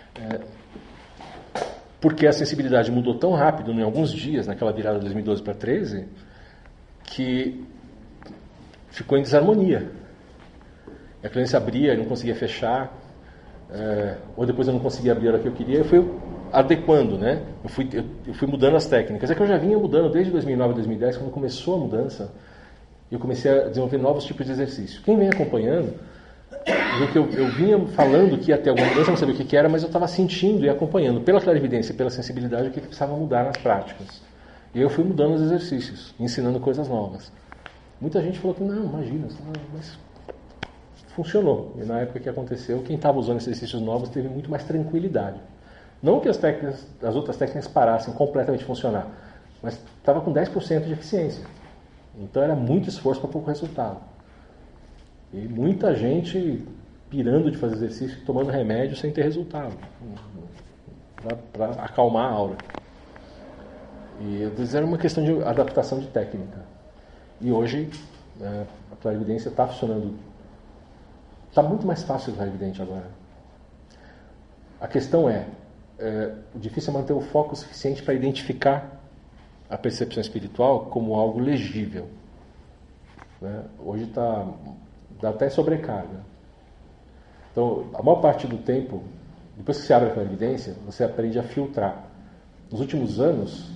Porque a sensibilidade mudou tão rápido em alguns dias, naquela virada de 2012 para 2013, que ficou em desarmonia. A clarividência abria e não conseguia fechar, ou depois eu não conseguia abrir a hora que eu queria, eu fui adequando, né? Eu fui mudando as técnicas. É que eu já vinha mudando desde 2009, 2010, quando começou a mudança, eu comecei a desenvolver novos tipos de exercício. Quem vem acompanhando, viu que eu vinha falando que ia ter alguma mudança, não sabia o que era, mas eu estava sentindo e acompanhando, pela clarividência e pela sensibilidade, o que precisava mudar nas práticas. E eu fui mudando os exercícios, ensinando coisas novas. Muita gente falou que não, imagina, mas funcionou. E na época que aconteceu, quem estava usando esses exercícios novos teve muito mais tranquilidade. Não que as outras técnicas parassem completamente de funcionar, mas estava com 10% de eficiência. Então era muito esforço para pouco resultado. E muita gente pirando de fazer exercício, tomando remédio sem ter resultado, para acalmar a aura. E era uma questão de adaptação de técnica. E hoje a clarividência está funcionando. Está muito mais fácil o clarividente agora. A questão é difícil manter o foco suficiente para identificar a percepção espiritual como algo legível. Né? Hoje dá até sobrecarga. Então, a maior parte do tempo, depois que você abre a clarividência, você aprende a filtrar. Nos últimos anos,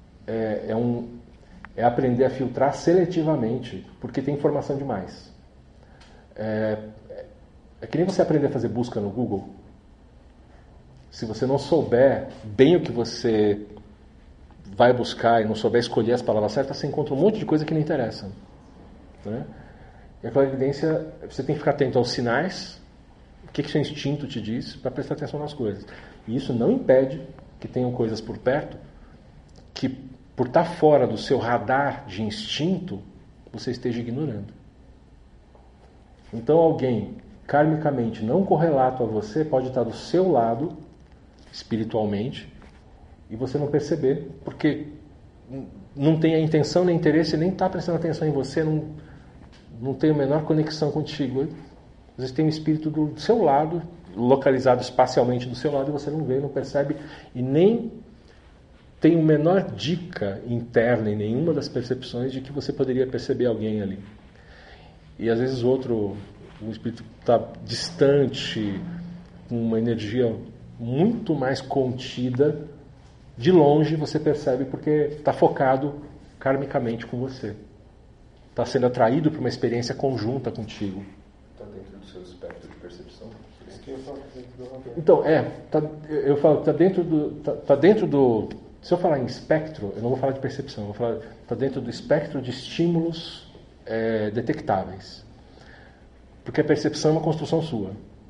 é aprender a filtrar seletivamente, porque tem informação demais. É que nem você aprender a fazer busca no Google. Se você não souber bem o que você vai buscar e não souber escolher as palavras certas, você encontra um monte de coisa que não interessa. Né? E a clarividência, você tem que ficar atento aos sinais, o que seu instinto te diz, para prestar atenção nas coisas. E isso não impede que tenham coisas por perto que, por estar fora do seu radar de instinto, você esteja ignorando. Então alguém karmicamente não correlato a você pode estar do seu lado espiritualmente e você não perceber, porque não tem a intenção nem interesse, nem está prestando atenção em você, não tem a menor conexão contigo. Às vezes tem um espírito do seu lado, localizado espacialmente do seu lado, e você não vê, não percebe, e nem tem a menor dica interna em nenhuma das percepções de que você poderia perceber alguém ali. E às vezes o espírito está distante, com uma energia muito mais contida, de longe você percebe porque está focado karmicamente com você. Está sendo atraído para uma experiência conjunta contigo. Está dentro do seu espectro de percepção? Então, eu falo, está dentro do... Se eu falar em espectro, eu não vou falar de percepção, eu vou falar, está dentro do espectro de estímulos detectáveis. Porque a percepção é uma construção sua.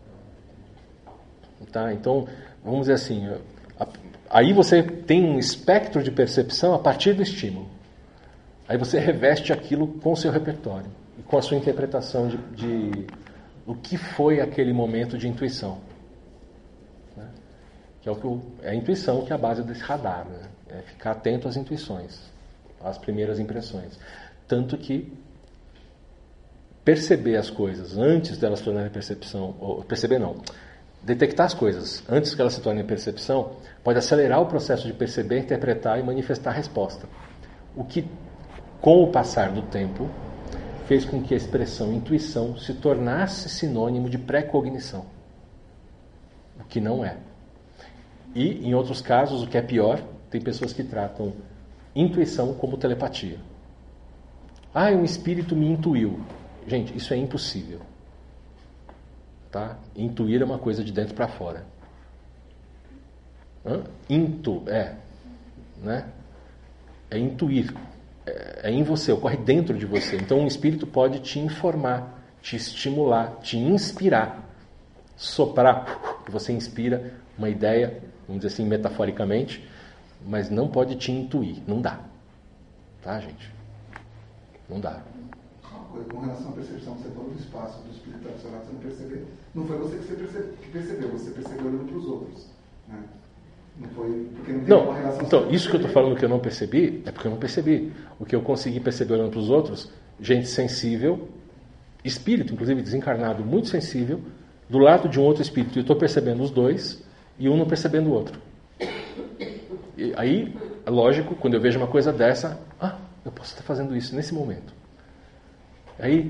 Tá? Então, vamos dizer assim, aí você tem um espectro de percepção a partir do estímulo. Aí você reveste aquilo com o seu repertório e com a sua interpretação de o que foi aquele momento de intuição. Né? Que é a intuição que é a base desse radar. Né? É ficar atento às intuições, às primeiras impressões. Tanto que perceber as coisas antes delas se tornarem percepção, ou perceber não, detectar as coisas antes que elas se tornem percepção, pode acelerar o processo de perceber, interpretar e manifestar a resposta. O que, com o passar do tempo, fez com que a expressão intuição se tornasse sinônimo de pré-cognição. O que não é. E, em outros casos, o que é pior, tem pessoas que tratam intuição como telepatia. Um espírito me intuiu. Gente, isso é impossível. Tá? Intuir é uma coisa de dentro para fora. Né? É intuir. É em você, ocorre dentro de você. Então um espírito pode te informar, te estimular, te inspirar. Soprar, que você inspira uma ideia, vamos dizer assim, metaforicamente, mas não pode te intuir. Não dá. Tá, gente? Não dá. Com relação à percepção, você falou do espaço, do espírito absoluto, você não percebeu. Não foi você que percebeu, você percebeu olhando para os outros. Né? Não foi porque não tem uma relação. Então, isso que eu estou falando que eu não percebi, é porque eu não percebi. O que eu consegui perceber olhando para os outros, gente sensível, espírito, inclusive desencarnado, muito sensível, do lado de um outro espírito. Eu estou percebendo os dois e um não percebendo o outro. E aí, é lógico, quando eu vejo uma coisa dessa, eu posso estar fazendo isso nesse momento. Aí,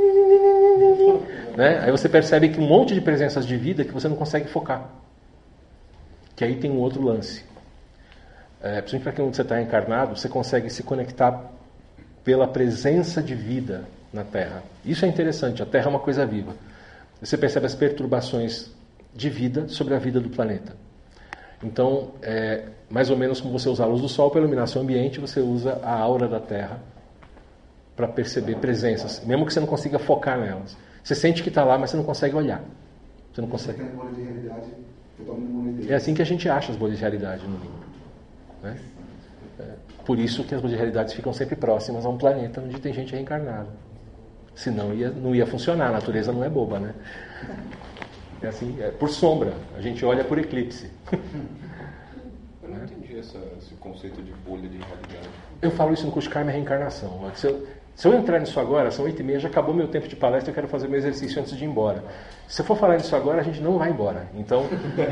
né? Aí você percebe que um monte de presenças de vida que você não consegue focar. Que aí tem um outro lance. Principalmente para quem você está encarnado, você consegue se conectar pela presença de vida na Terra. Isso é interessante, a Terra é uma coisa viva. Você percebe as perturbações de vida sobre a vida do planeta. Então, mais ou menos como você usa a luz do Sol para iluminar seu ambiente, você usa a aura da Terra para perceber presenças, mesmo que você não consiga focar nelas. Você sente que está lá, mas você não consegue olhar. Você não consegue. Você tem um olho de realidade É assim que a gente acha as bolhas de realidade no limbo, né? Por isso que as bolhas de realidade ficam sempre próximas a um planeta onde tem gente reencarnada. Senão não ia funcionar, a natureza não é boba, né? É assim, é por sombra, a gente olha por eclipse. Eu não entendi esse conceito de bolha de realidade. Eu falo isso no curso de Karma e Reencarnação. Se eu entrar nisso agora, são 8h30, já acabou meu tempo de palestra, eu quero fazer meu exercício antes de ir embora. Se eu for falar nisso agora, a gente não vai embora. Então,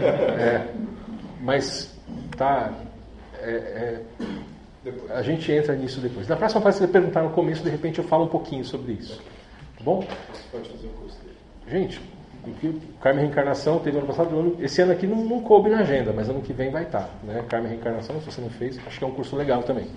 mas tá, a gente entra nisso depois. Na próxima palestra, se você perguntar no começo, de repente eu falo um pouquinho sobre isso. Tá bom? Pode fazer o curso dele. Gente, o Karma e Reencarnação teve ano passado, esse ano aqui não coube na agenda, mas ano que vem vai estar, né? Karma e Reencarnação, se você não fez, acho que é um curso legal também.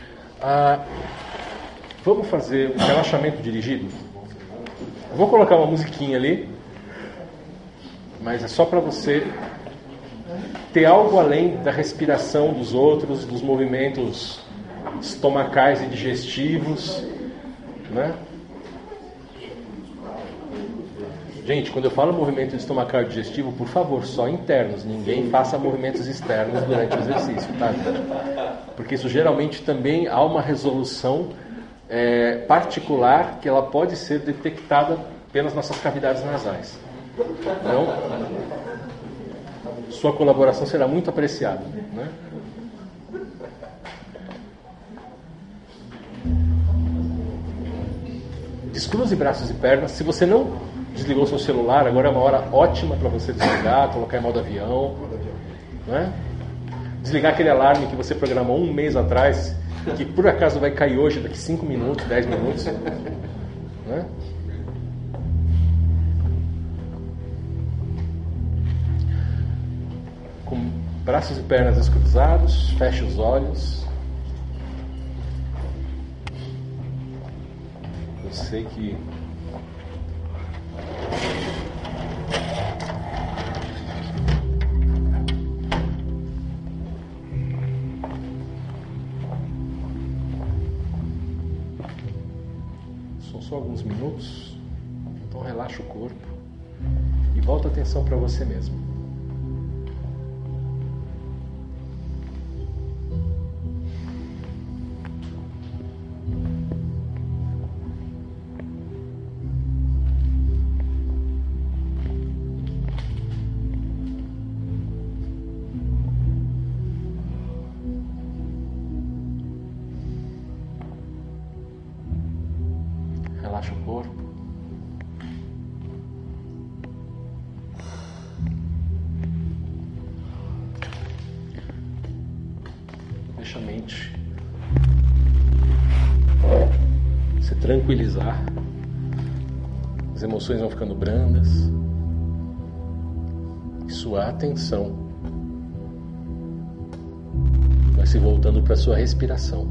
Vamos fazer um relaxamento dirigido? Eu vou colocar uma musiquinha ali, mas é só para você ter algo além da respiração dos outros, dos movimentos estomacais e digestivos, né? Gente, quando eu falo movimento estomacal e digestivo, por favor, só internos. Ninguém faça movimentos externos durante o exercício, tá, gente? Porque isso geralmente também há uma resolução particular que ela pode ser detectada pelas nossas cavidades nasais. Então, sua colaboração será muito apreciada, né? Descruze braços e pernas. Se você não desligou seu celular, agora é uma hora ótima para você desligar, colocar em modo avião, né? Desligar aquele alarme que você programou um mês atrás, que por acaso vai cair hoje, daqui 5 minutos, 10 minutos, né? Com braços e pernas descruzados, feche os olhos. Eu sei que são só alguns minutos, então relaxa o corpo e volta a atenção para você mesmo. Relaxa o corpo. Deixa a mente se tranquilizar. As emoções vão ficando brandas. E sua atenção vai se voltando para a sua respiração.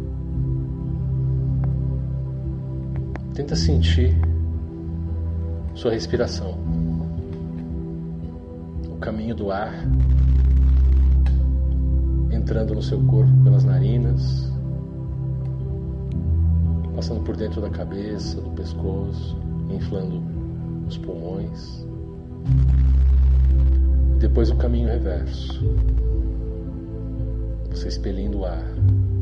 Tenta sentir sua respiração, o caminho do ar entrando no seu corpo pelas narinas, passando por dentro da cabeça, do pescoço, inflando os pulmões. E depois o caminho reverso, você expelindo o ar.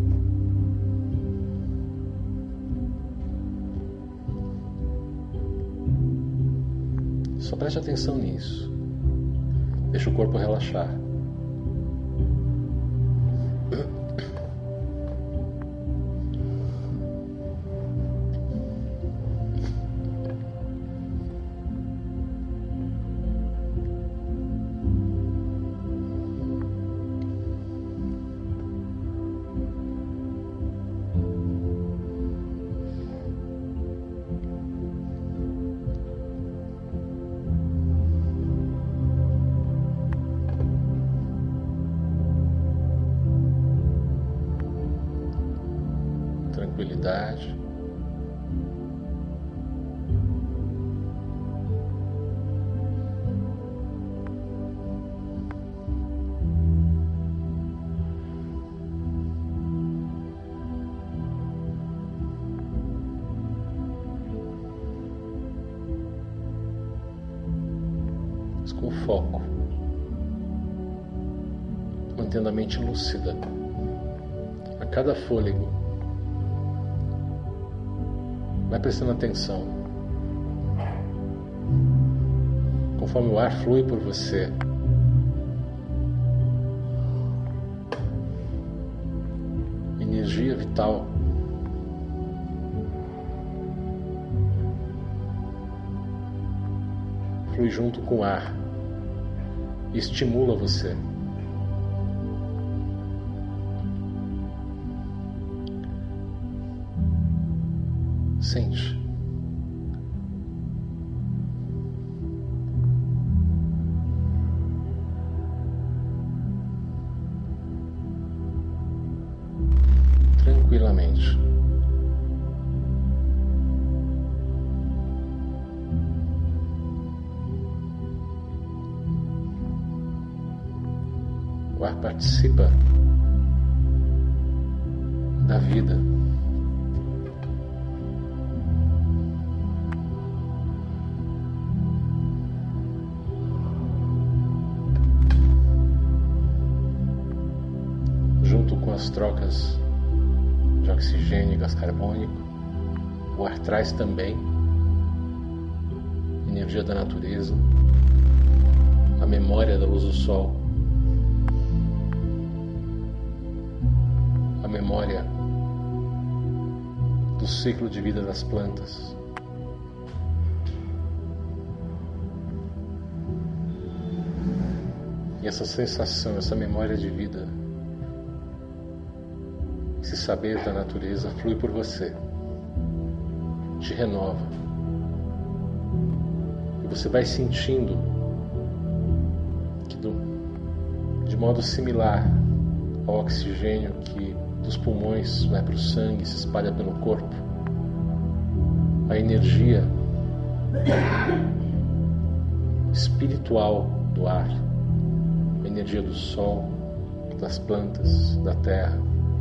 Só preste atenção nisso. Deixa o corpo relaxar. Tranquilidade. Mas com foco mantendo a mente lúcida. A cada fôlego, vai prestando atenção. Conforme o ar flui por você, energia vital flui junto com o ar e estimula você. Sente. Tranquilamente. O ar participa da vida. Junto com as trocas de oxigênio e gás carbônico, o ar traz também energia da natureza, a memória da luz do sol, a memória do ciclo de vida das plantas. E essa sensação, essa memória de vida, esse saber da natureza flui por você, te renova. E você vai sentindo que de modo similar ao oxigênio que dos pulmões vai para o sangue e se espalha pelo corpo, a energia espiritual do ar, a energia do sol, das plantas, da terra,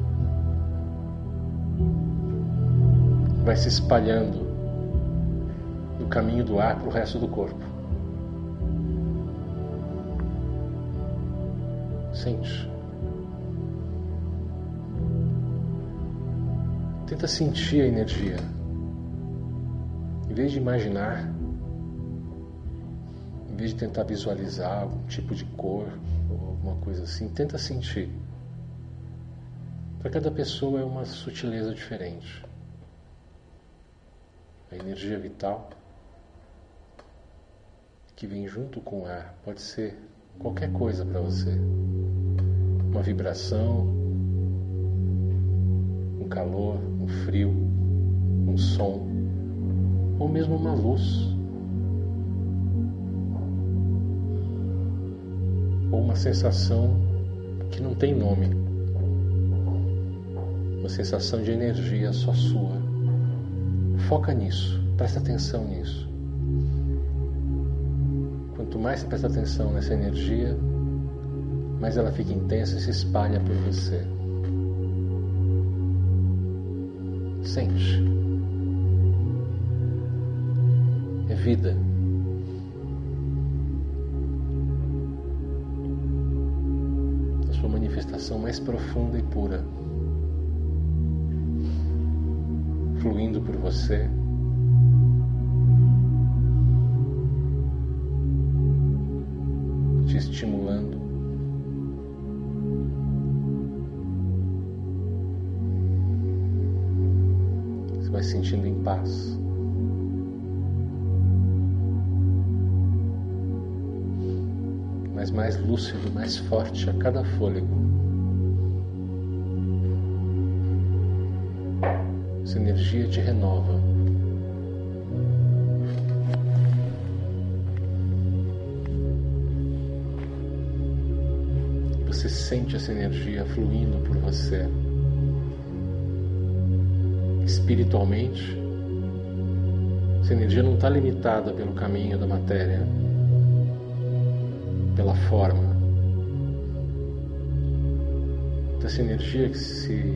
vai se espalhando no caminho do ar para o resto do corpo. Sente. Tenta sentir a energia. Em vez de imaginar, em vez de tentar visualizar algum tipo de cor ou alguma coisa assim, tenta sentir. Para cada pessoa é uma sutileza diferente. A energia vital que vem junto com o ar pode ser qualquer coisa para você. Uma vibração, um calor, um frio, um som, ou mesmo uma luz, ou uma sensação que não tem nome, uma sensação de energia só sua. Foca nisso, presta atenção nisso. Quanto mais você presta atenção nessa energia, mais ela fica intensa e se espalha por você. Sente. É vida. A sua manifestação mais profunda e pura, fluindo por você, te estimulando. Você vai se sentindo em paz. Mas mais lúcido, mais forte a cada fôlego. Essa energia te renova. Você sente essa energia fluindo por você. Espiritualmente, essa energia não está limitada pelo caminho da matéria, pela forma. Então, essa energia que se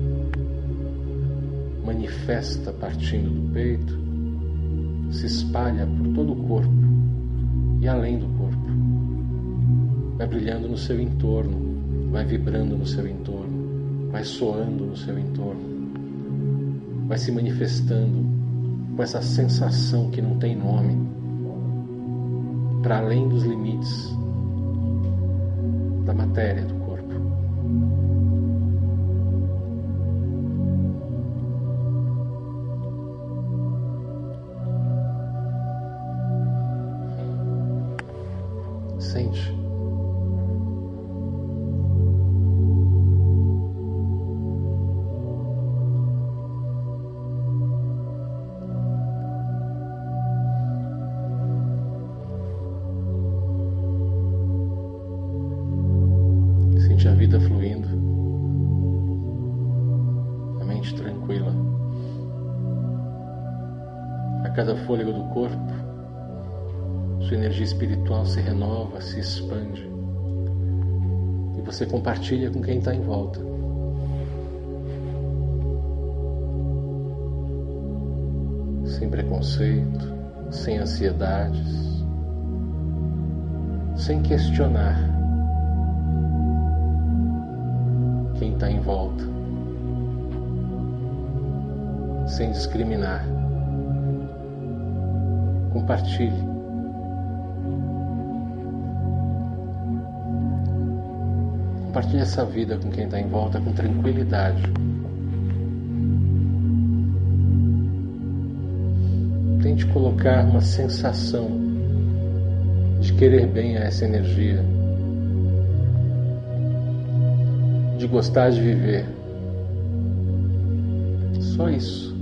manifesta partindo do peito, se espalha por todo o corpo e além do corpo, vai brilhando no seu entorno, vai vibrando no seu entorno, vai soando no seu entorno, vai se manifestando com essa sensação que não tem nome, para além dos limites da matéria do corpo. Sente. Sente a vida fluindo, a mente tranquila. A cada fôlego do corpo, sua energia espiritual se renova, se expande, e você compartilha com quem está em volta. Sem preconceito, sem ansiedades, sem questionar quem está em volta, sem discriminar. Compartilhe. Compartilhe essa vida com quem está em volta com tranquilidade. Tente colocar uma sensação de querer bem a essa energia, de gostar de viver. Só isso.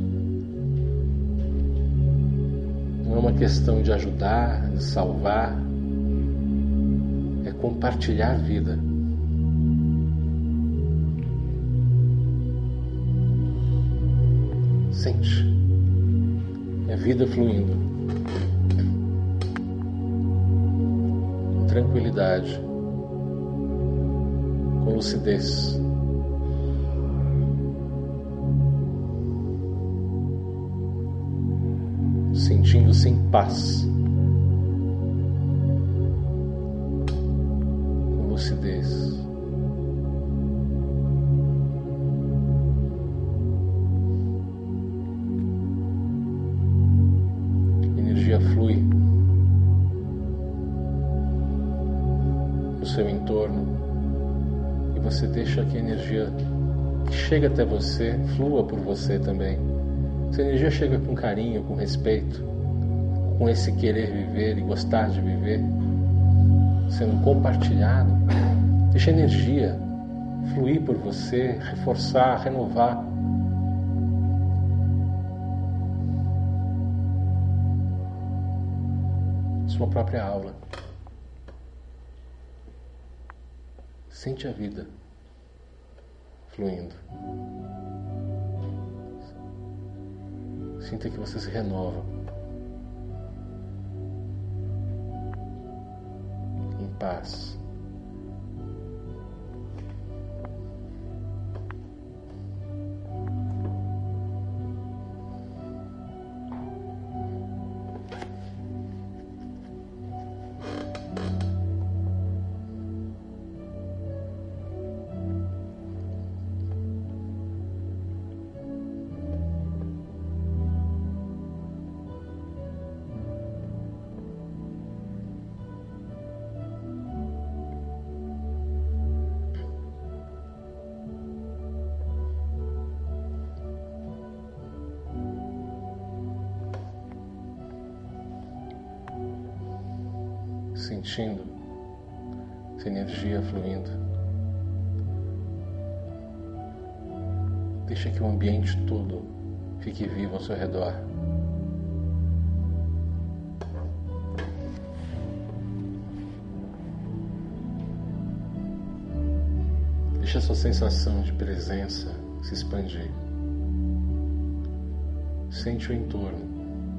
Não é uma questão de ajudar, de salvar. É compartilhar vida. Sente. É vida fluindo. Com tranquilidade. Com lucidez. Sentindo-se em paz. Com lucidez. Flui no seu entorno e você deixa que a energia que chega até você flua por você também. Essa energia chega com carinho, com respeito, com esse querer viver e gostar de viver, sendo compartilhado. Deixa a energia fluir por você, reforçar, renovar. Sua própria aula. Sente a vida fluindo. Sinta que você se renova em paz. Sentindo essa energia fluindo. Deixa que o ambiente todo fique vivo ao seu redor. Deixa a sua sensação de presença se expandir. Sente o entorno.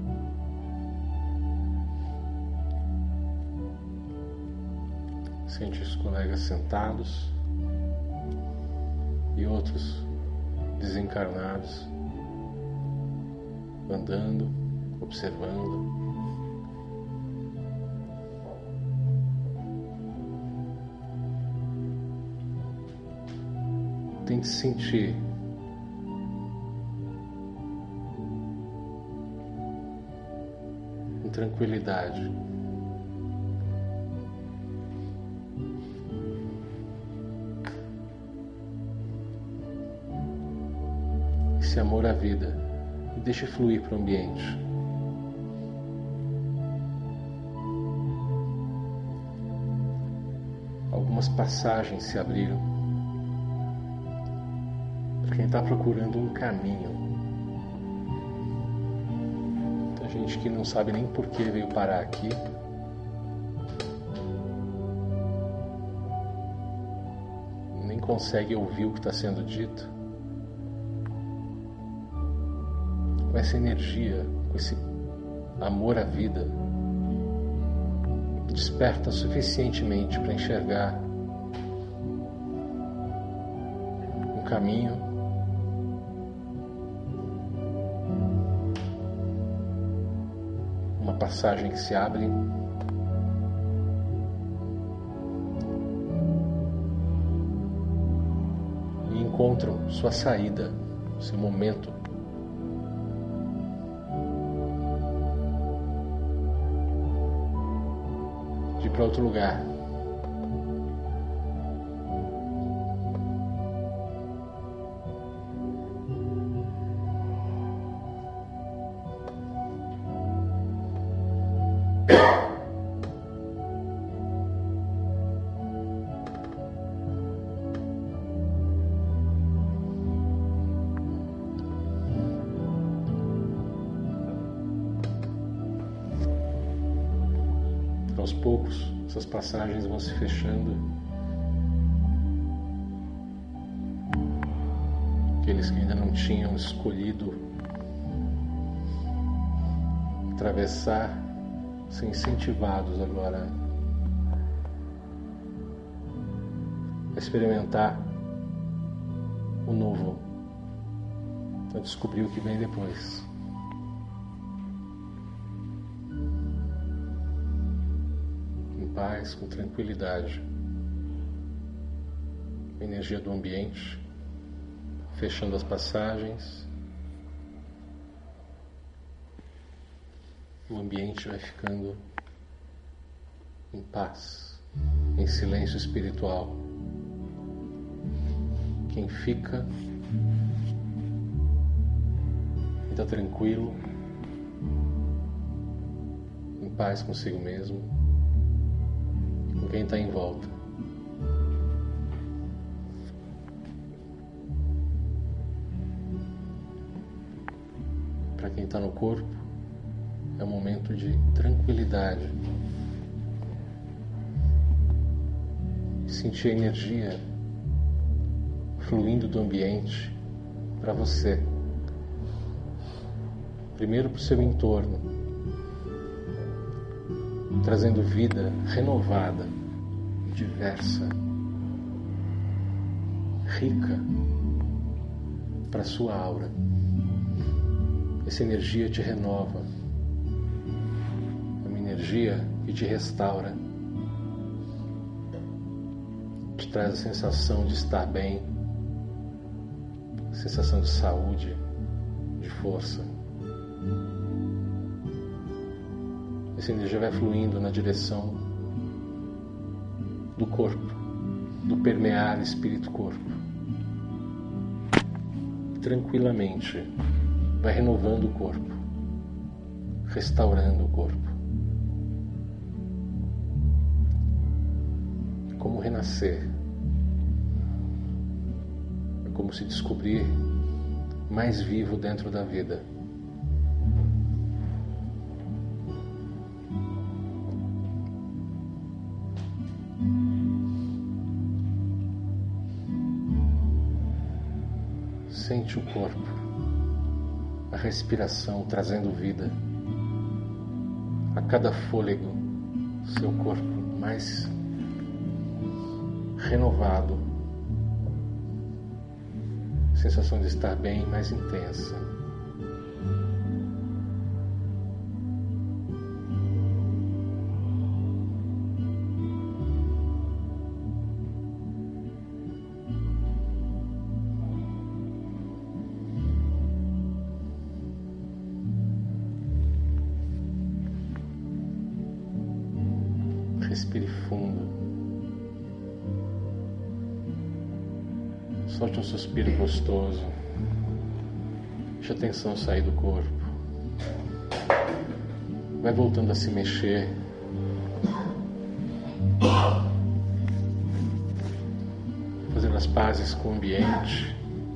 Sente os colegas sentados e outros desencarnados, andando, observando. Tente sentir com tranquilidade esse amor à vida e deixe fluir para o ambiente. Algumas passagens se abriram para quem está procurando um caminho. Tem gente que não sabe nem por que veio parar aqui. Nem consegue ouvir o que está sendo dito. Com essa energia, com esse amor à vida, desperta suficientemente para enxergar um caminho, uma passagem que se abre e encontram sua saída, seu momento para outro lugar. Aos poucos, essas passagens vão se fechando. Aqueles que ainda não tinham escolhido atravessar são incentivados agora a experimentar o novo, a descobrir o que vem depois. Paz, com tranquilidade, a energia do ambiente, fechando as passagens, o ambiente vai ficando em paz, em silêncio espiritual. Quem fica está tranquilo, em paz consigo mesmo, com quem está em volta. Para quem está no corpo, é um momento de tranquilidade. Sentir a energia fluindo do ambiente para você. Primeiro para o seu entorno, trazendo vida renovada, diversa, rica para a sua aura. Essa energia te renova, é uma energia que te restaura, te traz a sensação de estar bem, sensação de saúde, de força. Essa energia vai fluindo na direção do corpo, do permear espírito-corpo. Tranquilamente, vai renovando o corpo, restaurando o corpo. É como renascer. É como se descobrir mais vivo dentro da vida. Sente o corpo, a respiração trazendo vida. A cada fôlego, seu corpo mais renovado. Sensação de estar bem mais intensa. Respire fundo. Solte um suspiro gostoso. Deixe a tensão sair do corpo. Vai voltando a se mexer. Fazendo as pazes com o ambiente.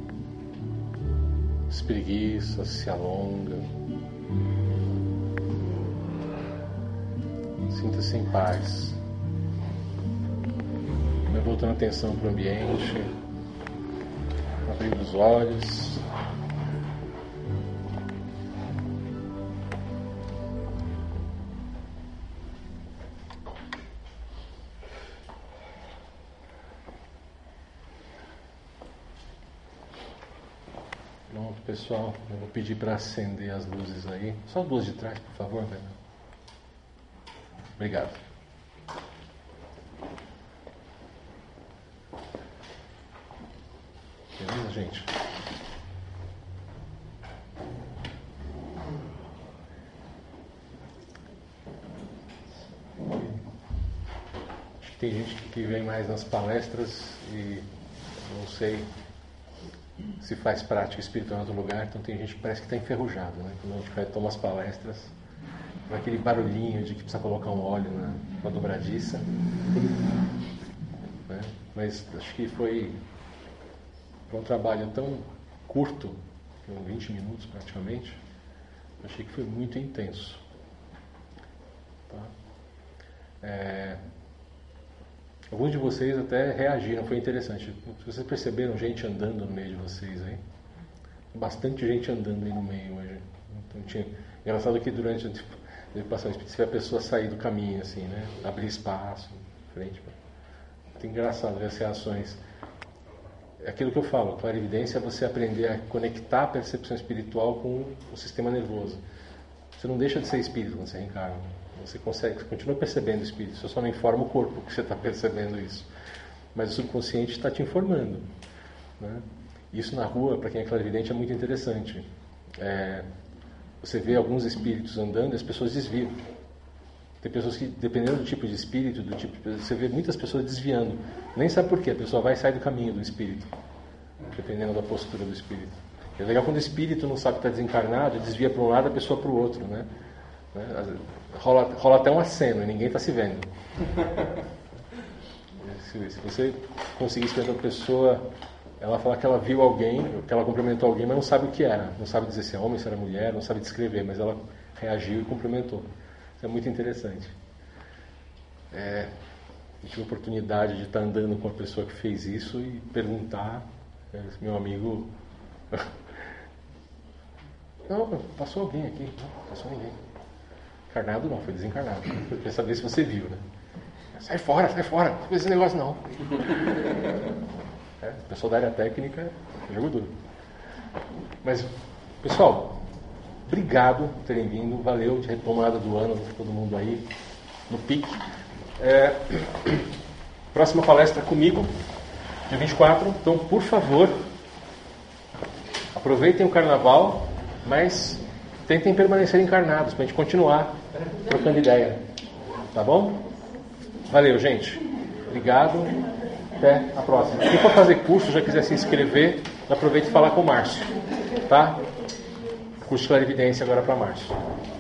Espreguiça, se alonga. Sinta-se em paz. Vai voltando a atenção para o ambiente. Abrindo os olhos. Pronto, pessoal. Eu vou pedir para acender as luzes aí. Só as luzes de trás, por favor, velho. Obrigado. Beleza, gente? Acho que tem gente que vem mais nas palestras e não sei se faz prática espiritual em outro lugar, então tem gente que parece que está enferrujado, né? Quando a gente vai tomar as palestras, com aquele barulhinho de que precisa colocar um óleo na dobradiça. Né? Mas acho que foi um trabalho tão curto, 20 minutos praticamente, achei que foi muito intenso. Tá? Alguns de vocês até reagiram, foi interessante. Vocês perceberam gente andando no meio de vocês aí? Bastante gente andando aí no meio hoje. Então, engraçado que durante a passar você vê a pessoa sair do caminho, assim, né? Abrir espaço, frente. Muito engraçado ver as reações. É aquilo que eu falo, clarividência é você aprender a conectar a percepção espiritual com o sistema nervoso. Você não deixa de ser espírito quando você reencarna. Você continua percebendo o espírito, você só não informa o corpo que você está percebendo isso. Mas o subconsciente está te informando. Né? Isso na rua, para quem é clarividente, é muito interessante. Você vê alguns espíritos andando e as pessoas desviam. Tem pessoas que, dependendo do tipo de espírito, você vê muitas pessoas desviando. Nem sabe por quê, a pessoa vai e sai do caminho do espírito, dependendo da postura do espírito. É legal quando o espírito não sabe que está desencarnado, desvia para um lado, a pessoa para o outro, né? Rola até um aceno e ninguém está se vendo. Se você conseguir escrever uma pessoa, ela fala que ela viu alguém, que ela cumprimentou alguém, mas não sabe o que era. Não sabe dizer se é homem, se era mulher, não sabe descrever, mas ela reagiu e cumprimentou. Isso é muito interessante. Eu tive a oportunidade de estar andando com uma pessoa que fez isso e perguntar, meu amigo... Não, passou alguém aqui. Não, passou ninguém. Encarnado não, foi desencarnado. Eu queria saber se você viu, né? Sai fora, não faz esse negócio não. O pessoal da área técnica é jogo duro. Mas, pessoal, obrigado por terem vindo. Valeu de retomada do ano, todo mundo aí no pique. Próxima palestra comigo, dia 24. Então, por favor, aproveitem o carnaval, mas tentem permanecer encarnados para a gente continuar trocando ideia. Tá bom? Valeu, gente. Obrigado. Até a próxima. Quem for fazer curso, já quiser se inscrever, aproveite e falar com o Márcio. Tá? Curso de clarividência agora para março.